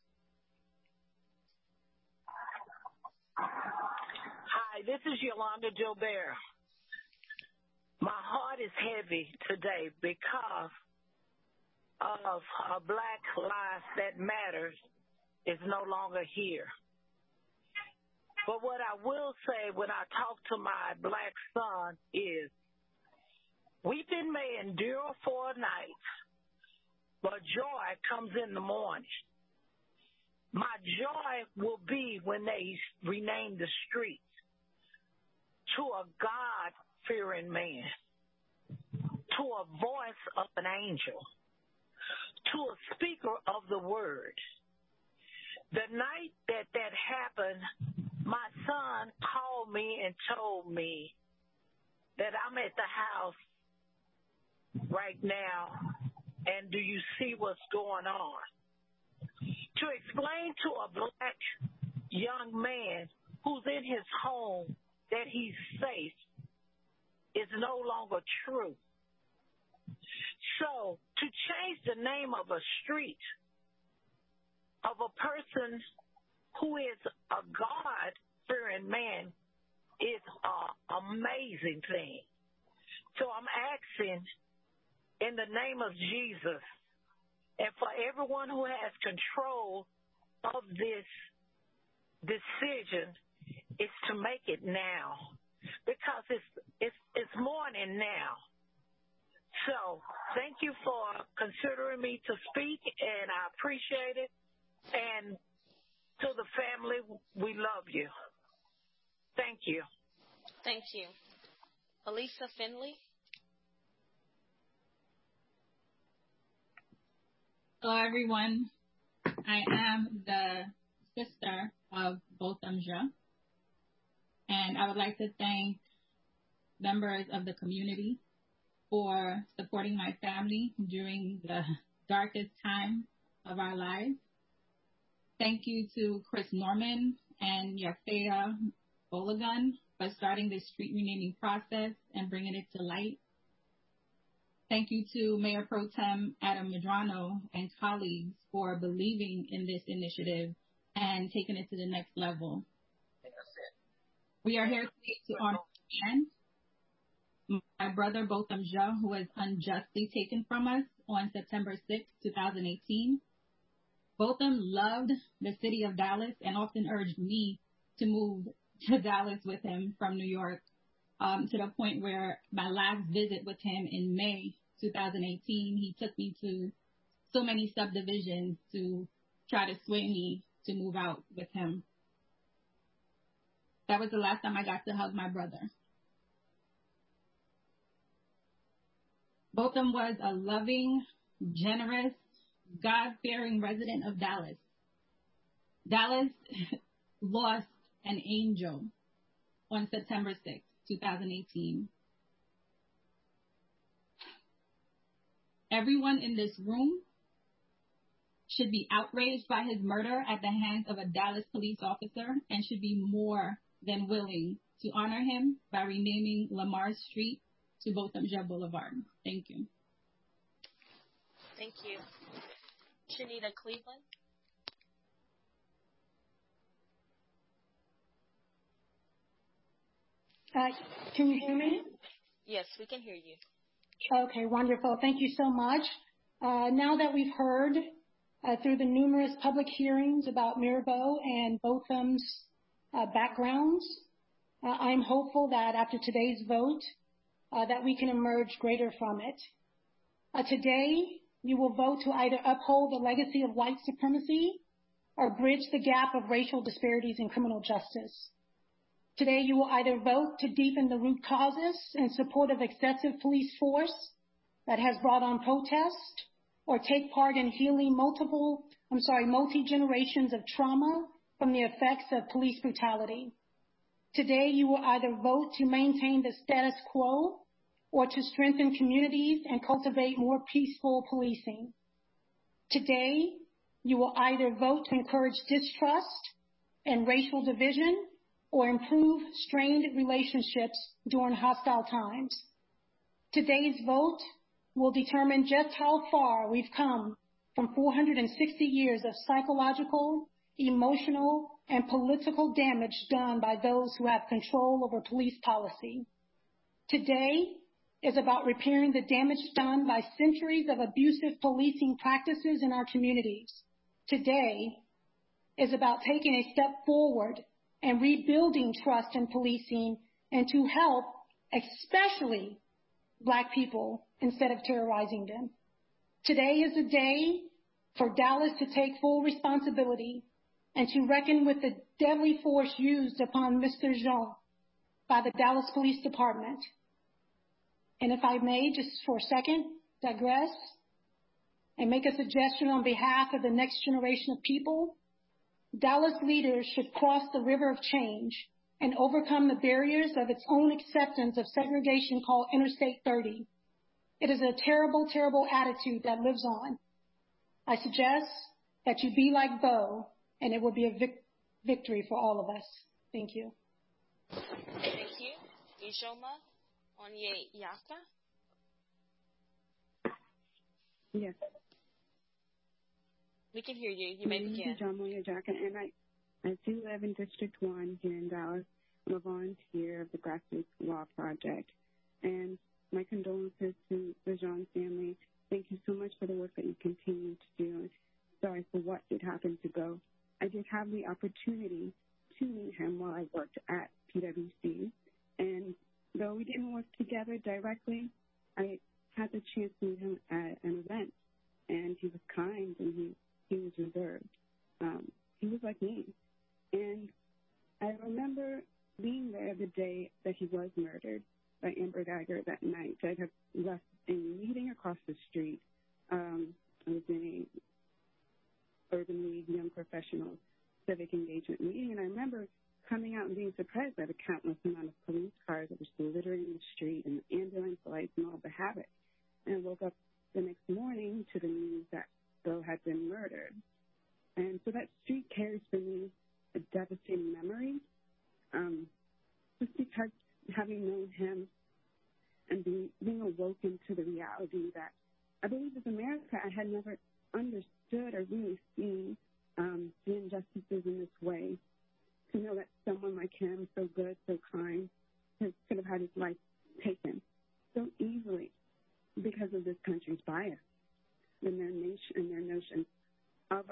Hi, this is Yolanda Jobert. My heart is heavy today because of a Black Lives That Matters is no longer here. But what I will say when I talk to my Black son is, weeping may endure for a night, but joy comes in the morning. My joy will be when they rename the streets to a God-fearing man, to a voice of an angel, to a speaker of the word. The night that happened, my son called me and told me that I'm at the house right now, and do you see what's going on? To explain to a Black young man who's in his home that he's safe is no longer true. So to change the name of a street of a person who is a God-fearing man is an amazing thing. So I'm asking in the name of Jesus, and for everyone who has control of this decision, is to make it now, because it's morning now. So thank you for considering me to speak, and I appreciate it. And to the family, we love you. Thank you. Thank you. Elisa Finley. Hello, everyone. I am the sister of Botham Jean, and I would like to thank members of the community for supporting my family during the darkest time of our lives. Thank you to Chris Norman and Yafea Bolagun for starting this street renaming process and bringing it to light. Thank you to Mayor Pro Tem Adam Medrano and colleagues for believing in this initiative and taking it to the next level. We are here today to honor my brother Botham Jean, who was unjustly taken from us on September 6, 2018. Botham loved the city of Dallas and often urged me to move to Dallas with him from New York, to the point where my last visit with him in May 2018, he took me to so many subdivisions to try to sway me to move out with him. That was the last time I got to hug my brother. Botham was a loving, generous, God-fearing resident of Dallas. Dallas lost an angel on September 6, 2018. Everyone in this room should be outraged by his murder at the hands of a Dallas police officer and should be more than willing to honor him by renaming Lamar Street to Botham Jean Boulevard. Thank you. Thank you. Shanita Cleveland. Can you hear me? Yes, we can hear you. Okay, wonderful. Thank you so much. Now that we've heard through the numerous public hearings about Mirabeau and Botham's backgrounds, I'm hopeful that after today's vote, that we can emerge greater from it. Today, you will vote to either uphold the legacy of white supremacy or bridge the gap of racial disparities in criminal justice. Today, you will either vote to deepen the root causes in support of excessive police force that has brought on protest, or take part in healing multi-generations of trauma from the effects of police brutality. Today, you will either vote to maintain the status quo or to strengthen communities and cultivate more peaceful policing. Today, you will either vote to encourage distrust and racial division or improve strained relationships during hostile times. Today's vote will determine just how far we've come from 460 years of psychological, emotional, and political damage done by those who have control over police policy. Today is about repairing the damage done by centuries of abusive policing practices in our communities. Today is about taking a step forward and rebuilding trust in policing and to help, especially Black people, instead of terrorizing them. Today is a day for Dallas to take full responsibility and to reckon with the deadly force used upon Mr. Jean by the Dallas Police Department. And if I may, just for a second, digress and make a suggestion on behalf of the next generation of people, Dallas leaders should cross the river of change and overcome the barriers of its own acceptance of segregation called Interstate 30. It is a terrible, terrible attitude that lives on. I suggest that you be like Bo, and it will be a victory for all of us. Thank you. Thank you. Ishoma Onyeyaka. Yes. We can hear you. You may begin. John Onyeyaka, and I do live in District 1 here in Dallas. I'm a volunteer of the Grassroots Law Project. And my condolences to the Jean family. Thank you so much for the work that you continue to do. Sorry for what did happen to Bo. I did have the opportunity to meet him while I worked at PwC. And though we didn't work together directly, I had the chance to meet him at an event. And he was kind and he was reserved. He was like me. And I remember being there the day that he was murdered by Amber Geiger that night, I had left a meeting across the street. I was in a Urban League Young Professionals civic engagement meeting, and I remember coming out and being surprised by the countless amount of police cars that were still littering the street and the ambulance lights and all the havoc. And I woke up the next morning to the news that Bill had been murdered. And so that street carries for me a devastating memory, just because having known him and being awoken to the reality that I believe as America I had never understood or really seen the injustices in this way. To know that someone like him, so good, so kind, could have had his life taken so easily because of this country's bias and their notion of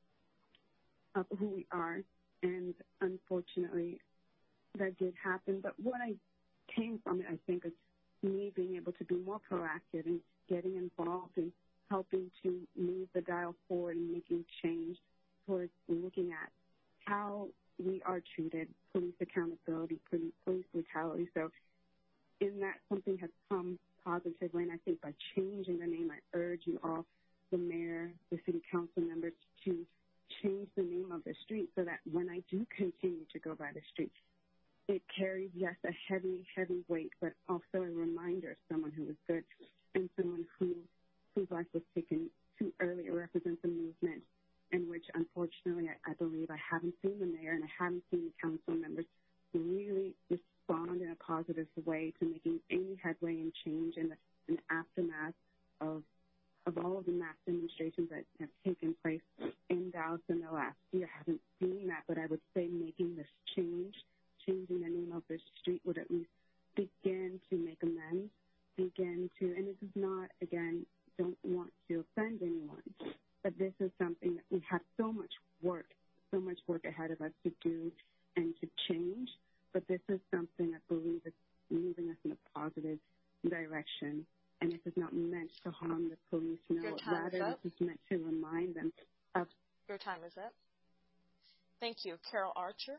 who we are. And unfortunately, that did happen. But what I came from it, I think, is me being able to be more proactive and getting involved and helping to move the dial forward and making change towards looking at how we are treated, police accountability, police brutality. So in that, something has come positively, and I think by changing the name, I urge you all, the mayor, the city council members, to change the name of the street so that when I do continue to go by the street, it carries, yes, a heavy, heavy weight, but also a reminder of someone who was good and someone whose life was taken too early. It represents a movement in which, unfortunately, I believe I haven't seen the mayor and I haven't seen the council members really respond in a positive way to making any headway and change in the aftermath of all of the mass demonstrations that have taken place in Dallas in the last year. I haven't seen that, but I would say making this change, changing the name of this street would at least begin to make amends, and this is not, again, don't want to offend anyone, but this is something that we have so much work ahead of us to do and to change, but this is something I believe is moving us in a positive direction, and this is not meant to harm the police, no, rather this is meant to remind them of... Your time is up. Thank you. Carol Archer.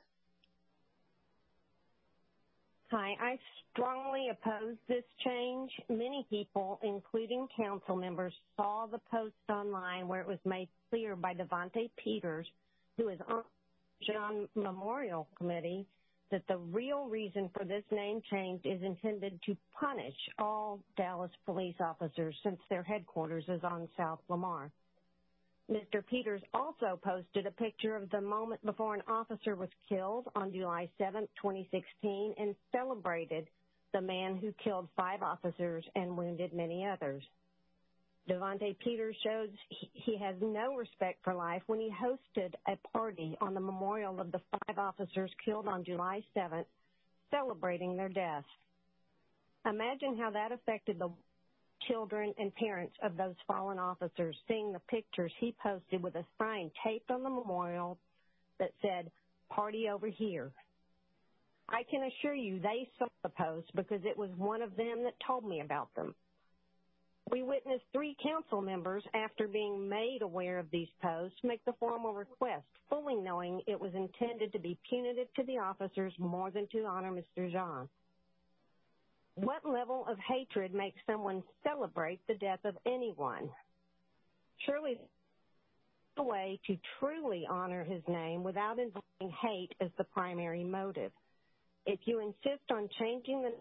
Hi, I strongly oppose this change. Many people, including council members, saw the post online where it was made clear by Devontae Peters, who is on the John Memorial Committee, that the real reason for this name change is intended to punish all Dallas police officers since their headquarters is on South Lamar. Mr. Peters also posted a picture of the moment before an officer was killed on July 7, 2016, and celebrated the man who killed 5 officers and wounded many others. Devontae Peters shows he has no respect for life when he hosted a party on the memorial of the 5 officers killed on July 7th, celebrating their deaths. Imagine how that affected the children and parents of those fallen officers, seeing the pictures he posted with a sign taped on the memorial that said, "Party over here." I can assure you they saw the post because it was one of them that told me about them. We witnessed 3 council members, after being made aware of these posts, make the formal request, fully knowing it was intended to be punitive to the officers more than to honor Mr. John. What level of hatred makes someone celebrate the death of anyone? Surely the way to truly honor his name without involving hate as the primary motive. If you insist on changing the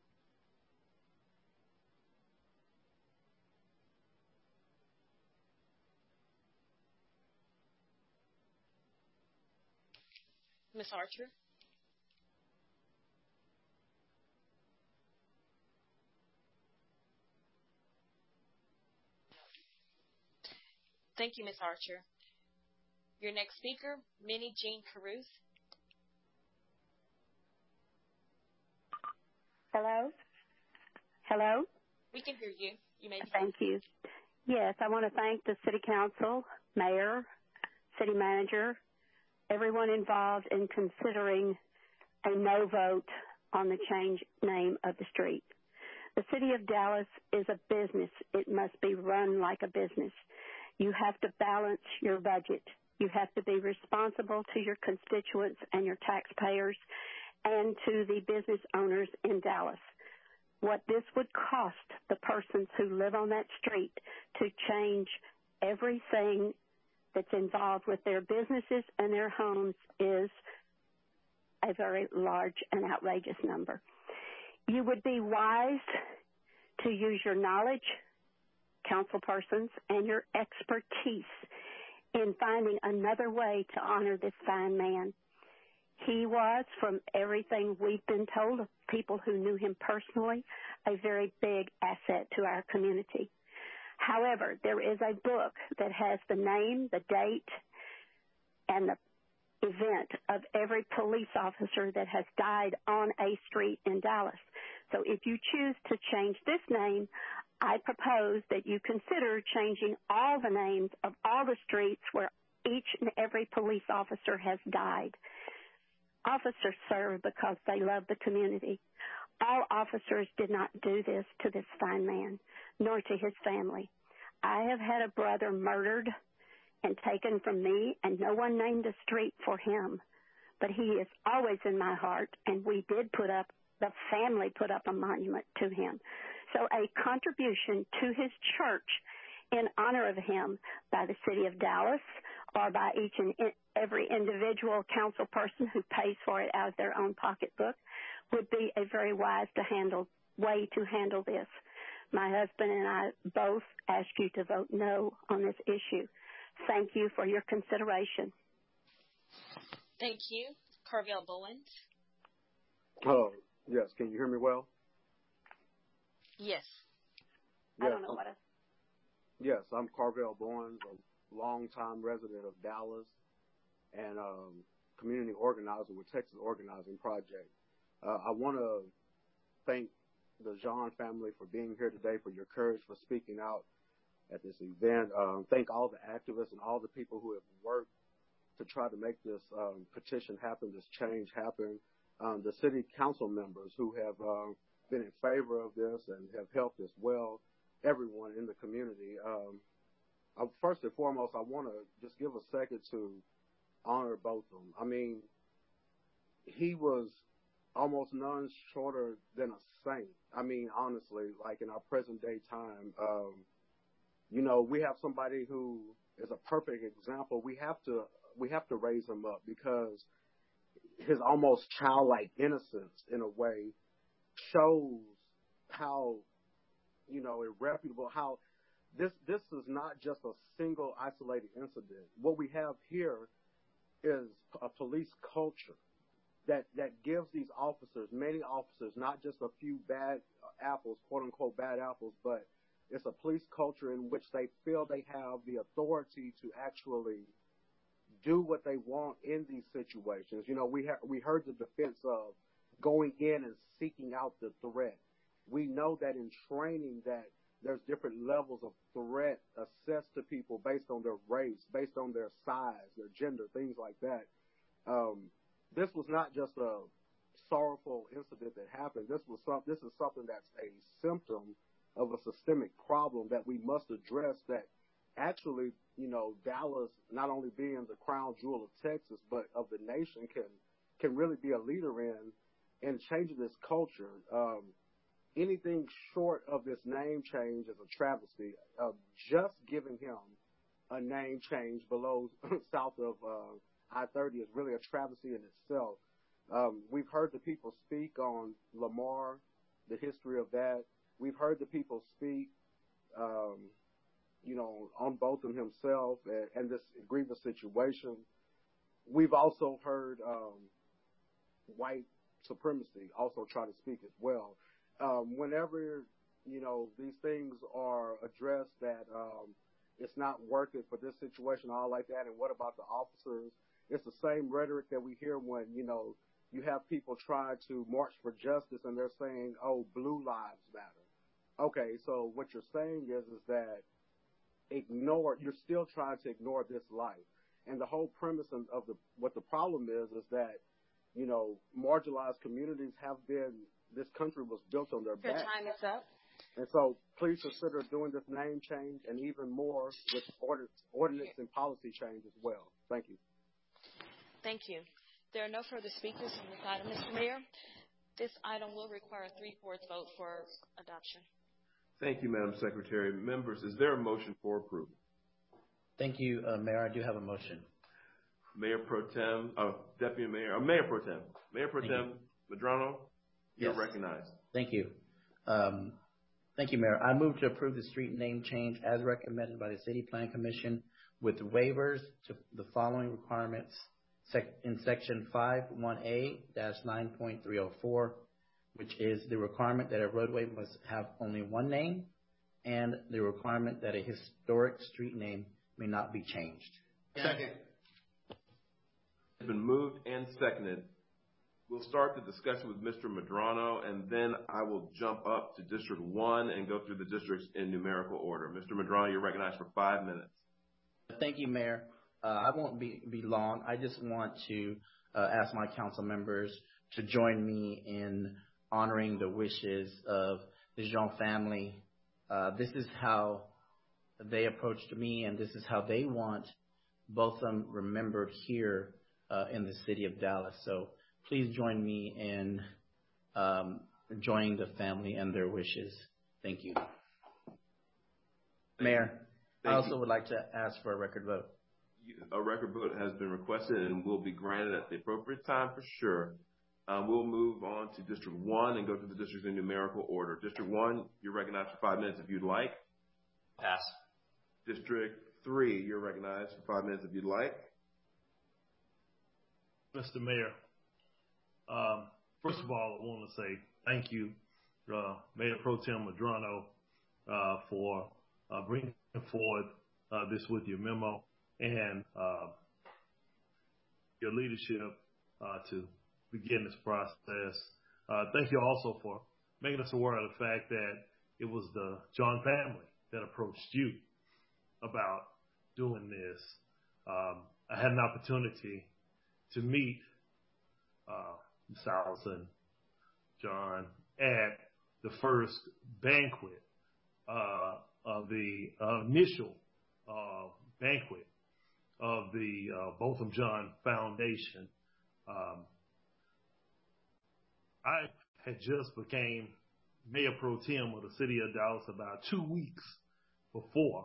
Ms. Archer? Thank you, Ms. Archer. Your next speaker, Minnie Jean Caruth. Hello? Hello? We can hear you. You may. Thank you. Yes, I want to thank the City Council, Mayor, City Manager, everyone involved in considering a no vote on the change name of the street. The City of Dallas is a business. It must be run like a business. You have to balance your budget. You have to be responsible to your constituents and your taxpayers, and to the business owners in Dallas. What this would cost the persons who live on that street to change everything that's involved with their businesses and their homes is a very large and outrageous number. You would be wise to use your knowledge, councilpersons, and your expertise in finding another way to honor this fine man. He was, from everything we've been told of people who knew him personally, a very big asset to our community. However, there is a book that has the name, the date, and the event of every police officer that has died on a street in Dallas. So if you choose to change this name, I propose that you consider changing all the names of all the streets where each and every police officer has died. Officers serve because they love the community. All officers did not do this to this fine man, nor to his family. I have had a brother murdered and taken from me, and no one named a street for him. But he is always in my heart, and the family put up a monument to him. So a contribution to his church in honor of him by the city of Dallas or by each and every individual council person who pays for it out of their own pocketbook would be a very wise way to handle this. My husband and I both ask you to vote no on this issue. Thank you for your consideration. Thank you. Carvel Bowens. Oh, yes. Can you hear me well? Yes. I don't know what Yes, I'm Carvel Bowens, a longtime resident of Dallas and community organizer with Texas Organizing Project. I want to thank the Jean family for being here today, for your courage, for speaking out at this event. Thank all the activists and all the people who have worked to try to make this petition happen, this change happen. The city council members who have been in favor of this and have helped as well, everyone in the community. First and foremost, I want to just give a second to honor Botham. I mean, he was almost none shorter than a saint. I mean, honestly, like in our present day time, we have somebody who is a perfect example. We have to raise him up because his almost childlike innocence, in a way, shows how, irreputable, how this is not just a single isolated incident. What we have here is a police culture that gives these officers, many officers, not just a few bad apples, quote unquote bad apples, but it's a police culture in which they feel they have the authority to actually do what they want in these situations. We heard the defense of going in and seeking out the threat. We know that in training that there's different levels of threat assessed to people based on their race, based on their size, their gender, things like that. This was not just a sorrowful incident that happened. This is something that's a symptom of a systemic problem that we must address, that actually, Dallas, not only being the crown jewel of Texas, but of the nation, can really be a leader in changing this culture. Anything short of this name change is a travesty. Just giving him a name change below south of I-30 is really a travesty in itself. We've heard the people speak on Lamar, the history of that. We've heard the people speak, on Botham himself and this grievous situation. We've also heard white supremacy also try to speak as well. Whenever, these things are addressed that it's not worth it for this situation, all like that, and what about the officers? It's the same rhetoric that we hear when, you have people try to march for justice and they're saying, oh, blue lives matter. Okay, so what you're saying is that you're still trying to ignore this life. And the whole premise of what the problem is that, marginalized communities this country was built on their back. Your time is up. And so please consider doing this name change and even more with ordinance and policy change as well. Thank you. Thank you. There are no further speakers on this item, Mr. Mayor. This item will require a 3/4 vote for adoption. Thank you, Madam Secretary. Members, is there a motion for approval? Thank you, Mayor. I do have a motion. Mayor Pro Tem, Deputy Mayor, Mayor Pro Tem. Mayor Pro Tem Medrano, you're recognized. Thank you. Thank you, Mayor. I move to approve the street name change as recommended by the City Plan Commission with waivers to the following requirements in Section 51A-9.304, which is the requirement that a roadway must have only one name and the requirement that a historic street name may not be changed. Second. It's been moved and seconded. We'll start the discussion with Mr. Medrano, and then I will jump up to District 1 and go through the districts in numerical order. Mr. Medrano, you're recognized for 5 minutes. Thank you, Mayor. I won't be long. I just want to ask my council members to join me in honoring the wishes of the Jean family. This is how they approached me, and this is how they want both of them remembered here in the city of Dallas. So please join me in joining the family and their wishes. Thank you. Mayor, I also would like to ask for a record vote. A record vote has been requested and will be granted at the appropriate time for sure. We'll move on to District 1 and go to the districts in numerical order. District 1, you're recognized for 5 minutes if you'd like. Pass. District 3, you're recognized for 5 minutes if you'd like. Mr. Mayor, first of all, I want to say thank you, Mayor Pro Tem Medrano, for bringing forward this with your memo and your leadership to begin this process. Thank you also for making us aware of the fact that it was the John family that approached you about doing this. I had an opportunity to meet Ms. Allison, John, at the first banquet of the initial banquet of the Botham Jean Foundation. I had just became Mayor Pro Tem of the city of Dallas about 2 weeks before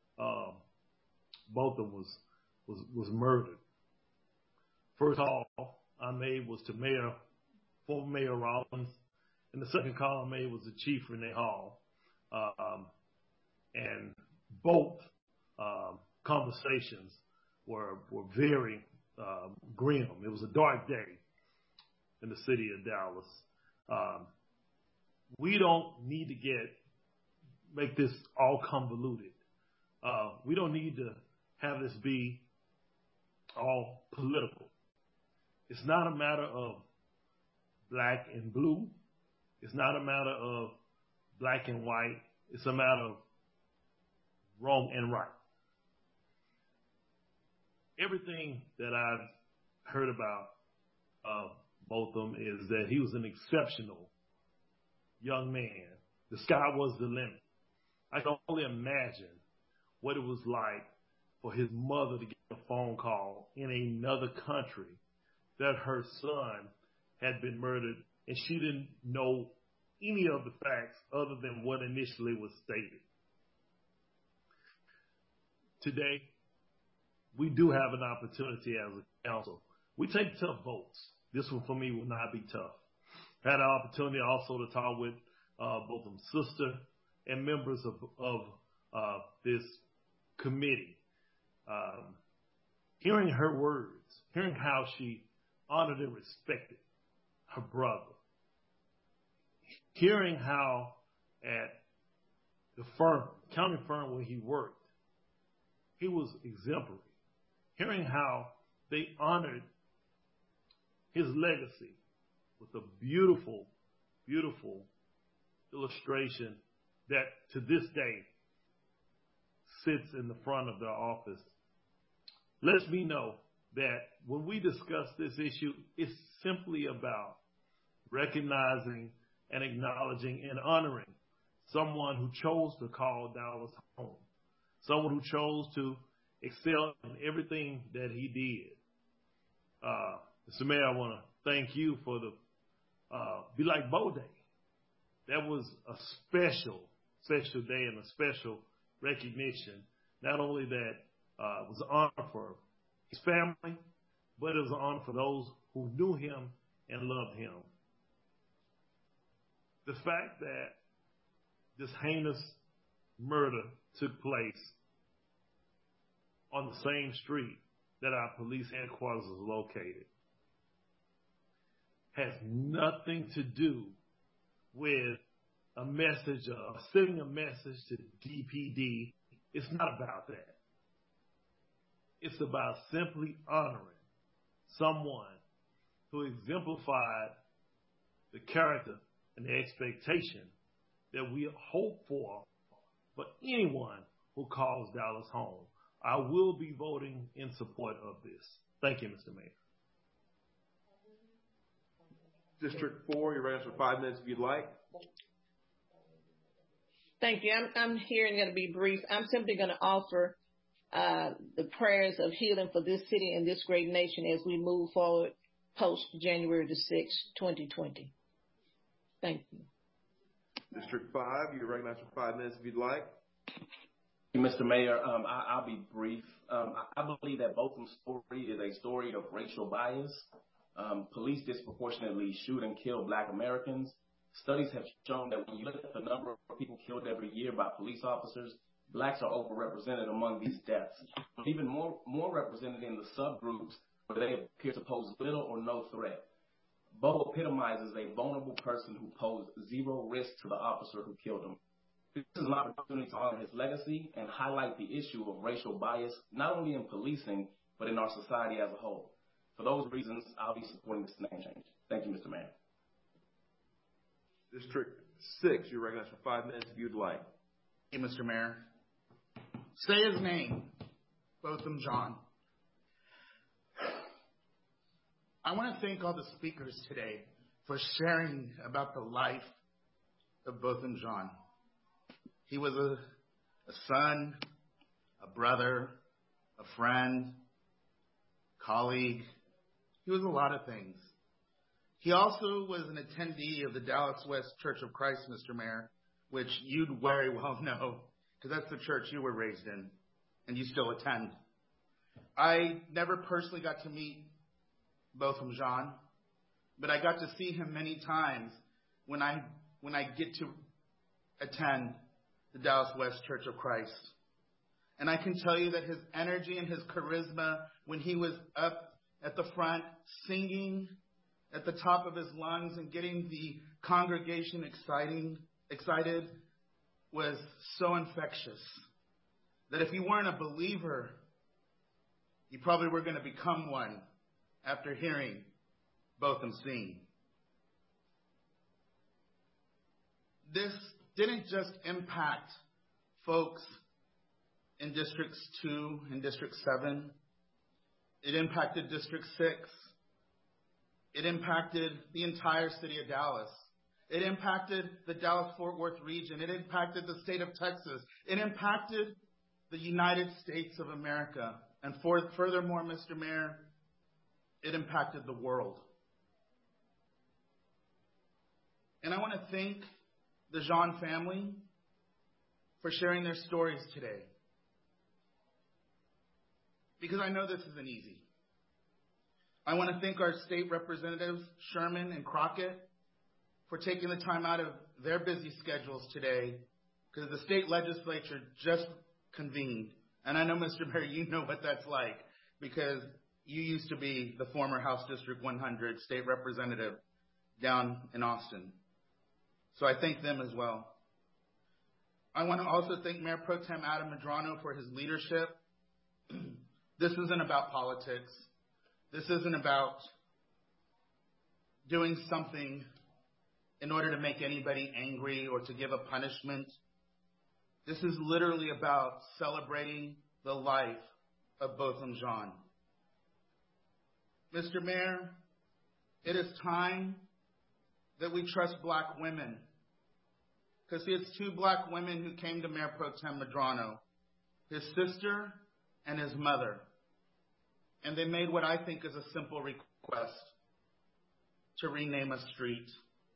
Botham was murdered. First call I made was to former Mayor Rollins, and the second call I made was to Chief Renee Hall. And both conversations were very grim. It was a dark day in the city of Dallas. We don't need to make this all convoluted. We don't need to have this be all political. It's not a matter of black and blue. It's not a matter of black and white. It's a matter of wrong and right. Everything that I've heard about Botham is that he was an exceptional young man. The sky was the limit. I can only imagine what it was like for his mother to get a phone call in another country that her son had been murdered, and she didn't know any of the facts other than what initially was stated. Today, we do have an opportunity as a council. We take tough votes. This one for me will not be tough. I had an opportunity also to talk with Botham's sister and members of this committee. Hearing her words, hearing how she honored and respected her brother, hearing how at the county firm where he worked, he was exemplary. Hearing how they honored his legacy with a beautiful, beautiful illustration that to this day sits in the front of their office, lets me know that when we discuss this issue, it's simply about recognizing and acknowledging and honoring someone who chose to call Dallas home, someone who chose to excel in everything that he did. Mr. Mayor, I want to thank you for the Be Like Bo Day. That was a special day and a special recognition. Not only that it was an honor for his family, but it was an honor for those who knew him and loved him. The fact that this heinous murder took place on the same street that our police headquarters is located has nothing to do with a message or sending a message to DPD. It's not about that. It's about simply honoring someone who exemplified the character and the expectation that we hope for anyone who calls Dallas home. I will be voting in support of this. Thank you, Mr. Mayor. District 4, you're ready for 5 minutes if you'd like. Thank you. I'm here and going to be brief. I'm simply going to offer the prayers of healing for this city and this great nation as we move forward post January the 6th, 2020. Thank you. District 5, you're recognized for 5 minutes if you'd like. Mr. Mayor, I'll be brief. I believe that Botham's story is a story of racial bias. Police disproportionately shoot and kill Black Americans. Studies have shown that when you look at the number of people killed every year by police officers, Blacks are overrepresented among these deaths. But even more represented in the subgroups where they appear to pose little or no threat. Bo epitomizes a vulnerable person who posed zero risk to the officer who killed him. This is an opportunity to honor his legacy and highlight the issue of racial bias, not only in policing, but in our society as a whole. For those reasons, I'll be supporting this name change. Thank you, Mr. Mayor. District 6, you're recognized for 5 minutes if you'd like. Thank you, Mr. Mayor. Say his name, Botham Jean. I want to thank all the speakers today for sharing about the life of Botham Jean. He was a son, a brother, a friend, colleague. He was a lot of things. He also was an attendee of the Dallas West Church of Christ, Mr. Mayor, which you'd very well know, because that's the church you were raised in, and you still attend. I never personally got to meet Botham Jean, but I got to see him many times when I get to attend the Dallas West Church of Christ. And I can tell you that his energy and his charisma when he was up at the front singing at the top of his lungs and getting the congregation excited was so infectious that if you weren't a believer, you probably were going to become one after hearing Botham sing. This didn't just impact folks in Districts 2 and District 7. It impacted District 6. It impacted the entire city of Dallas. It impacted the Dallas-Fort Worth region. It impacted the state of Texas. It impacted the United States of America. And furthermore, Mr. Mayor, it impacted the world. And I want to thank the Jean family for sharing their stories today. Because I know this isn't easy. I want to thank our state representatives, Sherman and Crockett, for taking the time out of their busy schedules today, because the state legislature just convened. And I know, Mr. Mayor, you know what that's like, because you used to be the former House District 100 state representative down in Austin. So I thank them as well. I want to also thank Mayor Pro Tem Adam Medrano for his leadership. This isn't about politics. This isn't about doing something in order to make anybody angry or to give a punishment. This is literally about celebrating the life of Botham Jean. Mr. Mayor, it is time that we trust Black women. Because it's two Black women who came to Mayor Pro Tem Medrano, his sister and his mother. And they made what I think is a simple request. request to rename a street.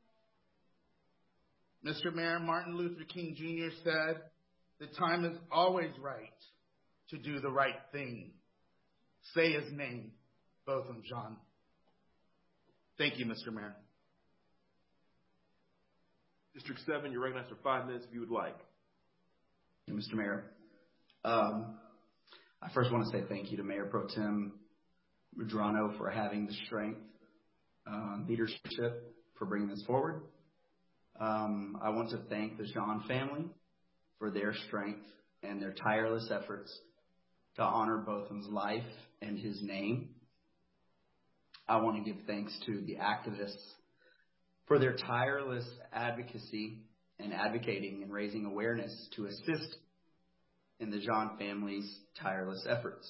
Mr. Mayor, Martin Luther King Jr. said, "The time is always right to do the right thing. Say his name, Botham Jean." Thank you, Mr. Mayor. District 7, you're recognized for 5 minutes if you would like. Mr. Mayor, I first want to say thank you to Mayor Pro Tem Medrano for having the strength, leadership for bringing this forward. I want to thank the Jean family for their strength and their tireless efforts to honor Botham's life and his name. I want to give thanks to the activists for their tireless advocacy and advocating and raising awareness to assist in the Jean family's tireless efforts.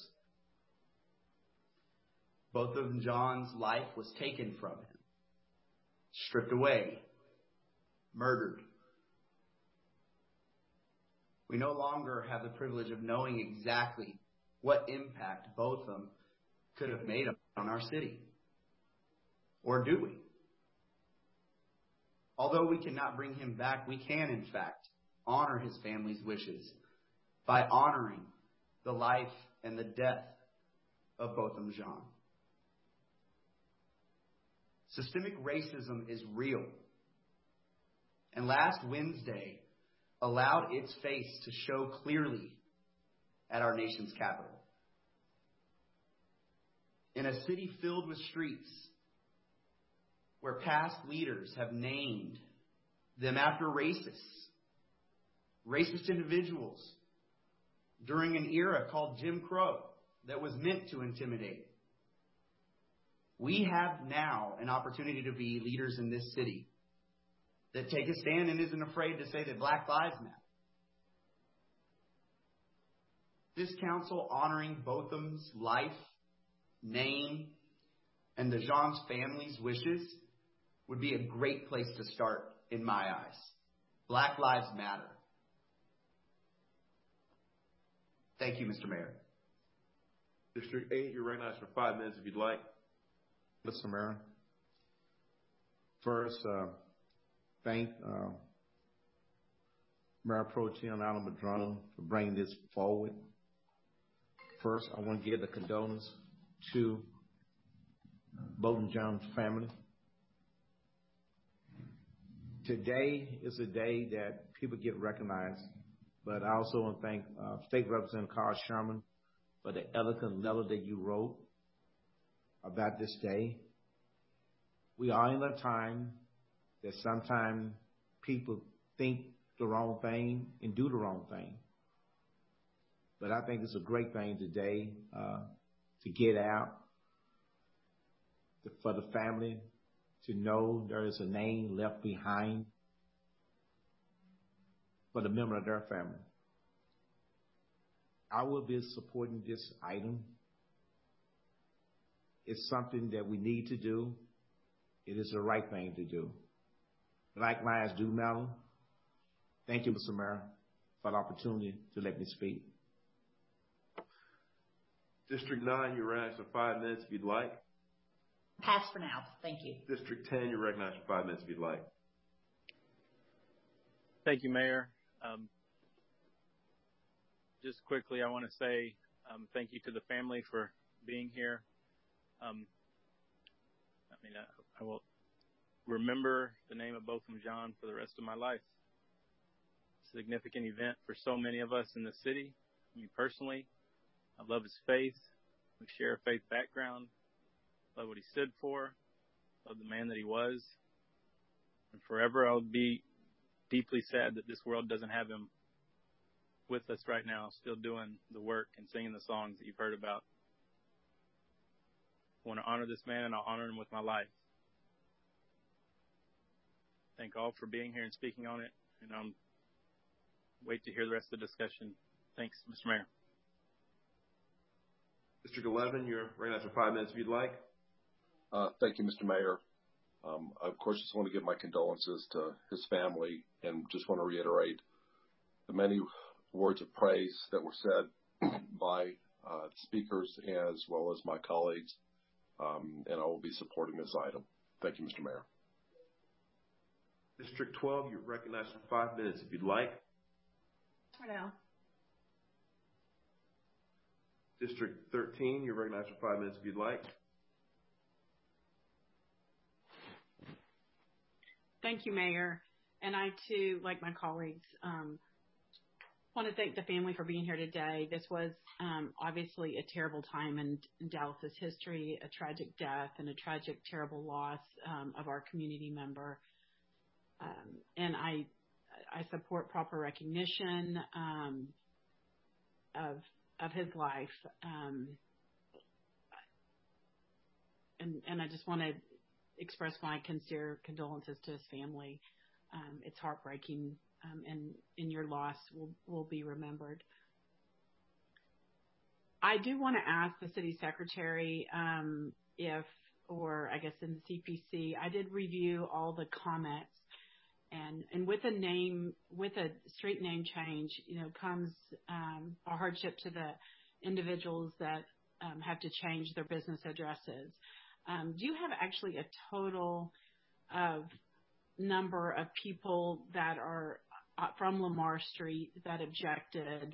Botham Jean's life was taken from him, stripped away, murdered. We no longer have the privilege of knowing exactly what impact Botham could have made on our city. Or do we? Although we cannot bring him back, we can, in fact, honor his family's wishes by honoring the life and the death of Botham Jean. Systemic racism is real, and last Wednesday allowed its face to show clearly at our nation's capital. In a city filled with streets where past leaders have named them after racist individuals during an era called Jim Crow that was meant to intimidate. We have now an opportunity to be leaders in this city that take a stand and isn't afraid to say that Black Lives Matter. This council honoring Botham's life, name, and the Jean's family's wishes would be a great place to start in my eyes. Black Lives Matter. Thank you, Mr. Mayor. District 8, you're recognized for 5 minutes if you'd like. Mr. Mayor, first, thank Mayor Pro Tem Alan Medrano for bringing this forward. First, I want to give the condolence to Botham Jean's family. Today is a day that people get recognized, but I also want to thank State Representative Carl Sherman for the eloquent letter that you wrote about this day. We are in a time that sometimes people think the wrong thing and do the wrong thing. But I think it's a great thing today to get out, for the family to know there is a name left behind for the member of their family. I will be supporting this item. It's something that we need to do. It is the right thing to do. Black lives do matter. Thank you, Mr. Mayor, for the opportunity to let me speak. District 9, you're recognized for 5 minutes if you'd like. Pass for now. Thank you. District 10, you're recognized for 5 minutes if you'd like. Thank you, Mayor. Just quickly, I want to say thank you to the family for being here. I will remember the name of Botham Jean for the rest of my life. It's a significant event for so many of us in the city. Me personally, I love his faith. We share a faith background. Love what he stood for. Love the man that he was. And forever I'll be deeply sad that this world doesn't have him with us right now, still doing the work and singing the songs that you've heard about. I want to honor this man, and I'll honor him with my life. Thank all for being here and speaking on it, and wait to hear the rest of the discussion. Thanks, Mr. Mayor. District 11, you're recognized for 5 minutes if you'd like. Thank you, Mr. Mayor. Of course, just want to give my condolences to his family and just want to reiterate the many words of praise that were said by speakers as well as my colleagues and I will be supporting this item. Thank you, Mr. Mayor. District 12, you're recognized for 5 minutes if you'd like. Purnell. District 13, you're recognized for 5 minutes if you'd like. Thank you, Mayor. And I, too, like my colleagues, want to thank the family for being here today. This was obviously a terrible time in Dallas's history, a tragic death and a tragic, terrible loss of our community member. And I support proper recognition of his life. And I just want to express my sincere condolences to his family. It's heartbreaking, and your loss will be remembered. I do want to ask the city secretary or I guess in the CPC, I did review all the comments, and with a street name change, comes a hardship to the individuals that have to change their business addresses. Do you have actually a total of number of people that are from Lamar Street that objected?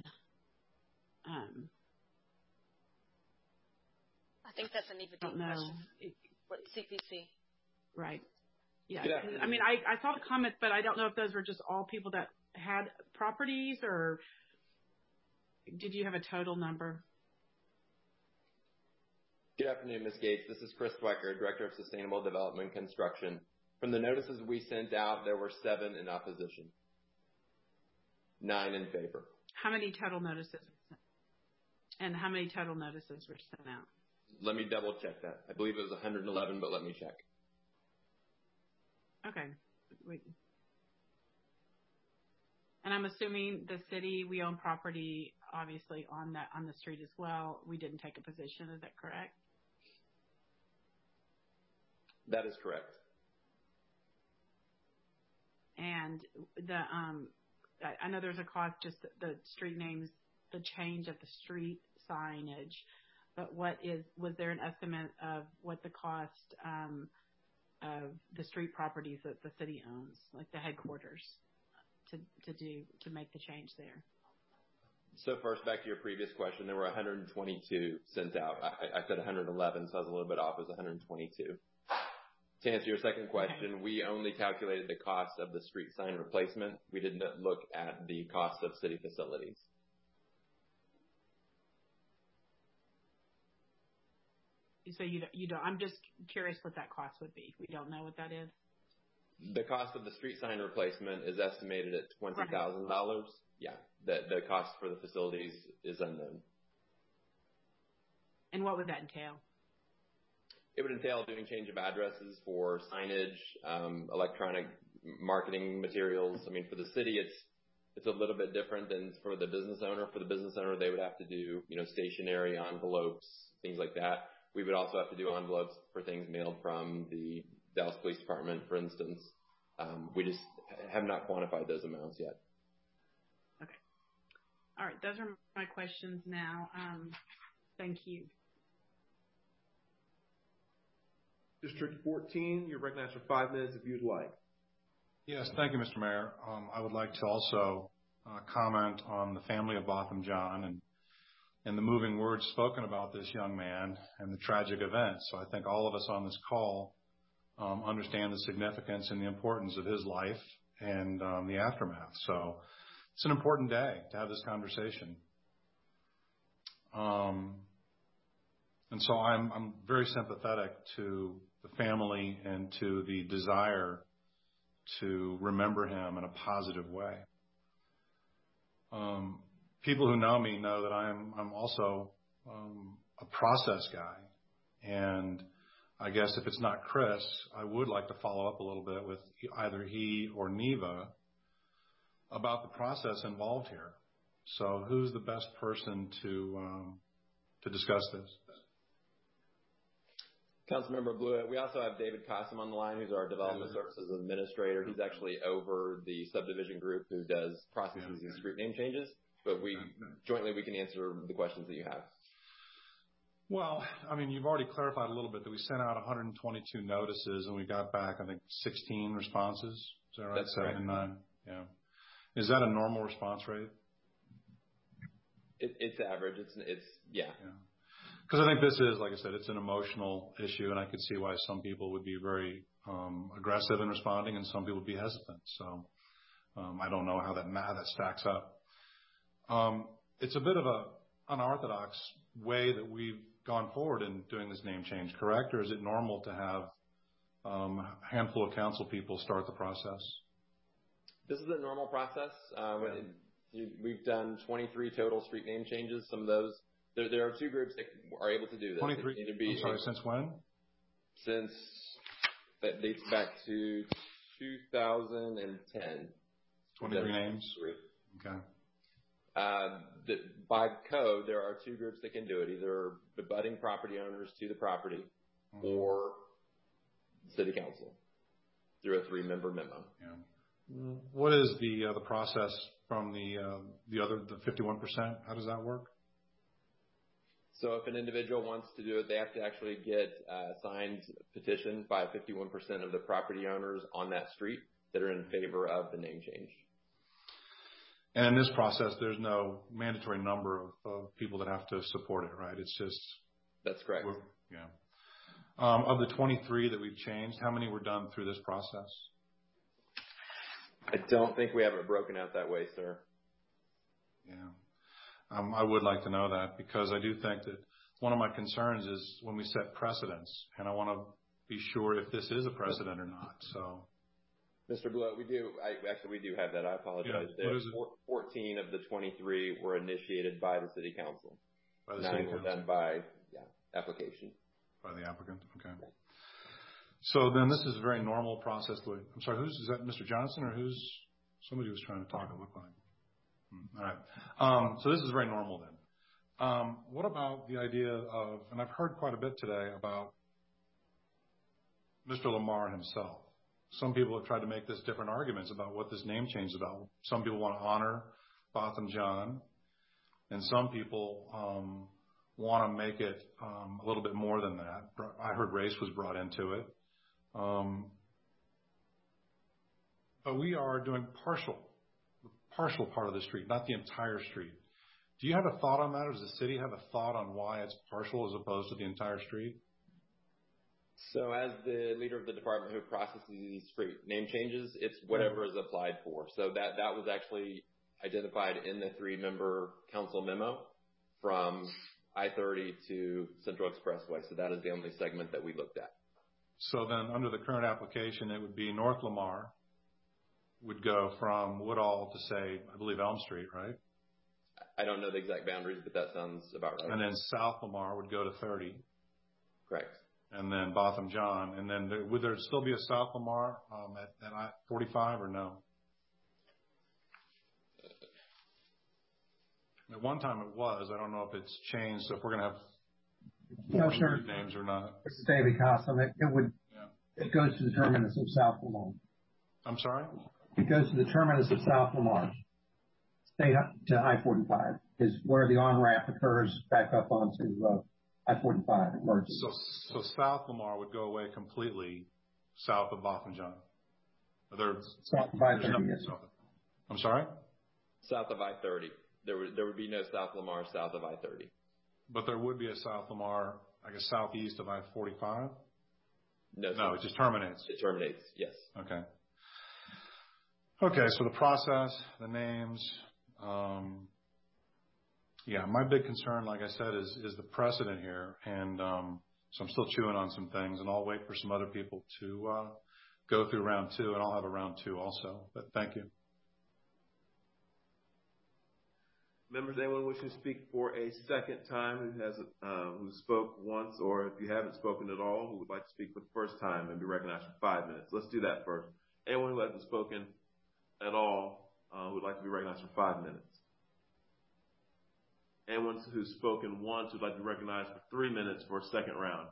I think that's an even question. What CPC? Right. Yeah. I mean, I saw the comments, but I don't know if those were just all people that had properties, or did you have a total number? Good afternoon, Ms. Gates. This is Chris Zwecker, Director of Sustainable Development Construction. From the notices we sent out, there were 7 in opposition, 9 in favor. How many total notices were sent? And how many total notices were sent out? Let me double check that. I believe it was 111, but let me check. Okay. Wait. And I'm assuming the city, we own property, obviously, on the street as well. We didn't take a position. Is that correct? That is correct. And I know there's a cost, just the street names, the change of the street signage. But was there an estimate of what the cost of the street properties that the city owns, like the headquarters, to make the change there? So first, back to your previous question, there were 122 sent out. I said 111, so I was a little bit off. It was 122. To answer your second question, we only calculated the cost of the street sign replacement. We did not look at the cost of city facilities. So you don't. I'm just curious what that cost would be. We don't know what that is. The cost of the street sign replacement is estimated at $20,000. Yeah, the cost for the facilities is unknown. And what would that entail? It would entail doing change of addresses for signage, electronic marketing materials. I mean, for the city, it's a little bit different than for the business owner. For the business owner, they would have to do, stationary envelopes, things like that. We would also have to do envelopes for things mailed from the Dallas Police Department, for instance. We just have not quantified those amounts yet. Okay. All right. Those are my questions now. Thank you. District 14, you're recognized for 5 minutes if you'd like. Yes, thank you, Mr. Mayor. I would like to also comment on the family of Botham Jean and the moving words spoken about this young man and the tragic event. So I think all of us on this call understand the significance and the importance of his life and the aftermath. So it's an important day to have this conversation. And so I'm very sympathetic to the family and to the desire to remember him in a positive way. People who know me know that I'm also a process guy. And I guess if it's not Chris, I would like to follow up a little bit with either he or Neva about the process involved here. So who's the best person to discuss this? Councilmember Blewett, we also have David Cossum on the line, who's our Development Services Administrator. He's actually over the subdivision group who does processes and street name changes. But jointly we can answer the questions that you have. Well, I mean, you've already clarified a little bit that we sent out 122 notices and we got back, I think, 16 responses. Is that right? That's correct. 7 and 9. Yeah. Is that a normal response rate? It's average. Yeah. Because I think this is, like I said, it's an emotional issue, and I could see why some people would be very aggressive in responding, and some people would be hesitant. So I don't know how that stacks up. It's a bit of a unorthodox way that we've gone forward in doing this name change, correct? Or is it normal to have a handful of council people start the process? This is a normal process. We've done 23 total street name changes. Some of those, there are two groups that are able to do this. 23? I'm sorry, since when? Since that dates back to 2010. 23 names? Okay. By code, there are two groups that can do it, either the budding property owners to the property or city council through a 3-member memo. Yeah. What is the process from the 51%? How does that work? So if an individual wants to do it, they have to actually get a signed petition by 51% of the property owners on that street that are in favor of the name change. And in this process, there's no mandatory number of people that have to support it, right? It's just... That's correct. Yeah. Of the 23 that we've changed, how many were done through this process? I don't think we have it broken out that way, sir. Yeah. I would like to know that, because I do think that one of my concerns is when we set precedents, and I want to be sure if this is a precedent or not. So... Mr. Blow, we do have that. I apologize. Yeah, what is it? 14 of the 23 were initiated by the city council. By the 9 city were council. done by application. By the applicant, okay. So then this is a very normal process. I'm sorry, is that Mr. Johnson or somebody was trying to talk, it looked like. All right. So this is very normal then. What about the idea of, and I've heard quite a bit today about Mr. Lamar himself. Some people have tried to make this different arguments about what this name change is about. Some people want to honor Botham Jean, and some people want to make it a little bit more than that. I heard race was brought into it. But we are doing partial part of the street, not the entire street. Do you have a thought on that, or does the city have a thought on why it's partial as opposed to the entire street? So as the leader of the department who processes these street name changes, it's whatever is applied for. So that was actually identified in the 3-member council memo from I-30 to Central Expressway. So that is the only segment that we looked at. So then under the current application, it would be North Lamar would go from Woodall to, say, I believe Elm Street, right? I don't know the exact boundaries, but that sounds about right. And then South Lamar would go to 30. Correct. And then Botham Jean. And then would there still be a South Lamar at I-45 or no? At one time it was. I don't know if it's changed. So if we're going to have No, sir. names or not. This is David Costa. It goes to the terminus of South Lamar. I'm sorry? It goes to the terminus of South Lamar. State to I-45 is where the on-ramp occurs back up onto I-45. It merges. So South Lamar would go away completely south of Botham Jean. South of I-30, yes. I'm sorry? South of I-30. There would be no South Lamar south of I-30. But there would be a South Lamar, I guess, southeast of I-45? No, it just terminates. It terminates, yes. Okay. Okay, so the process, the names. My big concern, like I said, is the precedent here. And so I'm still chewing on some things, and I'll wait for some other people to go through round 2, and I'll have a round 2 also. But thank you. Members, anyone wishing to speak for a second time who spoke once, or if you haven't spoken at all, who would like to speak for the first time and be recognized for 5 minutes? Let's do that first. Anyone who hasn't spoken at all who would like to be recognized for 5 minutes? Anyone who's spoken once who would like to be recognized for 3 minutes for a second round?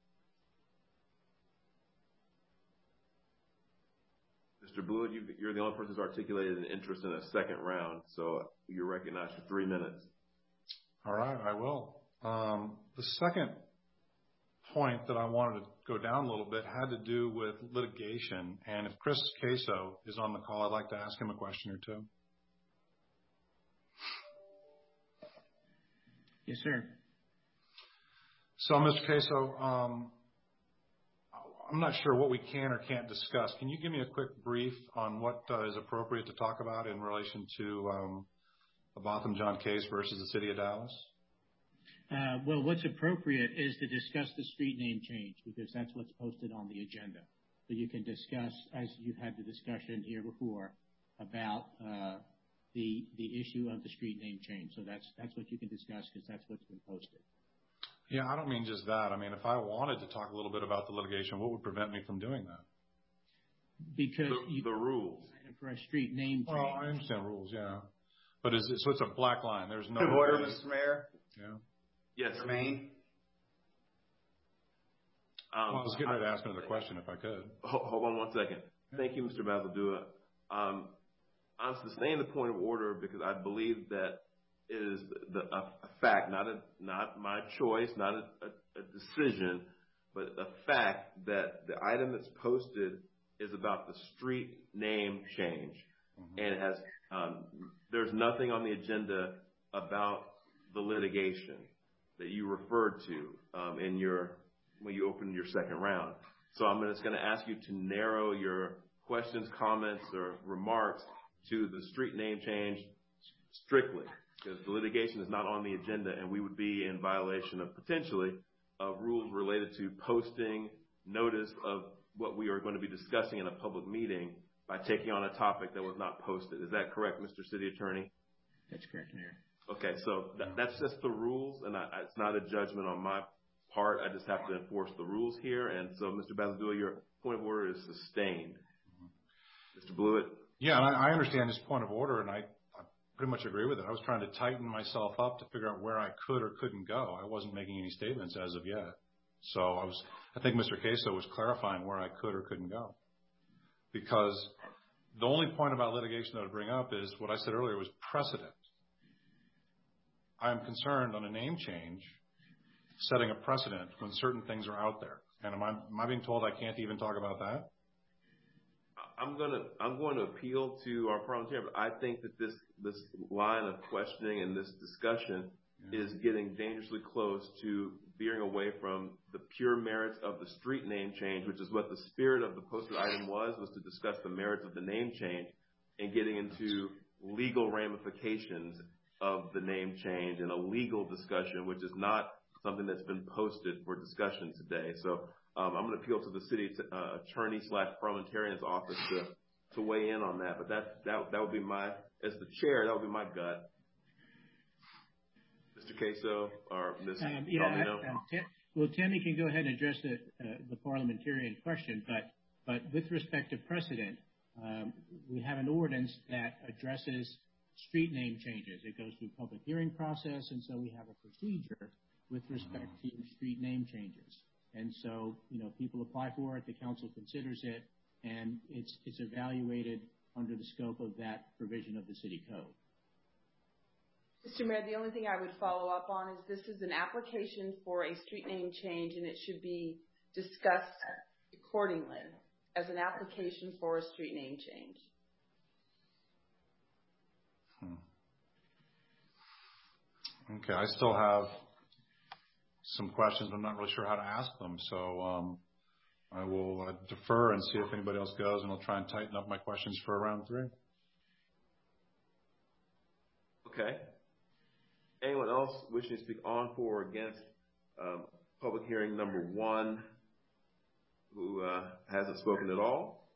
Mr. Blewett, you're the only person who's articulated an interest in a second round, so you're recognized for 3 minutes. All right, I will. The second point that I wanted to go down a little bit had to do with litigation. And if Chris Caso is on the call, I'd like to ask him a question or two. Yes, sir. So, Mr. Caso, I'm not sure what we can or can't discuss. Can you give me a quick brief on what is appropriate to talk about in relation to the Botham Jean case versus the City of Dallas? Well, what's appropriate is to discuss the street name change because that's what's posted on the agenda. So you can discuss, as you've had the discussion here before, about the issue of the street name change. So that's what you can discuss because that's what's been posted. Yeah, I don't mean just that. I mean, if I wanted to talk a little bit about the litigation, what would prevent me from doing that? Because the rules for a street name change. Well, I understand rules, yeah. But so it's a black line. There's no order, Mr. Mayor. Yeah. Yes. Jermaine. I was getting ready to ask another question if I could. Hold on one second. Thank you, Mr. Basildua. I'm sustaining the point of order because I believe that it is a fact, not my choice, not a decision, but a fact that the item that's posted is about the street name change. Mm-hmm. And it has there's nothing on the agenda about the litigation that you referred to when you opened your second round. So I'm just going to ask you to narrow your questions, comments, or remarks to the street name change strictly, because the litigation is not on the agenda, and we would be in violation of potentially of rules related to posting notice of what we are going to be discussing in a public meeting by taking on a topic that was not posted. Is that correct, Mr. City Attorney? That's correct, Mayor. Okay, so that's just the rules, and it's not a judgment on my part. I just have to enforce the rules here. And so, Mr. Basildua, your point of order is sustained. Mm-hmm. Mr. Blewett? Yeah, and I understand this point of order, and I pretty much agree with it. I was trying to tighten myself up to figure out where I could or couldn't go. I wasn't making any statements as of yet. So I think Mr. Caso was clarifying where I could or couldn't go. Because the only point about litigation that I would bring up is what I said earlier was precedent. I am concerned on a name change setting a precedent when certain things are out there. And am I being told I can't even talk about that? I'm going to appeal to our parliamentarian, but I think that this line of questioning and this discussion is getting dangerously close to veering away from the pure merits of the street name change, which is what the spirit of the posted item was to discuss the merits of the name change, and getting into legal ramifications of the name change and a legal discussion, which is not something that's been posted for discussion today. So I'm going to appeal to the city attorney / parliamentarian's office to weigh in on that. But that would be as the chair, that would be my gut. Mr. Caso or Ms. Palomino? Well, Tammy can go ahead and address the parliamentarian question, but with respect to precedent, we have an ordinance that addresses street name changes. It goes through public hearing process, and so we have a procedure with respect to street name changes. And so, people apply for it, the council considers it, and it's evaluated under the scope of that provision of the city code. Mr. Mayor, the only thing I would follow up on is this is an application for a street name change, and it should be discussed accordingly as an application for a street name change. Okay, I still have some questions. I'm not really sure how to ask them, so I will defer and see if anybody else goes, and I'll try and tighten up my questions for round 3. Okay. Anyone else wishing to speak on, for, or against public hearing number 1 who hasn't spoken at all?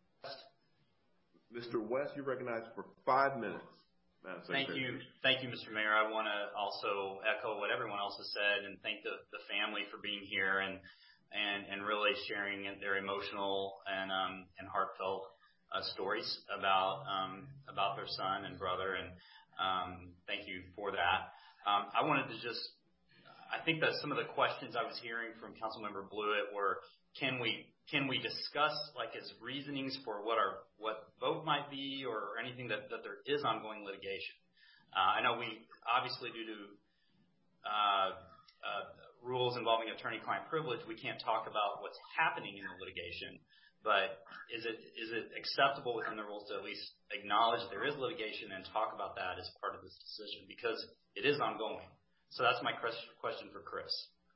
Mr. West, you're recognized for 5 minutes. Thank you, Mr. Mayor. I want to also echo what everyone else has said and thank the family for being here and really sharing their emotional and heartfelt stories about their son and brother, and thank you for that. I wanted to I think that some of the questions I was hearing from Councilmember Blewett were, can we discuss his reasonings for what vote might be, or anything that there is ongoing litigation? I know we obviously, due to rules involving attorney-client privilege, we can't talk about what's happening in the litigation. But is it acceptable within the rules to at least acknowledge there is litigation and talk about that as part of this decision? Because it is ongoing. So that's my question for Chris.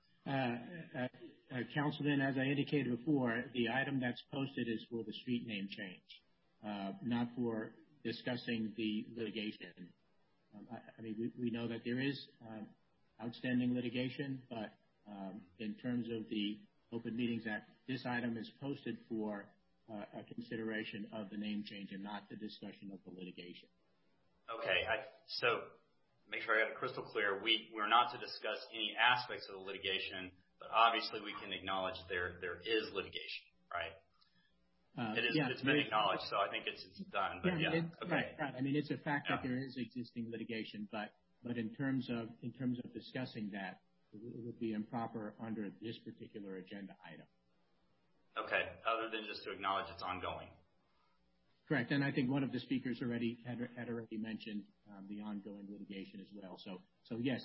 Councilman, as I indicated before, the item that's posted is for the street name change, not for discussing the litigation. We know that there is outstanding litigation, but in terms of the Open Meetings Act, this item is posted for a consideration of the name change and not the discussion of the litigation. Okay, so make sure I got it crystal clear. We're not to discuss any aspects of the litigation, but obviously we can acknowledge there is litigation, right? It's been acknowledged, so I think it's done. But okay. Right. It's a fact that there is existing litigation, but in terms of discussing that, it would be improper under this particular agenda item. Okay, other than just to acknowledge it's ongoing. Correct, and I think one of the speakers had already mentioned the ongoing litigation as well. So yes,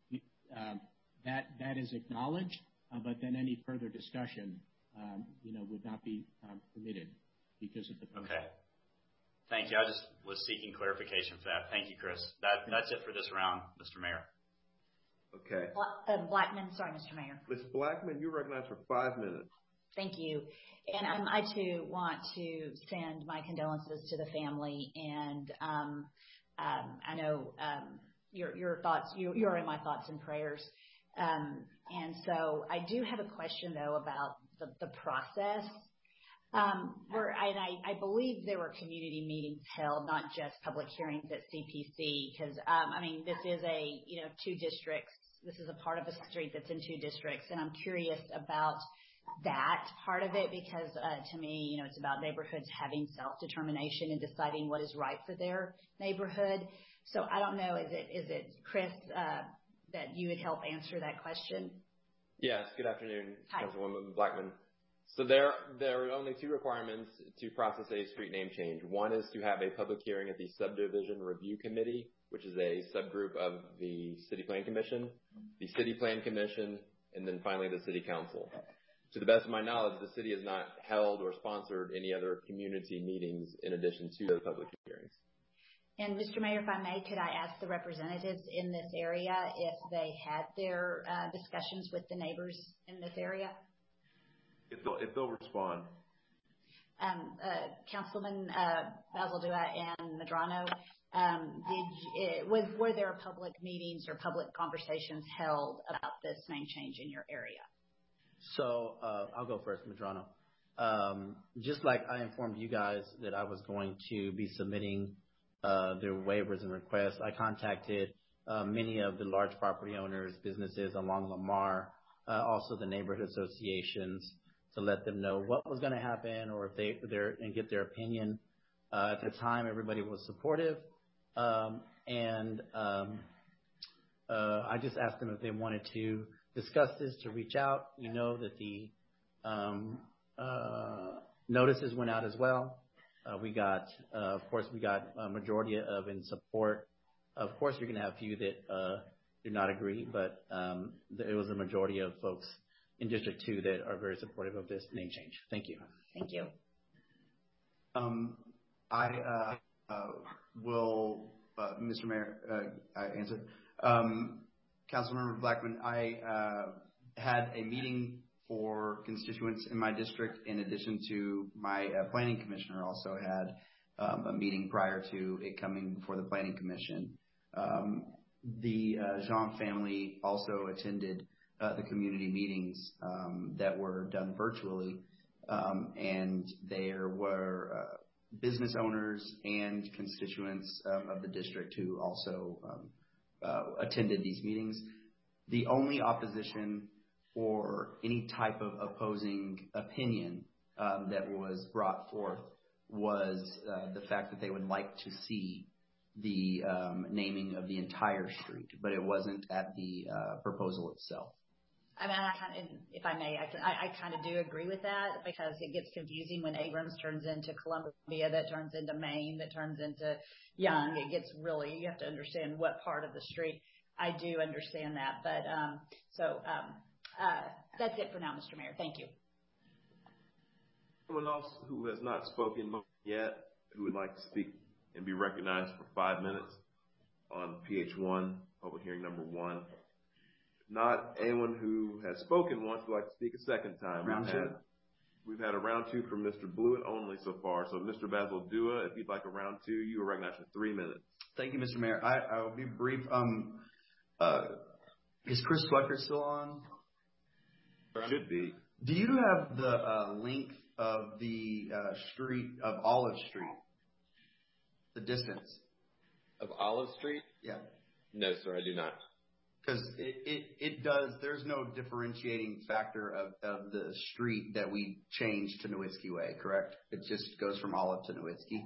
that is acknowledged, but then any further discussion, would not be permitted because of the process. Okay. Thank you. I just was seeking clarification for that. Thank you, Chris. That's it for this round, Mr. Mayor. Okay. Blackman, sorry, Mr. Mayor. Ms. Blackman, you're recognized for 5 minutes. Thank you. And I too want to send my condolences to the family, and I know your thoughts, you're in my thoughts and prayers. And so I do have a question though about the process. I believe there were community meetings held, not just public hearings at CPC, because this is two districts. This is a part of a street that's in 2 districts, and I'm curious about that part of it because to me, it's about neighborhoods having self-determination and deciding what is right for their neighborhood. So I don't know, is it Chris that you would help answer that question? Yes. Good afternoon, Hi. Councilwoman Blackman. So there are only 2 requirements to process a street name change. One is to have a public hearing at the Subdivision Review Committee, which is a subgroup of the City Plan Commission, the City Plan Commission, and then finally the City Council. To the best of my knowledge, the city has not held or sponsored any other community meetings in addition to those public hearings. And Mr. Mayor, if I may, could I ask the representatives in this area if they had their discussions with the neighbors in this area? If they'll respond. Councilman Bazaldua and Medrano, were there public meetings or public conversations held about this name change in your area? So I'll go first, Medrano. Just like I informed you guys that I was going to be submitting their waivers and requests, I contacted many of the large property owners, businesses along Lamar, also the neighborhood associations, to let them know what was going to happen or if and get their opinion. At the time, everybody was supportive, and I just asked them if they wanted to discuss this, to reach out. You know that the notices went out as well. We got a majority of in support. Of course, you're going to have a few that do not agree, but it was a majority of folks in District 2 that are very supportive of this name change. Thank you. Thank you. I will, Mr. Mayor, answer. Councilmember Blackman, I had a meeting for constituents in my district in addition to my planning commissioner also had a meeting prior to it coming before the planning commission. The Jean family also attended the community meetings that were done virtually, and there were business owners and constituents of the district who also attended these meetings. The only opposition or any type of opposing opinion that was brought forth was the fact that they would like to see the naming of the entire street, but it wasn't at the proposal itself. If I may, I kind of do agree with that because it gets confusing when Abrams turns into Columbia, that turns into Maine, that turns into Young. It gets really, you have to understand what part of the street. I do understand that. But that's it for now, Mr. Mayor. Thank you. Anyone else who has not spoken yet who would like to speak and be recognized for 5 minutes on PH1, public hearing number 1? If not, anyone who has spoken once would like to speak a second time. We've had a round 2 from Mr. Blewett only so far. So Mr. Basil Dua, if you'd like a round 2, you are recognized for 3 minutes. Thank you, Mr. Mayor. I will be brief. Is Chris Swecker still on? Should be. Do you have the length of the street of Olive Street? The distance of Olive Street? Yeah. No, sir, I do not. Because it does. There's no differentiating factor of the street that we changed to Nowitzki Way, correct? It just goes from Olive to Nowitzki.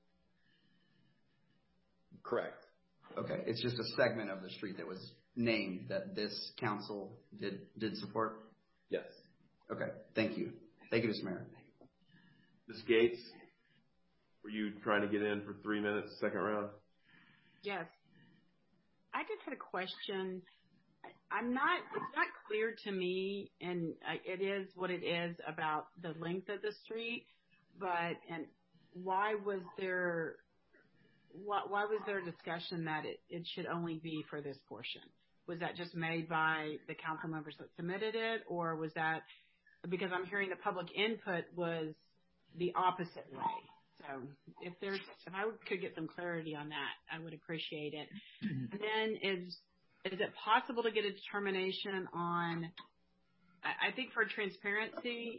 Correct. Okay, it's just a segment of the street that was named that this council did support? Yes. Okay, thank you. Thank you, Mr. Mayor. Ms. Gates, were you trying to get in for 3 minutes, second round? Yes. I just had a question. It's not clear to me, and it is what it is about the length of the street, and why was there a discussion that it should only be for this portion? Was that just made by the council members that submitted it, or was that because I'm hearing the public input was the opposite way? So if I could get some clarity on that, I would appreciate it. And then is it possible to get a determination on, I think for transparency,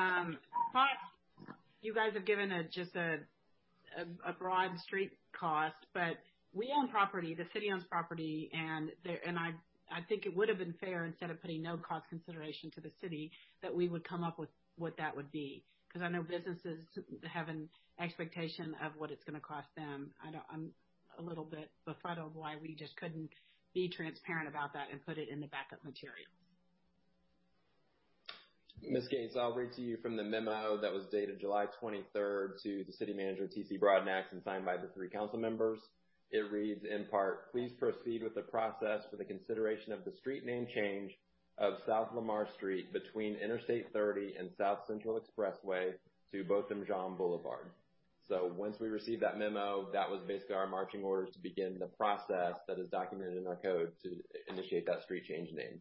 you guys have given just a broad street cost, but we own property, the city owns property, and I think it would have been fair, instead of putting no cost consideration to the city, that we would come up with what that would be. Because I know businesses have an expectation of what it's going to cost them. I'm a little bit befuddled why we just couldn't be transparent about that and put it in the backup material. Ms. Gates, I'll read to you from the memo that was dated July 23rd to the city manager, T.C. Broadnax, and signed by the 3 council members. It reads in part, please proceed with the process for the consideration of the street name change of South Lamar Street between Interstate 30 and South Central Expressway to Botham Jean Boulevard. So once we received that memo, that was basically our marching orders to begin the process that is documented in our code to initiate that street change name.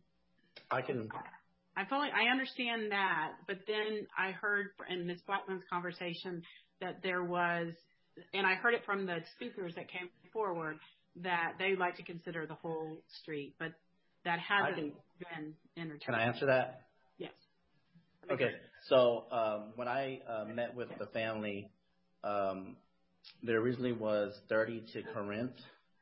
I understand that, but then I heard in Ms. Blackman's conversation that there was, and I heard it from the speakers that came forward, that they like to consider the whole street, but that hasn't been entertained. Can I answer that? Yes. Okay. So when I met with the family, there originally was 30 to Corinth,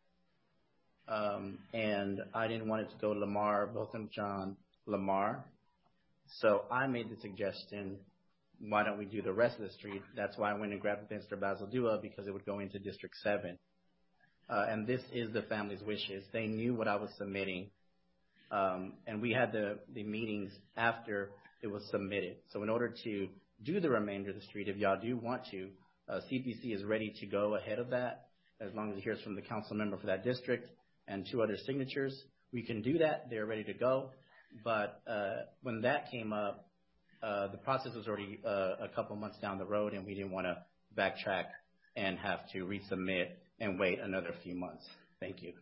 and I didn't want it to go Lamar, Botham Jean, Lamar. So I made the suggestion, why don't we do the rest of the street? That's why I went and grabbed Mr. Basil Dua, because it would go into District 7. And this is the family's wishes. They knew what I was submitting, and we had the meetings after it was submitted. So in order to do the remainder of the street, if y'all do want to, CPC is ready to go ahead of that, as long as it hears from the council member for that district and 2 other signatures. We can do that. They're ready to go. But when that came up, the process was already a couple months down the road, and we didn't want to backtrack and have to resubmit and wait another few months. Thank you.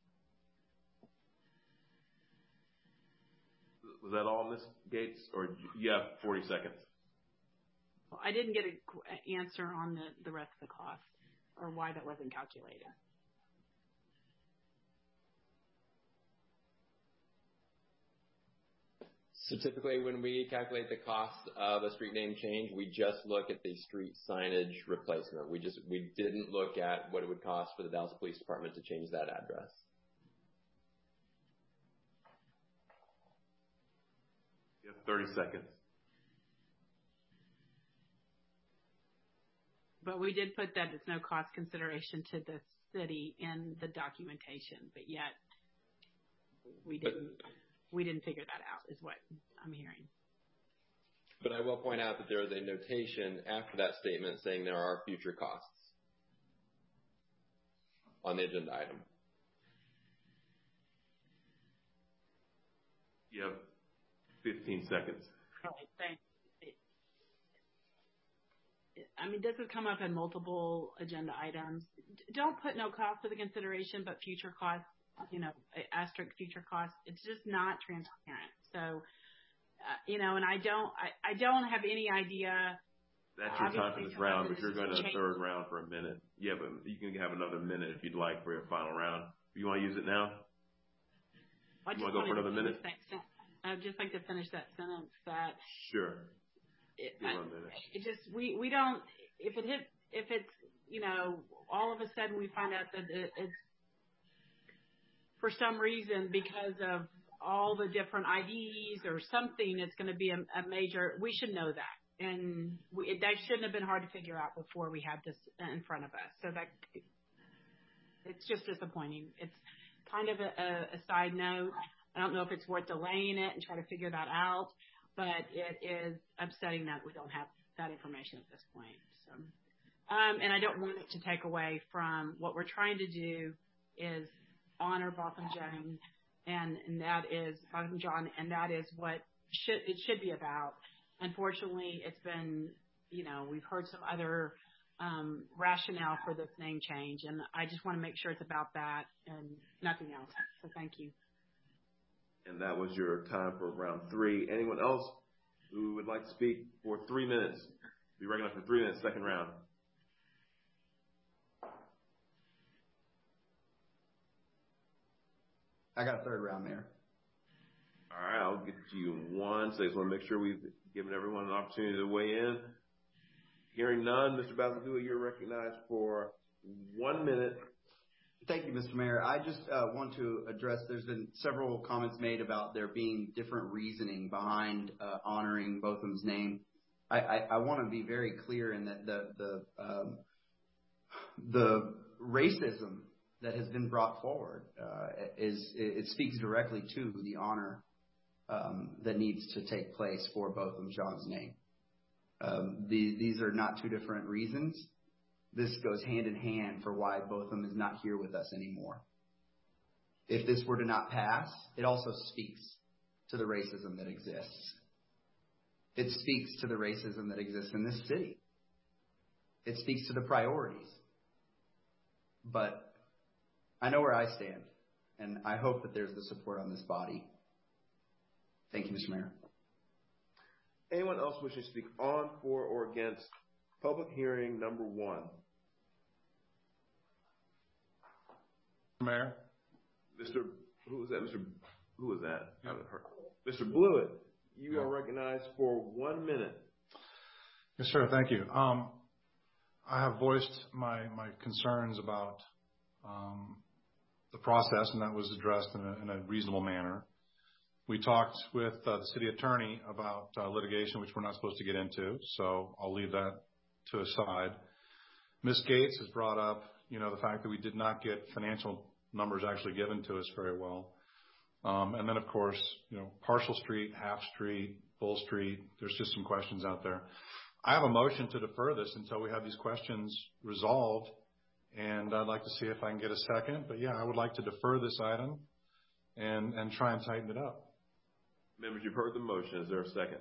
Was that all, Ms. Gates, or you have 40 seconds? Well, I didn't get an answer on the rest of the cost or why that wasn't calculated. So typically when we calculate the cost of a street name change, we just look at the street signage replacement. We didn't look at what it would cost for the Dallas Police Department to change that address. You have 30 seconds. But we did put that it's no cost consideration to the city in the documentation, but yet we didn't figure that out, is what I'm hearing. But I will point out that there is a notation after that statement saying there are future costs on the agenda item. You have 15 seconds. Okay, thanks. I mean, this has come up in multiple agenda items. Don't put no cost to the consideration, but future costs, asterisk future costs. It's just not transparent. So, and I don't have any idea. That's your time for this round, but you're going to the third round for a minute. Yeah, but you can have another minute if you'd like for your final round. You want to use it now? You want to go for another minute? I'd just like to finish that sentence. That sure. We don't, if it's, all of a sudden we find out that it's for some reason because of all the different IDs or something, it's going to be a major, we should know that. And that shouldn't have been hard to figure out before we had this in front of us. So that it's just disappointing. It's kind of a side note. I don't know if it's worth delaying it and try to figure that out, but it is upsetting that we don't have that information at this point. So, and I don't want it to take away from what we're trying to do is honor Botham Jean, and that is Botham Jean, and that is what it should be about. Unfortunately, it's been, we've heard some other rationale for this name change, and I just want to make sure it's about that and nothing else. So thank you. And that was your time for round 3. Anyone else who would like to speak for 3 minutes? Be recognized for 3 minutes, second round. I got a third round, Mayor. All right, I'll get to you in 1 second. I just want to make sure we've given everyone an opportunity to weigh in. Hearing none, Mr. Bazaldua, you're recognized for 1 minute. Thank you, Mr. Mayor. I just want to address, there's been several comments made about there being different reasoning behind honoring Botham's name. I want to be very clear in that the racism that has been brought forward it speaks directly to the honor that needs to take place for Botham Jean's name. These are not two different reasons. This goes hand in hand for why Botham is not here with us anymore. If this were to not pass, it also speaks to the racism that exists. It speaks to the racism that exists in this city. It speaks to the priorities. But I know where I stand, and I hope that there's the support on this body. Thank you, Mr. Mayor. Anyone else wishing to speak on, for, or against public hearing number 1? Mayor? Who was that? Mr. Blewett, you are recognized for 1 minute. Yes, sir. Thank you. I have voiced my concerns about the process, and that was addressed in a reasonable manner. We talked with the city attorney about litigation, which we're not supposed to get into, so I'll leave that to a side. Ms. Gates has brought up, the fact that we did not get financial numbers actually given to us very well. And then, of course, partial street, half street, full street, there's just some questions out there. I have a motion to defer this until we have these questions resolved, and I'd like to see if I can get a second. But, yeah, I would like to defer this item and try and tighten it up. Members, you've heard the motion. Is there a second?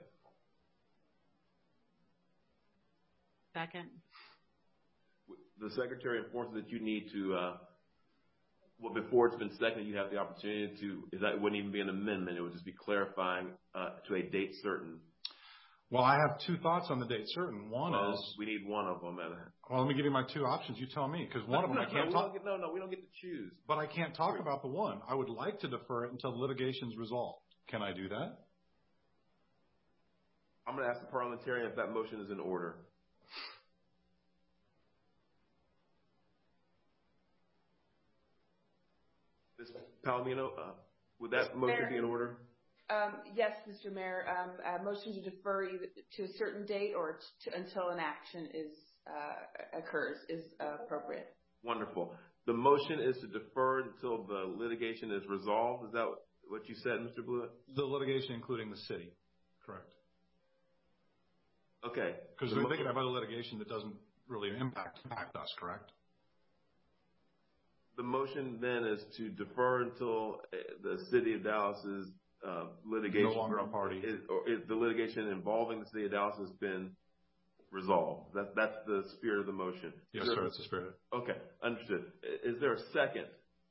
Second. The secretary informs that you need to, before it's been seconded, you have the opportunity to, it wouldn't even be an amendment. It would just be clarifying to a date certain. Well, I have 2 thoughts on the date certain. One is... We need one of them. Well, let me give you my 2 options. You tell me, because one of them I can't talk... No, we don't get to choose. But I can't talk about the one. I would like to defer it until the litigation's resolved. Can I do that? I'm going to ask the parliamentarian if that motion is in order. Ms. Palomino, would that motion be in order? Yes, Mr. Mayor. A motion to defer either to a certain date or until an action occurs is appropriate. Wonderful. The motion is to defer until the litigation is resolved. Is that what you said, Mr. Blewett? The litigation including the city. Correct. Okay. Because we're thinking about a litigation that doesn't really impact us, correct? The motion then is to defer until the city of Dallas's litigation no longer a party. Is the litigation involving the city of Dallas has been resolved? That's the spirit of the motion. Yes, sir. That's the spirit. Okay, understood. Is there a second?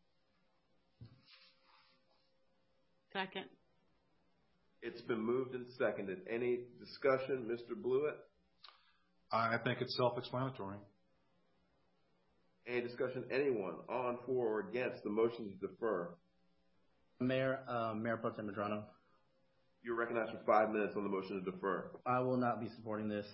Second. It's been moved and seconded. Any discussion, Mr. Blewett? I think it's self-explanatory. Any discussion, anyone on, for, or against the motion to defer? Mayor Pro Tem Medrano. You're recognized for 5 minutes on the motion to defer. I will not be supporting this.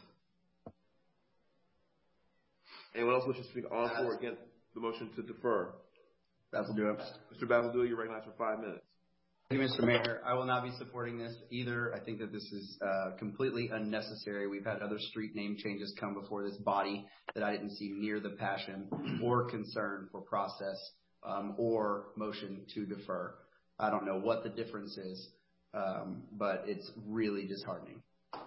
Anyone else wish to speak on, for, or against the motion to defer? Basil Dewey. Mr. Basil Dewey, you're recognized for 5 minutes. Thank you, Mr. Mayor. I will not be supporting this either. I think that this is completely unnecessary. We've had other street name changes come before this body that I didn't see near the passion or concern for process or motion to defer. I don't know what the difference is, but it's really disheartening.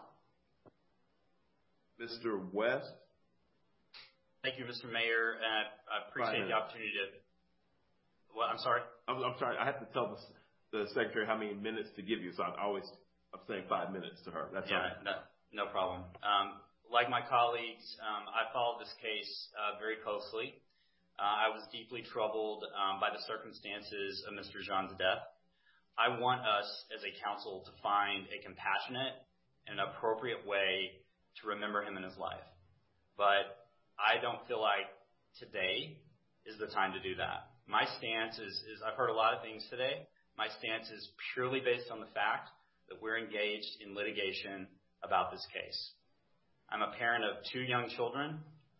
Mr. West? Thank you, Mr. Mayor. I appreciate the opportunity to... Well, I'm sorry? I'm sorry. I have to tell the secretary how many minutes to give you, so I'm saying 5 minutes to her. That's all right. No problem. Like my colleagues, I followed this case very closely. I was deeply troubled by the circumstances of Mr. Jean's death. I want us as a council to find a compassionate and appropriate way to remember him in his life. But I don't feel like today is the time to do that. My stance is I've heard a lot of things today. My stance is purely based on the fact that we're engaged in litigation about this case. I'm a parent of 2 young children.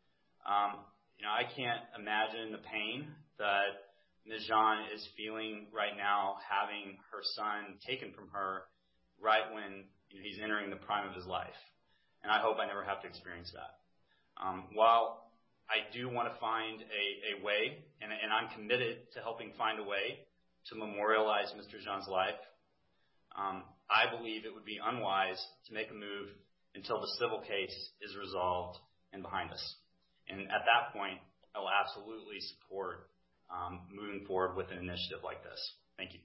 I can't imagine the pain that Ms. Jean is feeling right now, having her son taken from her right when he's entering the prime of his life. And I hope I never have to experience that. While I do want to find a way, and I'm committed to helping find a way to memorialize Mr. Jean's life, I believe it would be unwise to make a move until the civil case is resolved and behind us. And at that point, I will absolutely support moving forward with an initiative like this. Thank you.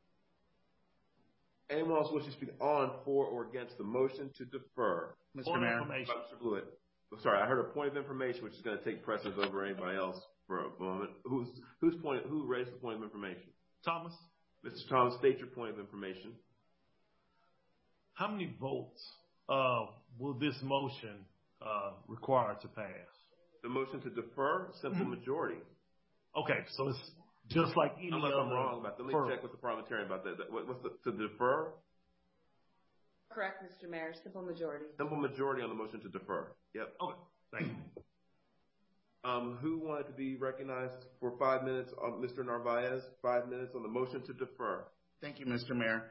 Anyone else wish to speak on, for, or against the motion to defer? Mr. Mayor. Mr. Blewett. Sorry, I heard a point of information which is going to take precedence over anybody else for a moment. Who raised the point of information? Thomas. Mr. Thomas, state your point of information. How many votes will this motion require to pass? The motion to defer, simple majority. Okay, so it's just like any Unless other. I'm wrong about that. Let me check with the parliamentarian about that. What's to defer? Correct, Mr. Mayor. Simple majority. Simple majority on the motion to defer. Yep. Okay, thank you. Who wanted to be recognized for 5 minutes? Mr. Narvaez, 5 minutes on the motion to defer. Thank you, Mr. Mayor.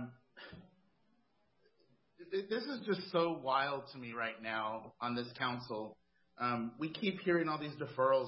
This is just so wild to me right now on this council. We keep hearing all these deferrals.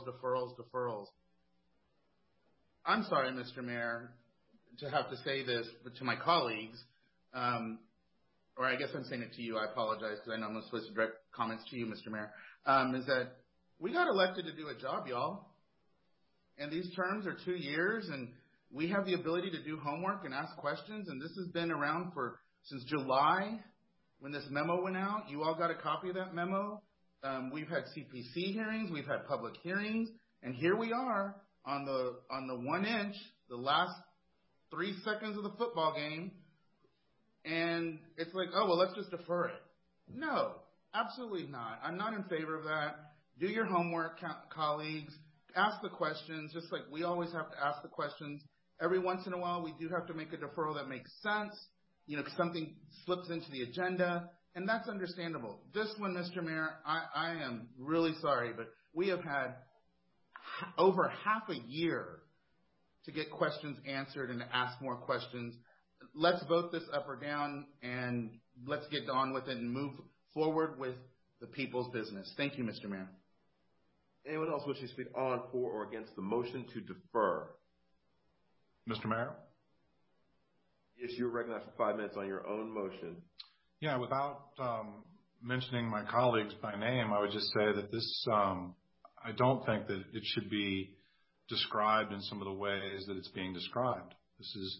I'm sorry, Mr. Mayor, to have to say this, but to my colleagues, or I guess I'm saying it to you. I apologize because I know I'm not supposed to direct comments to you, Mr. Mayor, is that we got elected to do a job, y'all. And these terms are 2 years, and we have the ability to do homework and ask questions, and this has been around since July when this memo went out. You all got a copy of that memo. We've had CPC hearings, we've had public hearings, and here we are on the 1 inch, the last 3 seconds of the football game, and it's like, oh, well, let's just defer it. No, absolutely not. I'm not in favor of that. Do your homework, colleagues. Ask the questions, just like we always have to ask the questions. Every once in a while, we do have to make a deferral that makes sense. Something slips into the agenda, and that's understandable. This one, Mr. Mayor, I am really sorry, but we have had over half a year to get questions answered and to ask more questions. Let's vote this up or down, and let's get on with it and move forward with the people's business. Thank you, Mr. Mayor. Anyone else wish to speak on, for, or against the motion to defer? Mr. Mayor? Yes, you're recognized for 5 minutes on your own motion. Yeah, without mentioning my colleagues by name, I would just say that this, I don't think that it should be described in some of the ways that it's being described. This is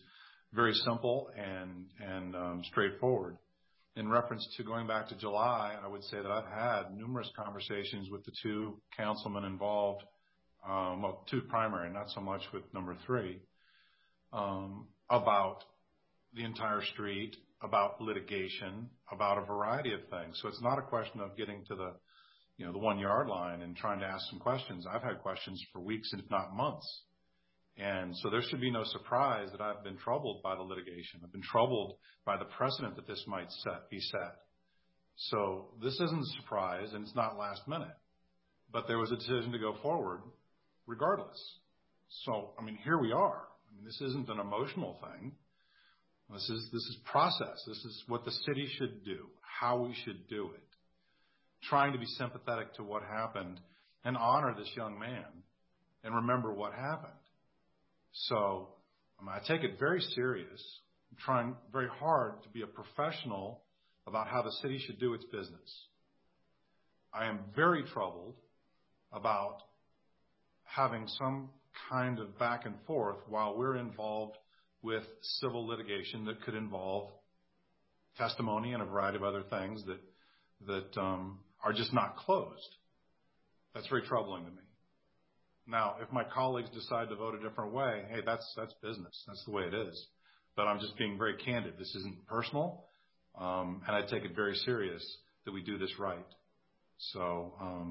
very simple and straightforward. In reference to going back to July, I would say that I've had numerous conversations with the two councilmen involved, two primary, not so much with number 3, about the entire street, about litigation, about a variety of things. So it's not a question of getting to the 1 yard line and trying to ask some questions. I've had questions for weeks, if not months. And so there should be no surprise that I've been troubled by the litigation. I've been troubled by the precedent that this might be set. So this isn't a surprise, and it's not last minute. But there was a decision to go forward regardless. So, here we are. This isn't an emotional thing. This is process. This is what the city should do, how we should do it. Trying to be sympathetic to what happened and honor this young man and remember what happened. So I take it very serious. I'm trying very hard to be a professional about how the city should do its business. I am very troubled about having some kind of back and forth while we're involved with civil litigation that could involve testimony and a variety of other things that are just not closed. That's very troubling to me. Now, if my colleagues decide to vote a different way, hey, that's business. That's the way it is. But I'm just being very candid. This isn't personal, and I take it very serious that we do this right. So,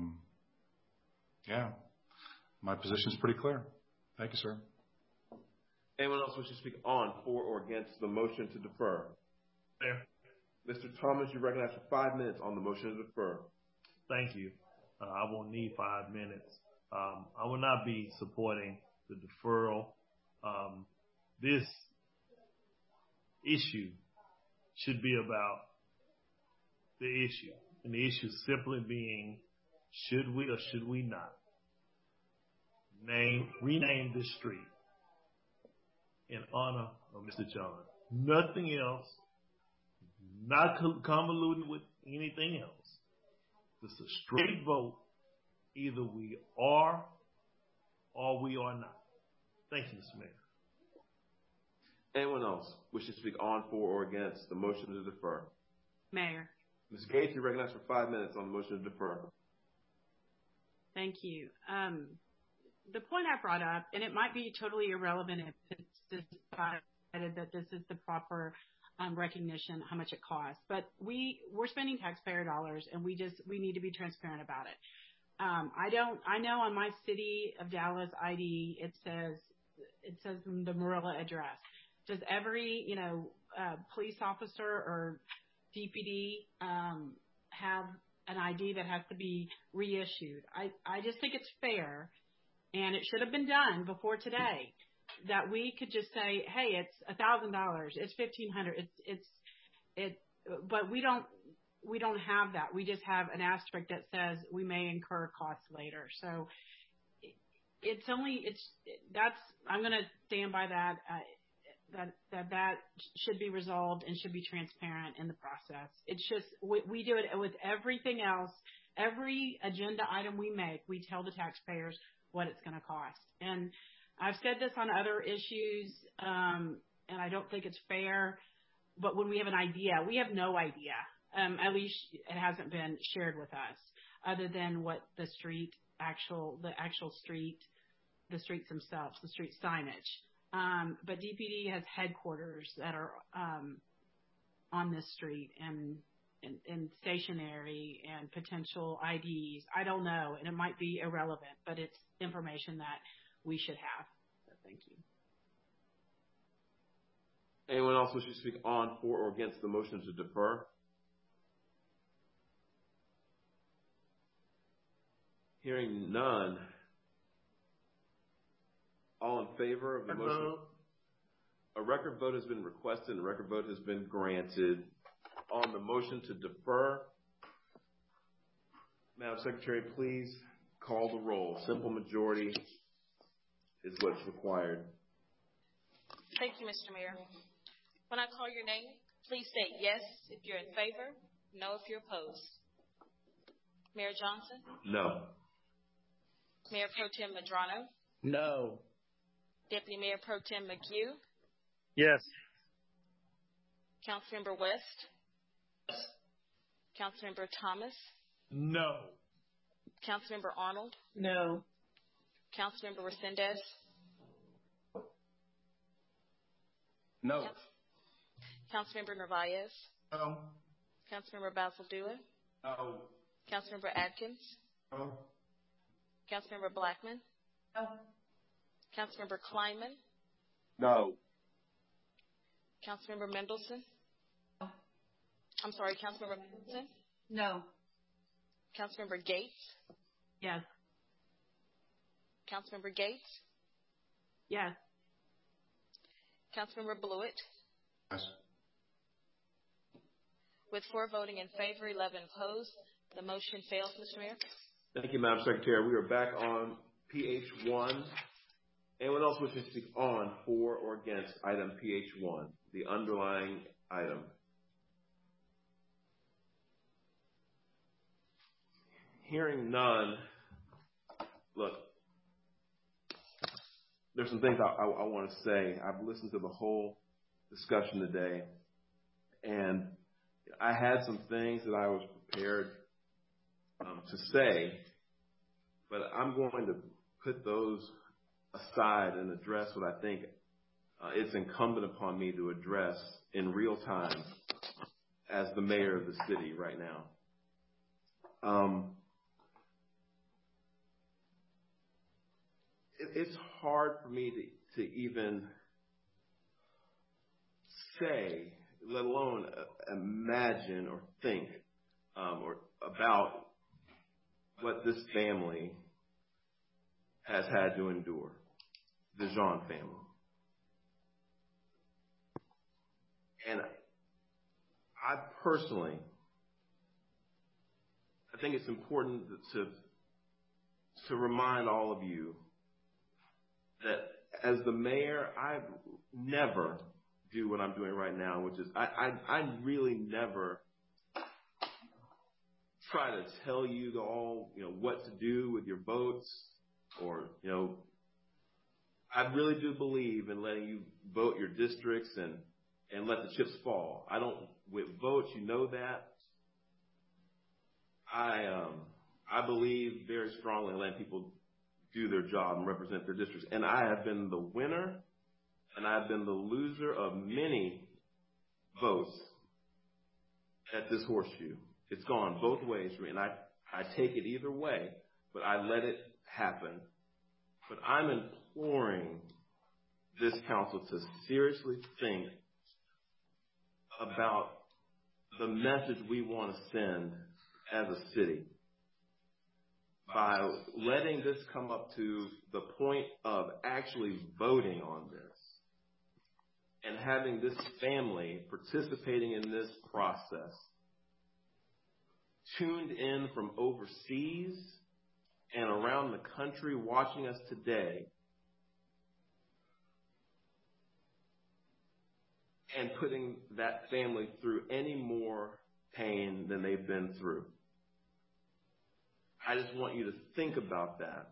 my position is pretty clear. Thank you, sir. Anyone else wish to speak on, for, or against the motion to defer? Mayor. Mr. Thomas, you're recognized for 5 minutes on the motion to defer. Thank you. I won't need 5 minutes. I will not be supporting the deferral. This issue should be about the issue, and the issue simply being, should we or should we not rename this street in honor of Mr. John? Nothing else, not convoluted with anything else. It's a straight vote. Either we are or we are not. Thank you, Mr. Mayor. Anyone else wish to speak on, for, or against the motion to defer? Mayor. Ms. Gates, you're recognized for 5 minutes on the motion to defer. Thank you. The point I brought up, and it might be totally irrelevant if it's decided that this is the proper recognition, how much it costs, but we're spending taxpayer dollars, and we need to be transparent about it. I know on my City of Dallas ID, it says the Marilla address. Does every, police officer or DPD, have an ID that has to be reissued? I just think it's fair, and it should have been done before today, that we could just say, hey, it's $1,000, it's $1,500, but we don't have that. We just have an asterisk that says we may incur costs later. So I'm going to stand by that, that should be resolved and should be transparent in the process. It's just, we do it with everything else. Every agenda item we make, we tell the taxpayers what it's going to cost. And I've said this on other issues, and I don't think it's fair, but when we have an idea, we have no idea. At least it hasn't been shared with us, other than what the streets themselves, the street signage. But DPD has headquarters that are on this street and stationary and potential IDs. I don't know, and it might be irrelevant, but it's information that we should have. So thank you. Anyone else wish to speak on, for, or against the motion to defer? Hearing none. All in favor of the motion? A record vote has been requested and a record vote has been granted. On the motion to defer, Madam Secretary, please call the roll. Simple majority is what's required. Thank you, Mr. Mayor. When I call your name, please state yes if you're in favor, no if you're opposed. Mayor Johnson? No. Mayor Pro Tem Medrano? No. Deputy Mayor Pro Tem McHugh? Yes. Councilmember West? Councilmember Thomas? No. Councilmember Arnold? No. Councilmember Resendez? No. Councilmember Narvaez? No. Councilmember Basildua? No. Councilmember Atkins? No. Councilmember Blackman? No. Councilmember Kleinman? No. Councilmember Mendelson? No. I'm sorry, Councilmember Mendelson? No. Councilmember Gates? Yes. Councilmember Gates? Yes. Councilmember Blewett? Yes. With 4 voting in favor, 11 opposed, the motion fails, Mr. Mayor. Thank you, Madam Secretary. We are back on PH1. Anyone else wishing to speak on, for, or against item PH1, the underlying item? Hearing none, look, there's some things I want to say. I've listened to the whole discussion today, and I had some things that I was prepared to say, but I'm going to put those aside and address what I think it's incumbent upon me to address in real time as the mayor of the city right now. It's hard for me to even say, let alone imagine or think or about what this family has had to endure, the Jean family. And I personally, I think it's important to remind all of you that as the mayor, I never do what I'm doing right now, which is I really never try to tell you all, what to do with your votes, or, I really do believe in letting you vote your districts and let the chips fall. I don't, with votes, that. I believe very strongly in letting people do their job and represent their districts. And I have been the winner and I've been the loser of many votes at this horseshoe. It's gone both ways for me, and I take it either way, but I let it happen. But I'm imploring this council to seriously think about the message we want to send as a city by letting this come up to the point of actually voting on this and having this family participating in this process, tuned in from overseas and around the country watching us today, and putting that family through any more pain than they've been through. I just want you to think about that.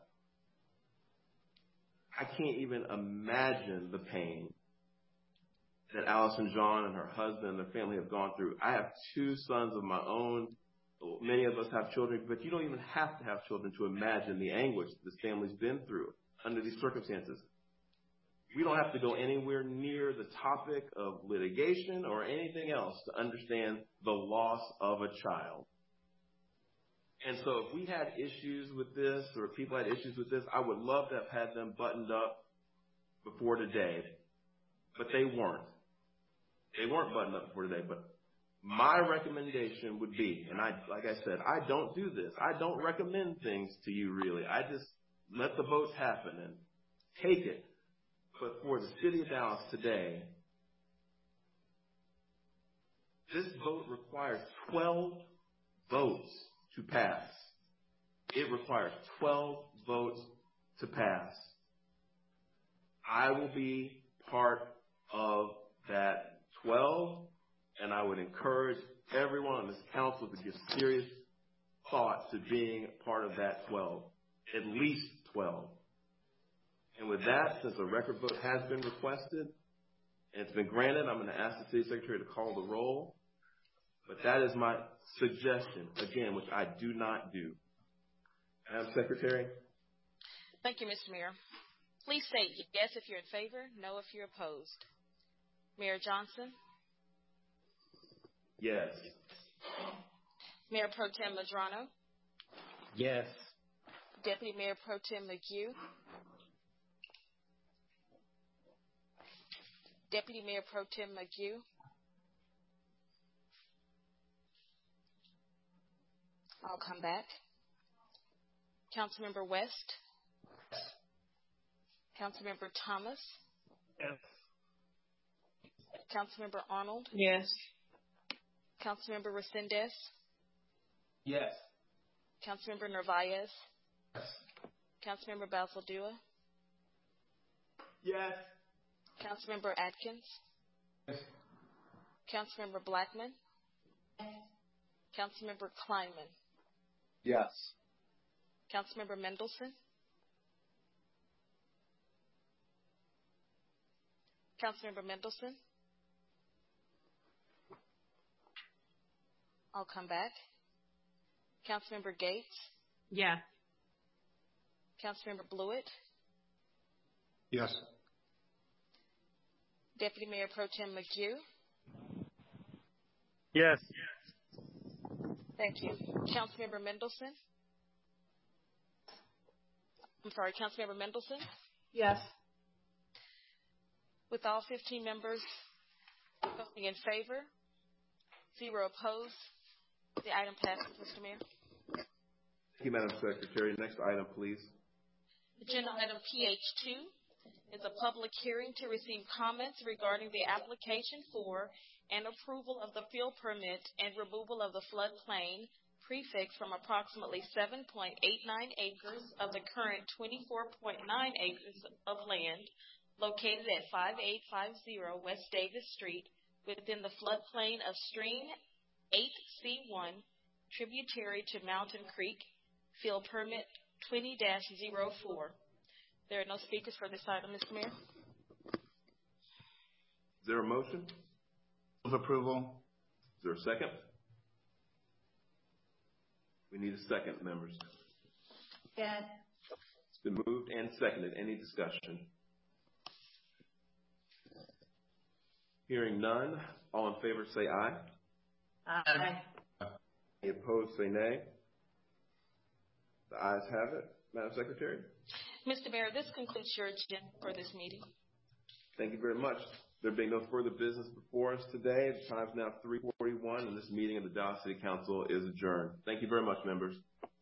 I can't even imagine the pain that Allison Jean and her husband and their family have gone through. I have 2 sons of my own. Many of us have children, but you don't even have to have children to imagine the anguish this family's been through under these circumstances. We don't have to go anywhere near the topic of litigation or anything else to understand the loss of a child. And so if we had issues with this, or if people had issues with this, I would love to have had them buttoned up before today, but they weren't. They weren't buttoned up before today, but my recommendation would be, and like I said, I don't do this. I don't recommend things to you, really. I just let the votes happen and take it. But for the city of Dallas today, this vote requires 12 votes to pass. It requires 12 votes to pass. I will be part of that 12, and I would encourage everyone on this council to give serious thought to being part of that 12, at least 12. And with that, since a record vote has been requested, and it's been granted. I'm going to ask the city secretary to call the roll, but that is my suggestion, again, which I do not do. Madam Secretary? Thank you, Mr. Mayor. Please state yes if you're in favor, no if you're opposed. Mayor Johnson? Yes. Mayor Pro Tem Madrano? Yes. Deputy Mayor Pro Tem McHugh? Deputy Mayor Pro Tem McHugh? I'll come back. Councilmember West? Councilmember Thomas? Yes. Councilmember Arnold? Yes. Councilmember Resendez? Yes. Councilmember Narvaez? Yes. Councilmember Basildua? Yes. Councilmember Atkins? Yes. Councilmember Blackman? Yes. Councilmember Kleinman? Yes. Councilmember Mendelson? Councilmember Mendelson? I'll come back. Councilmember Gates? Yes. Councilmember Blewett? Yes. Deputy Mayor Pro Tem McHugh? Yes. Thank you. Councilmember Mendelson? I'm sorry, Councilmember Mendelson? Yes. With all 15 members voting in favor, 0 opposed, the item passes, Mr. Mayor. Thank you, Madam Secretary. Next item, please. Agenda item PH2 is a public hearing to receive comments regarding the application for and approval of the field permit and removal of the floodplain prefix from approximately 7.89 acres of the current 24.9 acres of land located at 5850 West Davis Street within the floodplain of Stream 8C1, tributary to Mountain Creek, field permit 20-04. There are no speakers for this item, Mr. Mayor. Is there a motion? Move approval. Is there a second? We need a second, members. Yes. It's been moved and seconded. Any discussion? Hearing none. All in favor say aye. Aye. Any opposed say nay. The ayes have it. Madam Secretary? Mr. Mayor, this concludes your agenda for this meeting. Thank you very much. There being no further business before us today, the time is now 3:41, and this meeting of the Dallas City Council is adjourned. Thank you very much, members.